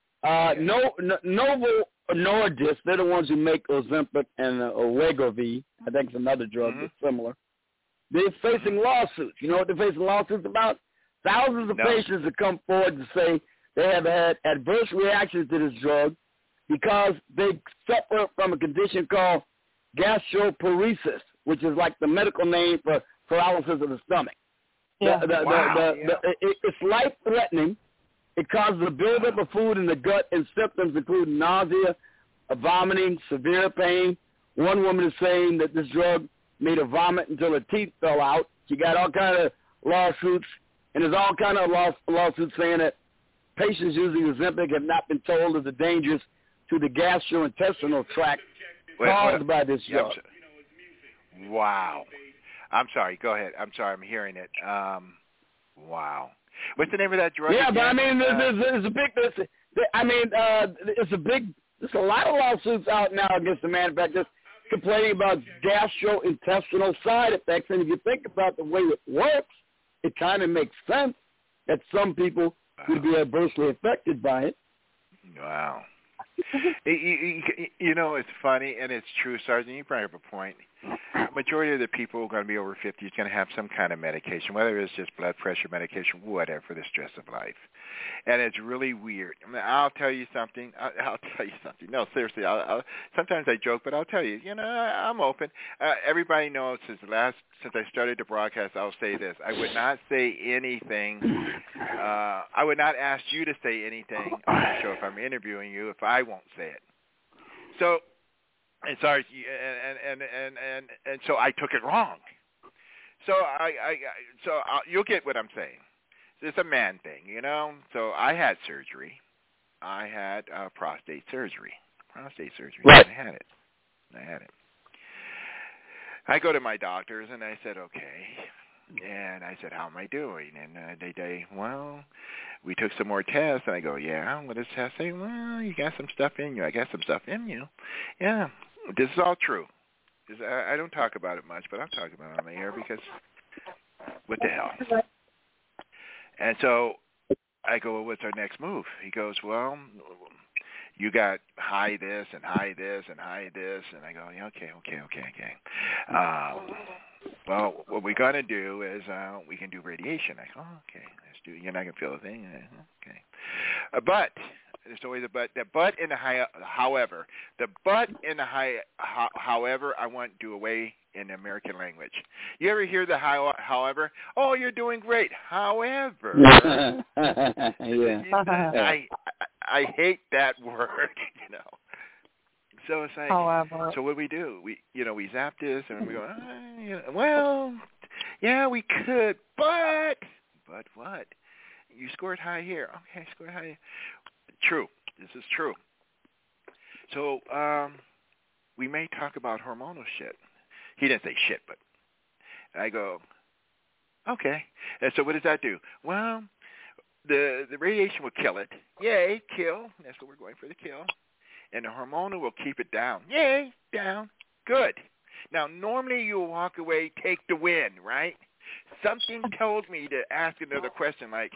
Novo Nordisk, they're the ones who make Ozempic and Wegovy. I think it's another drug that's similar. They're facing lawsuits. You know what they're facing lawsuits about? Thousands of patients have come forward to say they have had adverse reactions to this drug because they suffer from a condition called gastroparesis, which is like the medical name for paralysis of the stomach. Yeah. It's life-threatening. It causes a buildup of food in the gut and symptoms including nausea, vomiting, severe pain. One woman is saying that this drug made her vomit until her teeth fell out. She got all kind of lawsuits, and there's all kind of lawsuits saying that patients using Ozempic have not been told of the dangers to the gastrointestinal tract caused by this drug. Wow. I'm sorry. Go ahead. I'm sorry. I'm hearing it. Wow. What's the name of that drug? Yeah, again? but I mean, there's a lot of lawsuits out now against the manufacturers complaining about gastrointestinal side effects. And if you think about the way it works, it kind of makes sense that some people would be adversely affected by it. Wow. It's funny, and it's true, Sergeant. You bring up a point. Majority of the people who are going to be over 50 is going to have some kind of medication, whether it's just blood pressure medication, whatever, for the stress of life. And it's really weird. I mean, I'll tell you something. No, seriously. Sometimes I joke, but I'll tell you. I'm open. Everybody knows since I started the broadcast, I'll say this. I would not say anything. I would not ask you to say anything on the show if I'm interviewing you if I won't say it. So, and sorry, and so I took it wrong. So you'll get what I'm saying. It's a man thing, So I had surgery. I had prostate surgery. Right. I had it. I go to my doctors and I said, okay. And I said, how am I doing? And they well, we took some more tests. And I go, yeah, what does the test say? Well, you got some stuff in you. I got some stuff in you. Yeah, this is all true. I don't talk about it much, but I'll talk about it on the air because what the hell? And so I go, well, what's our next move? He goes, well, you got high this and high this and high this. And I go, yeah, okay. Well, what we're going to do is we can do radiation. I go, okay, let's do it. You're not going to feel a thing. Okay. But there's always a but. The but in the however. The but in the however, I want to do away in the American language. You ever hear the however? Oh, you're doing great. However. I hate that word, So it's like, however. So what we do? We zap this and we go, well, yeah, we could, but what? You scored high here. Okay, scored high. True. This is true. So we may talk about hormonal shit. He didn't say shit, but I go, Okay. And so what does that do? Well, the radiation will kill it. Yay, kill. That's what we're going for, the kill. And the hormonal will keep it down. Yay, down. Good. Now, normally you'll walk away, take the win, right? Something told me to ask another question like,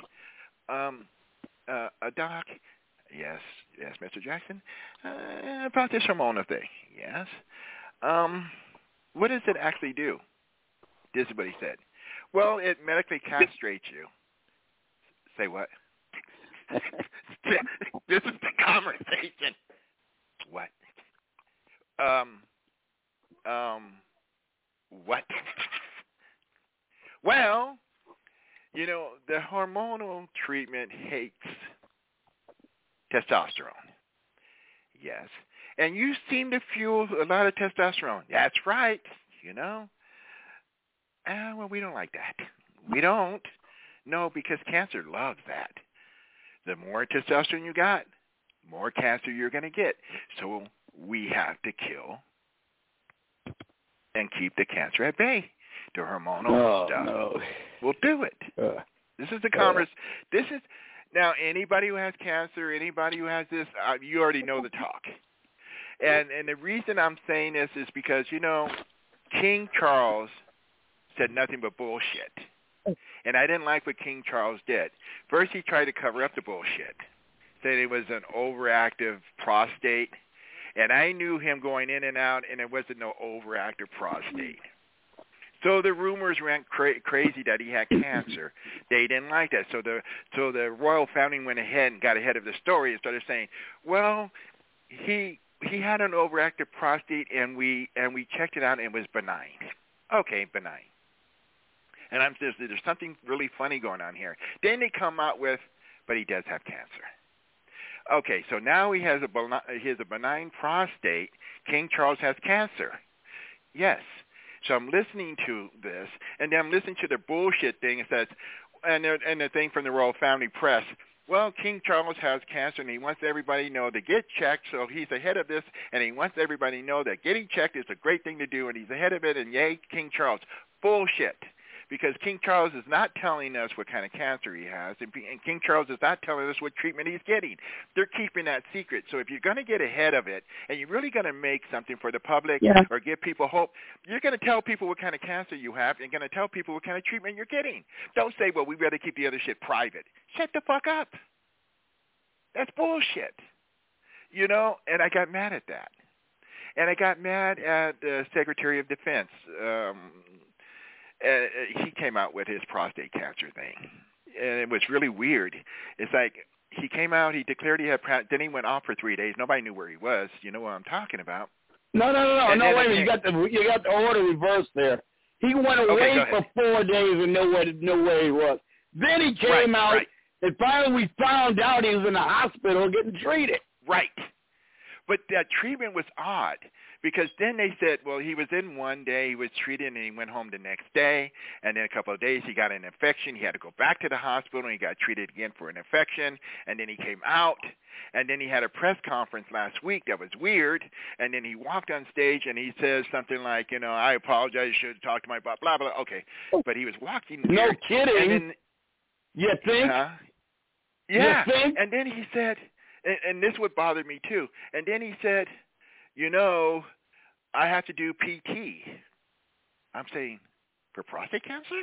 Doc, yes, Mr. Jackson, about this hormonal thing, yes. What does it actually do? This is what he said. Well, it medically castrates you. Say what? This is the conversation. What? What? Well, you know, the hormonal treatment hates testosterone. Yes. And you seem to fuel a lot of testosterone. That's right, you know. Well, we don't like that. We don't. No, because cancer loves that. The more testosterone you got, more cancer you're going to get. So we have to kill and keep the cancer at bay. The hormonal stuff. No. We'll do it. This is the converse. This is now anybody who has cancer, anybody who has this, you already know the talk. And the reason I'm saying this is because, you know, King Charles said nothing but bullshit. And I didn't like what King Charles did. First, he tried to cover up the bullshit, said it was an overactive prostate. And I knew him going in and out, and it wasn't no overactive prostate. So the rumors ran crazy that he had cancer. They didn't like that. So the royal family went ahead and got ahead of the story and started saying, well, he had an overactive prostate, and we checked it out, and it was benign. Okay, benign. And there's something really funny going on here. Then they come out with, but he does have cancer. Okay, so now he has a benign prostate. King Charles has cancer. Yes. So I'm listening to this, and then I'm listening to the bullshit thing. It says, and the thing from the royal family press. Well, King Charles has cancer, and he wants everybody to know to get checked, so he's ahead of this, and he wants everybody to know that getting checked is a great thing to do, and he's ahead of it, and yay, King Charles. Bullshit. Because King Charles is not telling us what kind of cancer he has, and King Charles is not telling us what treatment he's getting. They're keeping that secret. So if you're going to get ahead of it, and you're really going to make something for the public or give people hope, you're going to tell people what kind of cancer you have, and you're going to tell people what kind of treatment you're getting. Don't say, well, we better keep the other shit private. Shut the fuck up. That's bullshit. You know, and I got mad at that. And I got mad at the Secretary of Defense. He came out with his prostate cancer thing, and it was really weird. It's like he came out, he declared he had, then he went off for 3 days. Nobody knew where he was. You know what I'm talking about? No, wait a minute. You got the order reversed there. He went away for 4 days and knew where he was. Then he came out, and finally we found out he was in the hospital getting treated. Right. But that treatment was odd. Because then they said, well, he was in one day, he was treated, and he went home the next day. And then a couple of days, he got an infection. He had to go back to the hospital, and he got treated again for an infection. And then he came out. And then he had a press conference last week that was weird. And then he walked on stage, and he says something like, you know, I apologize, you should talk to my blah, blah, blah. Okay. But he was walking weird. No kidding. And then, you think? Yeah. You think? And then he said, and this would bother me too. And then he said, you know, I have to do PT. I'm saying, for prostate cancer?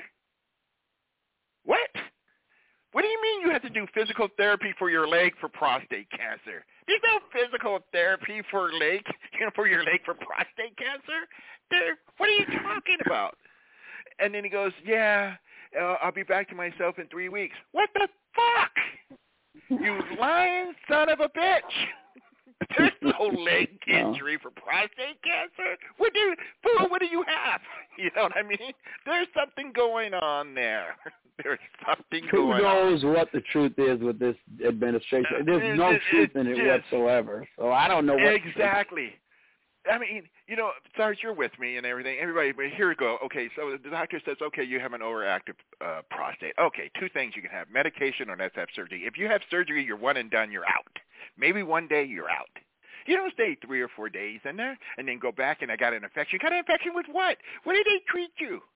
What? What do you mean you have to do physical therapy for your leg for prostate cancer? There's no physical therapy for leg, for your leg for prostate cancer? What are you talking about? And then he goes, yeah, I'll be back to myself in 3 weeks. What the fuck? You lying son of a bitch. There's no leg injury for prostate cancer. What do you have? You know what I mean? There's something going on there. There's something going on. Who knows what the truth is with this administration? There's no truth in it whatsoever. So I don't know what. Exactly. I mean, you know, Sarge, you're with me and everything. Everybody, but here we go. Okay, so the doctor says, okay, you have an overactive prostate. Okay, two things you can have, medication or let's have surgery. If you have surgery, you're one and done, you're out. Maybe one day you're out. You don't stay 3 or 4 days in there and then go back and I got an infection. You got an infection with what? What did they treat you?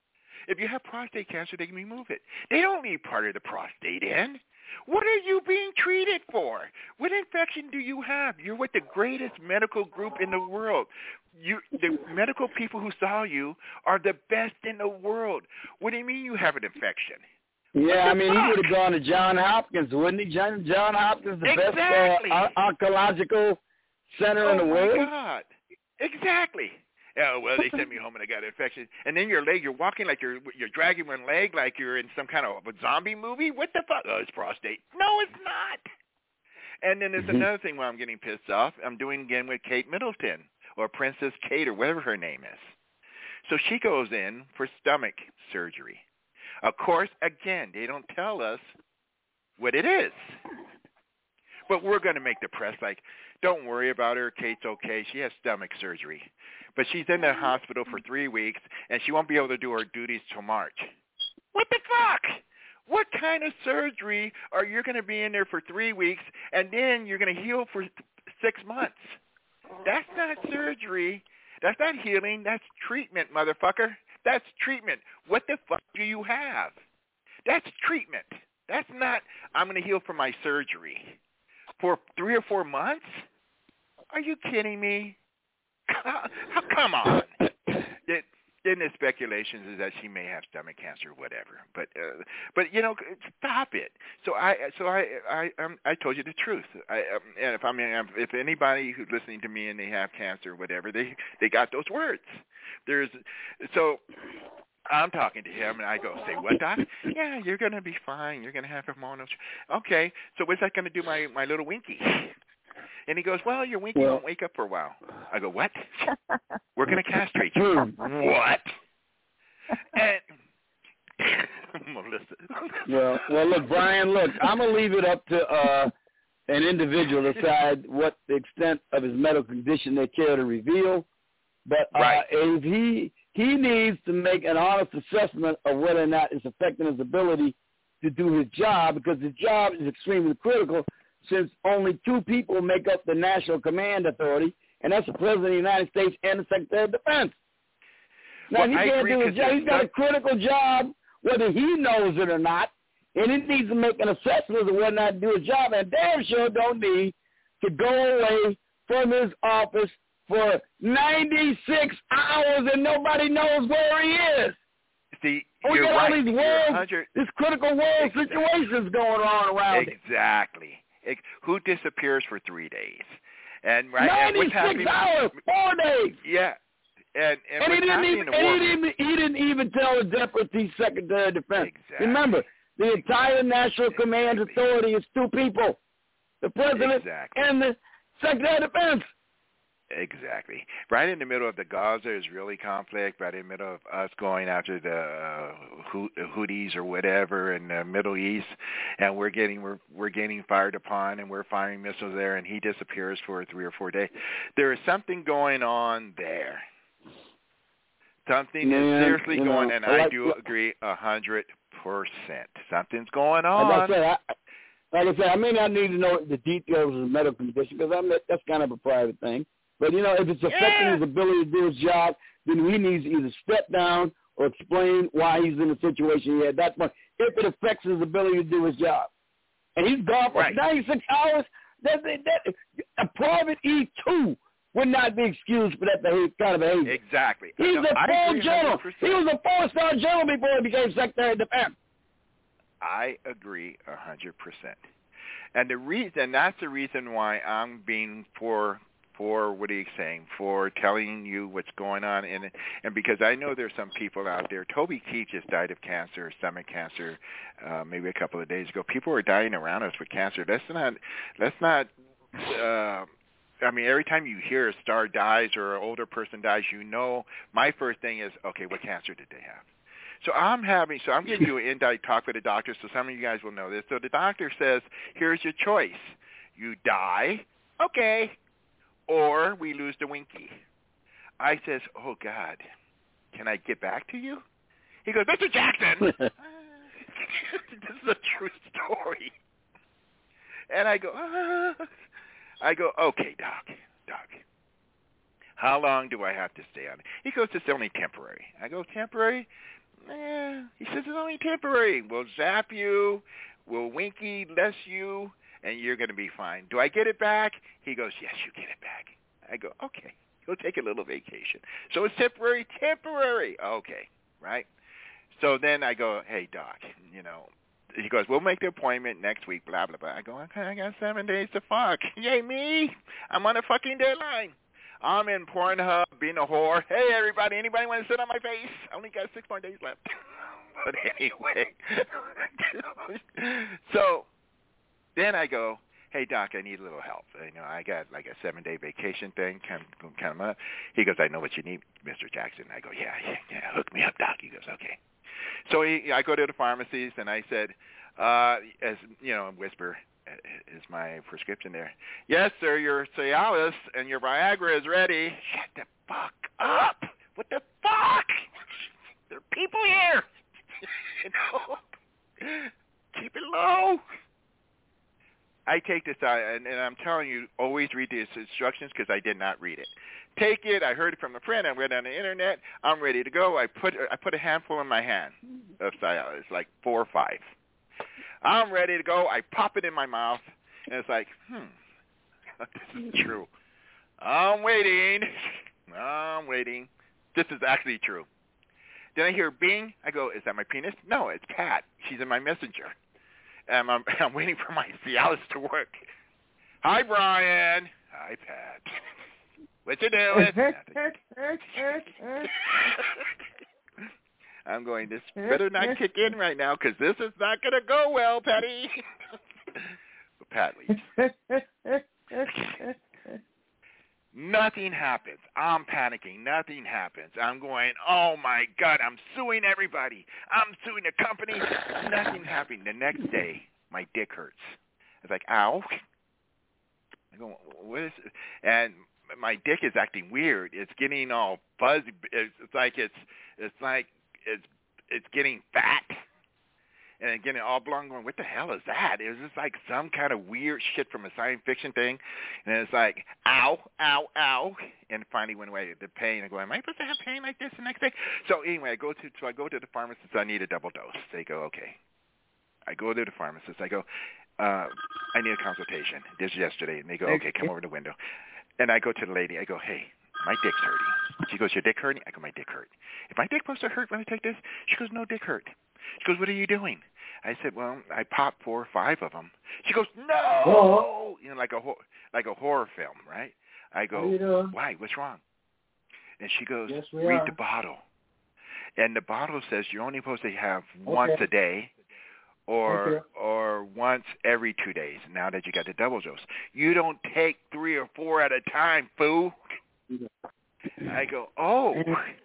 If you have prostate cancer, they can remove it. They don't leave part of the prostate in. What are you being treated for? What infection do you have? You're with the greatest medical group in the world. The medical people who saw you are the best in the world. What do you mean you have an infection? Yeah, I mean, he would have gone to Johns Hopkins, wouldn't he? Johns Hopkins, the best oncological center in the world. Oh, my God. Exactly. Oh, well, they sent me home and I got an infection. And then your leg, you're walking like you're dragging one leg like you're in some kind of a zombie movie. What the fuck? Oh, it's prostate. No, it's not. And then there's another thing where I'm getting pissed off. I'm doing again with Kate Middleton or Princess Kate or whatever her name is. So she goes in for stomach surgery. Of course, again, they don't tell us what it is. But we're going to make the press like, don't worry about her. Kate's okay. She has stomach surgery. But she's in the hospital for 3 weeks, and she won't be able to do her duties till March. What the fuck? What kind of surgery are you going to be in there for 3 weeks, and then you're going to heal for 6 months? That's not surgery. That's not healing. That's treatment, motherfucker. That's treatment. What the fuck do you have? That's treatment. That's not, I'm going to heal from my surgery. For 3 or 4 months? Are you kidding me? Come on. Then the speculations is that she may have stomach cancer or whatever. But you know, stop it. So I told you the truth. And if anybody who's listening to me and they have cancer or whatever, they got those words. So I'm talking to him, and I go, say, what, Doc? Yeah, you're going to be fine. You're going to have hormonal. Okay, so what's that going to do my little winky? And he goes, well, your winky won't wake up for a while. I go, what? We're going to castrate you. What? And Melissa. Well, look, Brian, I'm going to leave it up to an individual to decide what the extent of his medical condition they care to reveal. But if he needs to make an honest assessment of whether or not it's affecting his ability to do his job, because his job is extremely critical since only 2 people make up the National Command Authority, and that's the President of the United States and the Secretary of Defense. Now, he can't do his job. He's got a critical job, whether he knows it or not, and he needs to make an assessment of whether or not to do his job, and damn sure don't need to go away from his office for 96 hours and nobody knows where he is. See, we you're got right. all these this critical world situations going on around Exactly. Who disappears for 3 days? And 96 hours, 4 days. Yeah. And he didn't even tell the Deputy Secretary of Defense. Exactly. Remember, the entire National Command Authority is 2 people, the President and the Secretary of Defense. Exactly. Right in the middle of the Gaza-Israeli conflict, right in the middle of us going after the Houthis or whatever in the Middle East, and we're getting fired upon, and we're firing missiles there, and he disappears for 3 or 4 days. There is something going on there. Something is seriously going, and I do agree 100%. Something's going on. Like I said, I may not need to know the details of the medical condition because that's kind of a private thing. But, you know, if it's affecting his ability to do his job, then he needs to either step down or explain why he's in the situation he had. That's one. If it affects his ability to do his job. And he's gone for 96 hours, a private E2 would not be excused for that kind of behavior. Exactly. He's a full general. He was a 4-star general before he became Secretary of Defense. I agree 100%. And that's the reason why I'm being for what are you saying, for telling you what's going on in it. And because I know there's some people out there. Toby Keith just died of cancer, stomach cancer, maybe a couple of days ago. People are dying around us with cancer. Let's not I mean, every time you hear a star dies or an older person dies, you know, my first thing is, okay, what cancer did they have? So I'm giving you an in-depth talk with the doctor, so some of you guys will know this. So the doctor says, here's your choice. You die, okay, or we lose the winky. I says, oh, God, can I get back to you? He goes, Mr. Jackson, this is a true story. And I go, okay, Doc, how long do I have to stay on it? He goes, it's only temporary. I go, temporary? He says, it's only temporary. We'll zap you, we'll winky less you, and you're going to be fine. Do I get it back? He goes, yes, you get it back. I go, okay. He'll take a little vacation. So it's temporary. Okay, right? So then I go, hey, doc, he goes, we'll make the appointment next week, blah, blah, blah. I go, okay, I got 7 days to fuck. Yay, me. I'm on a fucking deadline. I'm in Pornhub being a whore. Hey, everybody, anybody want to sit on my face? I only got 6 more days left. But anyway. So then I go, hey, doc, I need a little help. I got like a 7-day vacation thing come up. He goes, I know what you need, Mr. Jackson. I go, yeah, hook me up, doc. He goes, okay. So I go to the pharmacies, and I said, as whisper, is my prescription there? Yes, sir, your Cialis and your Viagra is ready. Shut the fuck up. What the fuck? There are people here. Keep it low. I take this out, and I'm telling you, always read the instructions because I did not read it. Take it. I heard it from a friend. I read it on the internet. I'm ready to go. I put a handful in my hand of Cialis, like 4 or 5. I'm ready to go. I pop it in my mouth, and it's like, this is true. I'm waiting. This is actually true. Then I hear bing. I go, is that my penis? No, it's Pat. She's in my messenger. And I'm waiting for my Cialis to work. Hi, Brian. Hi, Pat. What you doing? I'm going, this better not kick in right now because this is not going to go well, Patty. But Pat leaves. Nothing happens. I'm panicking. Nothing happens. I'm going, oh, my God, I'm suing everybody. I'm suing the company. Nothing's happening. The next day, my dick hurts. I was like, ow. I go, what is it? And my dick is acting weird. It's getting all fuzzy. It's like it's getting fat. And getting all blown, going, what the hell is that? It was just like some kind of weird shit from a science fiction thing. And it's like, ow, ow, ow. And it finally went away. The pain. I go, am I supposed to have pain like this the next day? So anyway, I go to the pharmacist. I need a double dose. They go, okay. I go to the pharmacist. I go, I need a consultation. This is yesterday. And they go, okay, come over to the window. And I go to the lady. I go, hey, my dick's hurting. She goes, your dick hurting? I go, my dick hurt. If my dick supposed to hurt when I take this? She goes, no, dick hurt. She goes, what are you doing? I said, well, I popped 4 or 5 of them. She goes, no! Like a horror film, right? I go, why? What's wrong? And she goes, read the bottle. And the bottle says you're only supposed to have once a day or once every 2 days now that you got the double dose. You don't take 3 or 4 at a time, fool. I go, oh.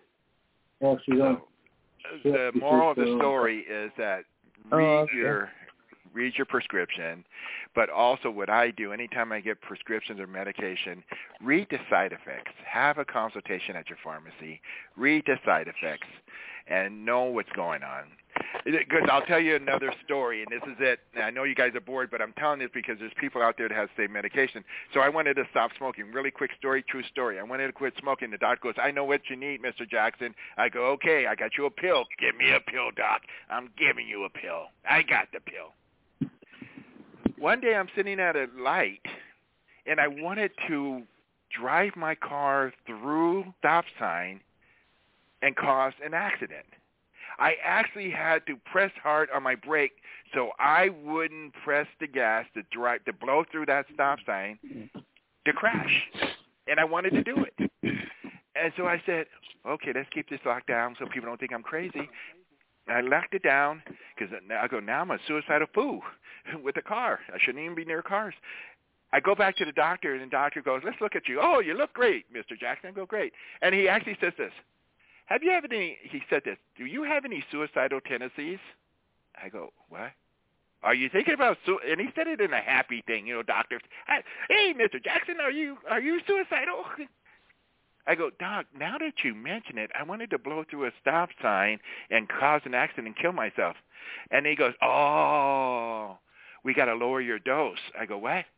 So, the moral of the story is that read your prescription, but also what I do anytime I get prescriptions or medication, read the side effects. Have a consultation at your pharmacy. Read the side effects and know what's going on. Because I'll tell you another story, and this is it. I know you guys are bored, but I'm telling this because there's people out there that have the same medication. So I wanted to stop smoking. Really quick story, true story. I wanted to quit smoking. The doctor goes, I know what you need, Mr. Jackson. I go, okay, I got you a pill. Give me a pill, doc. I'm giving you a pill. I got the pill. One day I'm sitting at a light, and I wanted to drive my car through stop sign and cause an accident. I actually had to press hard on my brake so I wouldn't press the gas to blow through that stop sign to crash. And I wanted to do it. And so I said, okay, let's keep this locked down so people don't think I'm crazy. And I locked it down because I go, now I'm a suicidal fool with a car. I shouldn't even be near cars. I go back to the doctor, and the doctor goes, let's look at you. Oh, you look great, Mr. Jackson. I go, great. And he actually says this. Have you had any, he said this, do you have any suicidal tendencies? I go, what? Are you thinking about, and he said it in a happy thing, doctor. Hey, Mr. Jackson, are you suicidal? I go, Doc, now that you mention it, I wanted to blow through a stop sign and cause an accident and kill myself. And he goes, oh, we got to lower your dose. I go, what?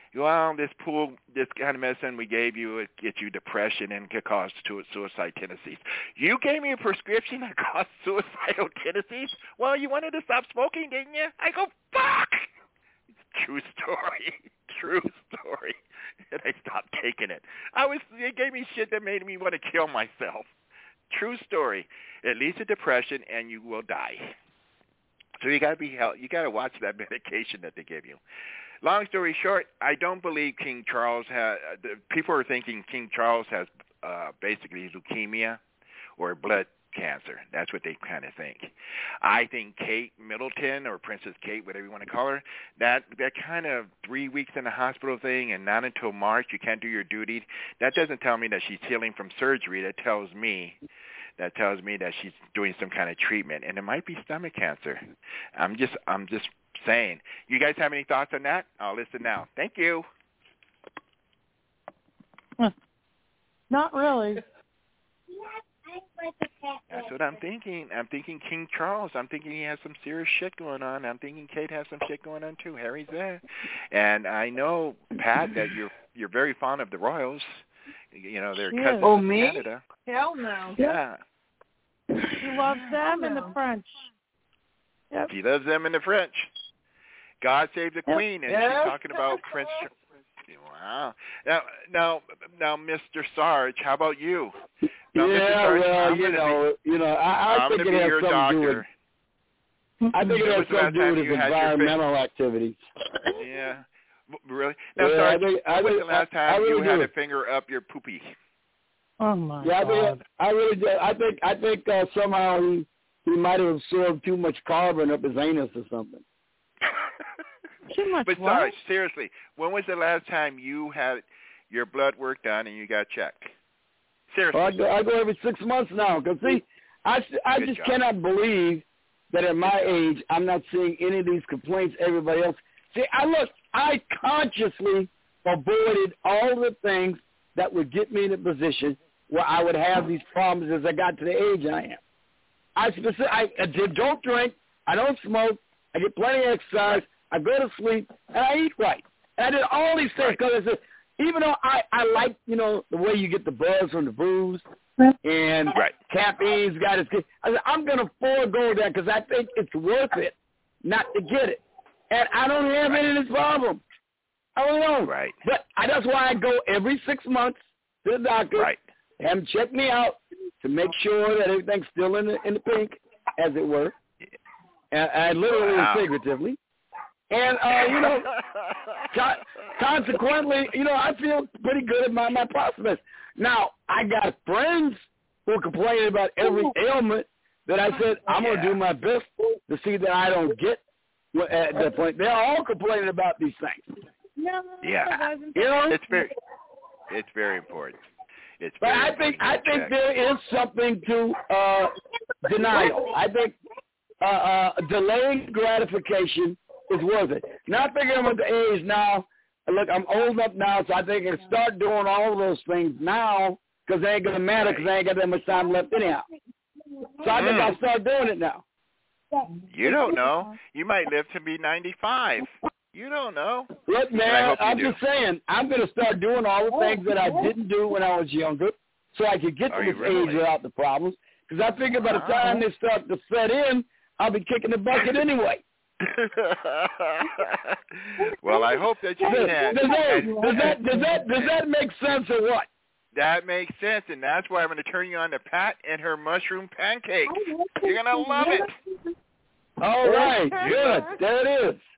well, this kind of medicine we gave you, it gets you depression and could cause suicide tendencies. You gave me a prescription that caused suicidal tendencies? Well, you wanted to stop smoking, didn't you? I go, fuck! True story. True story. And I stopped taking it. It gave me shit that made me want to kill myself. True story. It leads to depression and you will die. So you got to watch that medication that they give you. Long story short, I don't believe King Charles people are thinking King Charles has basically leukemia or blood cancer. That's what they kind of think. I think Kate Middleton, or Princess Kate, whatever you want to call her, that kind of 3 weeks in the hospital thing and not until March, you can't do your duty, that doesn't tell me that she's healing from surgery. That tells me that she's doing some kind of treatment, and it might be stomach cancer. I'm just saying. You guys have any thoughts on that? I'll listen now. Thank you. Not really. That's what I'm thinking. I'm thinking King Charles. I'm thinking he has some serious shit going on. I'm thinking Kate has some shit going on too. Harry's there, and I know, Pat, that you're very fond of the Royals. You know, they're cousins in Canada. Hell no. Yeah. She loves them and the French. Yep. She loves them and the French. God save the Queen, and she's talking about Prince. Wow. Now, Mr. Sarge, how about you? Now, Mr. Sarge, I think it has something to do with. I think it has something to do with his environmental activities. Yeah. Really? Now, Sarge, when was the last time you had a finger up your poopy? Oh my God! I really do. I think somehow he might have absorbed too much carbon up his anus or something. Too much. But Sarge, seriously, when was the last time you had your blood work done and you got checked? Seriously. Well, I go every 6 months now. Because see, I just cannot believe that at my age I'm not seeing any of these complaints everybody else. See, I consciously avoided all the things that would get me in a position where I would have these problems as I got to the age I am. I don't drink. I don't smoke. I get plenty of exercise. I go to sleep, and I eat right. And I did all these things because I said, even though I like, the way you get the buzz from the booze and caffeine's got its good, I said, I'm going to forego that because I think it's worth it not to get it. And I don't have any of this problem. I don't know. Right. But that's why I go every 6 months to the doctor, have him check me out to make sure that everything's still in the pink, as it were, and literally and figuratively. And, consequently, I feel pretty good about my prospects. Now, I got friends who are complaining about every ailment that I said I'm going to do my best to see that I don't get at that point. They're all complaining about these things. Yeah. It's very important. But I think there is something to denial. I think delaying gratification is worth it. Now I figure I'm at the age now. Look, I'm old enough now, so I think I can start doing all of those things now because they ain't gonna matter because I ain't got that much time left anyhow. So I think I'll start doing it now. You don't know. You might live to be 95. You don't know. Look, man, I'm just saying, I'm going to start doing all the things that I didn't do when I was younger so I could get to this age without the problems. Because I figure by the time they start to set in, I'll be kicking the bucket anyway. Well, I hope that you can. Does that make sense or what? That makes sense, and that's why I'm going to turn you on to Pat and her mushroom pancake. You're going to love it. All right, good. There it is.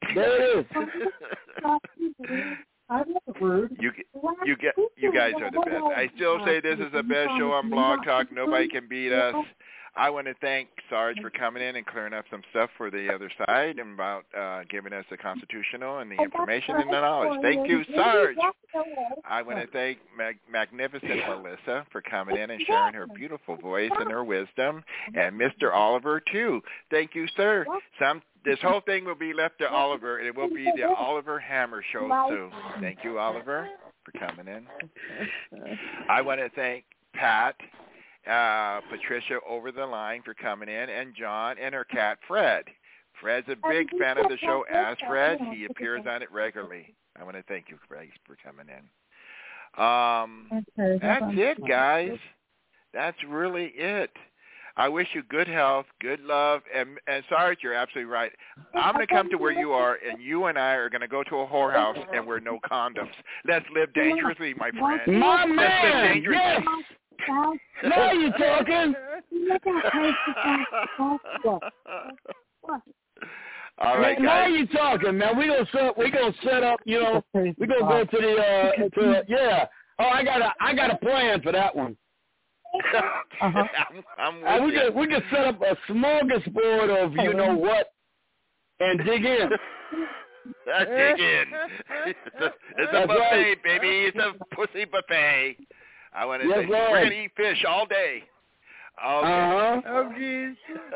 You guys are the best. I still say this is the best show on Blog Talk. Nobody can beat us. I want to thank Sarge for coming in and clearing up some stuff for the other side and about giving us the constitutional and the information and the knowledge. Thank you, Sarge. I want to thank magnificent Melissa for coming in and sharing her beautiful voice and her wisdom, and Mr. Oliver, too. Thank you, sir. This whole thing will be left to Oliver, and it will be the Oliver Hammer Show soon. Thank you, Oliver, for coming in. I want to thank Pat, Patricia over the line for coming in, and John and her cat Fred. Fred's a big fan of the show. Ask Fred. He appears on it regularly. I want to thank you, Craig, for coming in. That's it, guys. That's really it. I wish you good health, good love, and Sarge, you're absolutely right. I'm going to come to where you are, and you and I are going to go to a whorehouse and wear no condoms. Let's live dangerously, my friend. My Let's man, live dangerously. yes. Now you're talking. All right, man, now guys. you talking, man. We gonna set up. We gonna go to the yeah. Oh, I got a plan for that one. I'm with you. We can set up a smorgasbord of you know what, and dig in. Dig in. It's a buffet, right, baby. It's a pussy buffet. I want to say we're gonna eat fish all day. Okay. Oh, geez.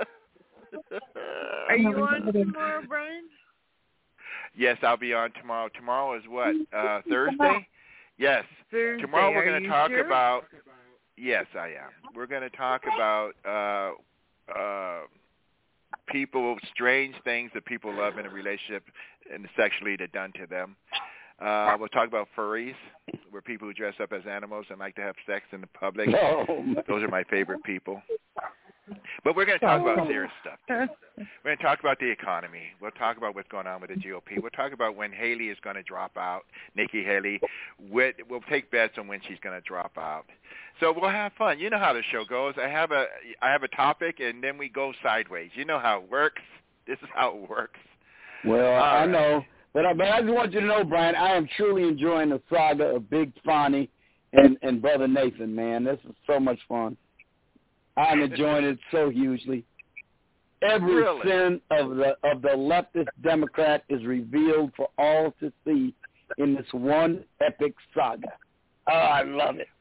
Are you on tomorrow, Brian? Yes, I'll be on tomorrow. Tomorrow is what? Thursday? Yes. Thursday. Tomorrow we're going to talk sure? about. Yes, I am. We're going to talk about people, strange things that people love in a relationship and sexually that done to them. We'll talk about furries, where people who dress up as animals and like to have sex in the public. Those are my favorite people. But we're going to talk about serious stuff, too. We're going to talk about the economy. We'll talk about what's going on with the GOP. We'll talk about when Haley is going to drop out, Nikki Haley. We'll take bets on when she's going to drop out. So we'll have fun. You know how the show goes. I have a topic, and then we go sideways. You know how it works. This is how it works. Well, I know. But I just want you to know, Brian, I am truly enjoying the saga of Big Fonny and Brother Nathan, man. This is so much fun. I'm enjoying it so hugely. Every sin of the leftist Democrat is revealed for all to see in this one epic saga. Oh, I love it.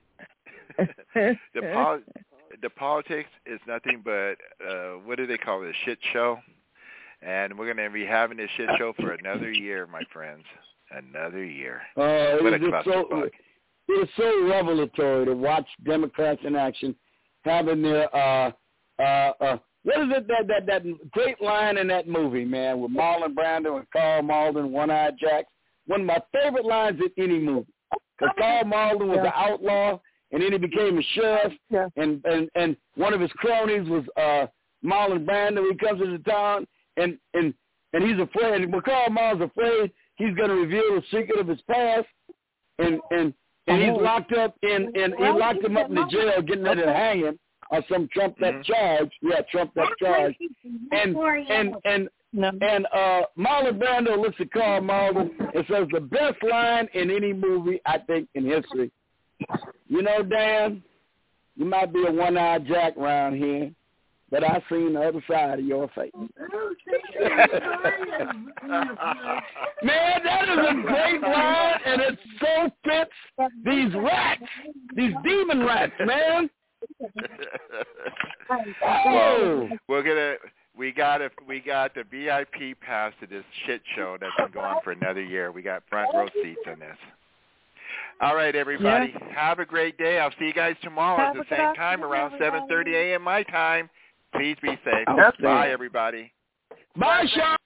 The politics is nothing but, what do they call it, a shit show? And we're going to be having this shit show for another year, my friends. Another year. What a clusterfuck. It's so revelatory to watch Democrats in action having their what is it that great line in that movie, man, with Marlon Brando and Carl Malden, One-Eyed Jacks. One of my favorite lines in any movie. Because Carl Malden was an outlaw, and then he became a sheriff, and one of his cronies was Marlon Brando. He comes into town, and he's afraid. When Carl Malden's afraid he's going to reveal the secret of his past, and he's locked up he locked him up in the jail, getting ready to hang him on some trumped up charge. Yeah, trumped up charge. And Marlon Brando looks at Carl Malden and says the best line in any movie, I think, in history. You know, Dan, you might be a one-eyed jack around here, but I seen the other side of your face. Man, that is a great line, and it so fits these rats, these demon rats, man. Well, we got the VIP pass to this shit show that's been going for another year. We got front row seats on this. All right, everybody. Yeah. Have a great day. I'll see you guys tomorrow at the same time, around 7:30 a.m. my time. Please be safe. Bye, everybody. Bye, Sean.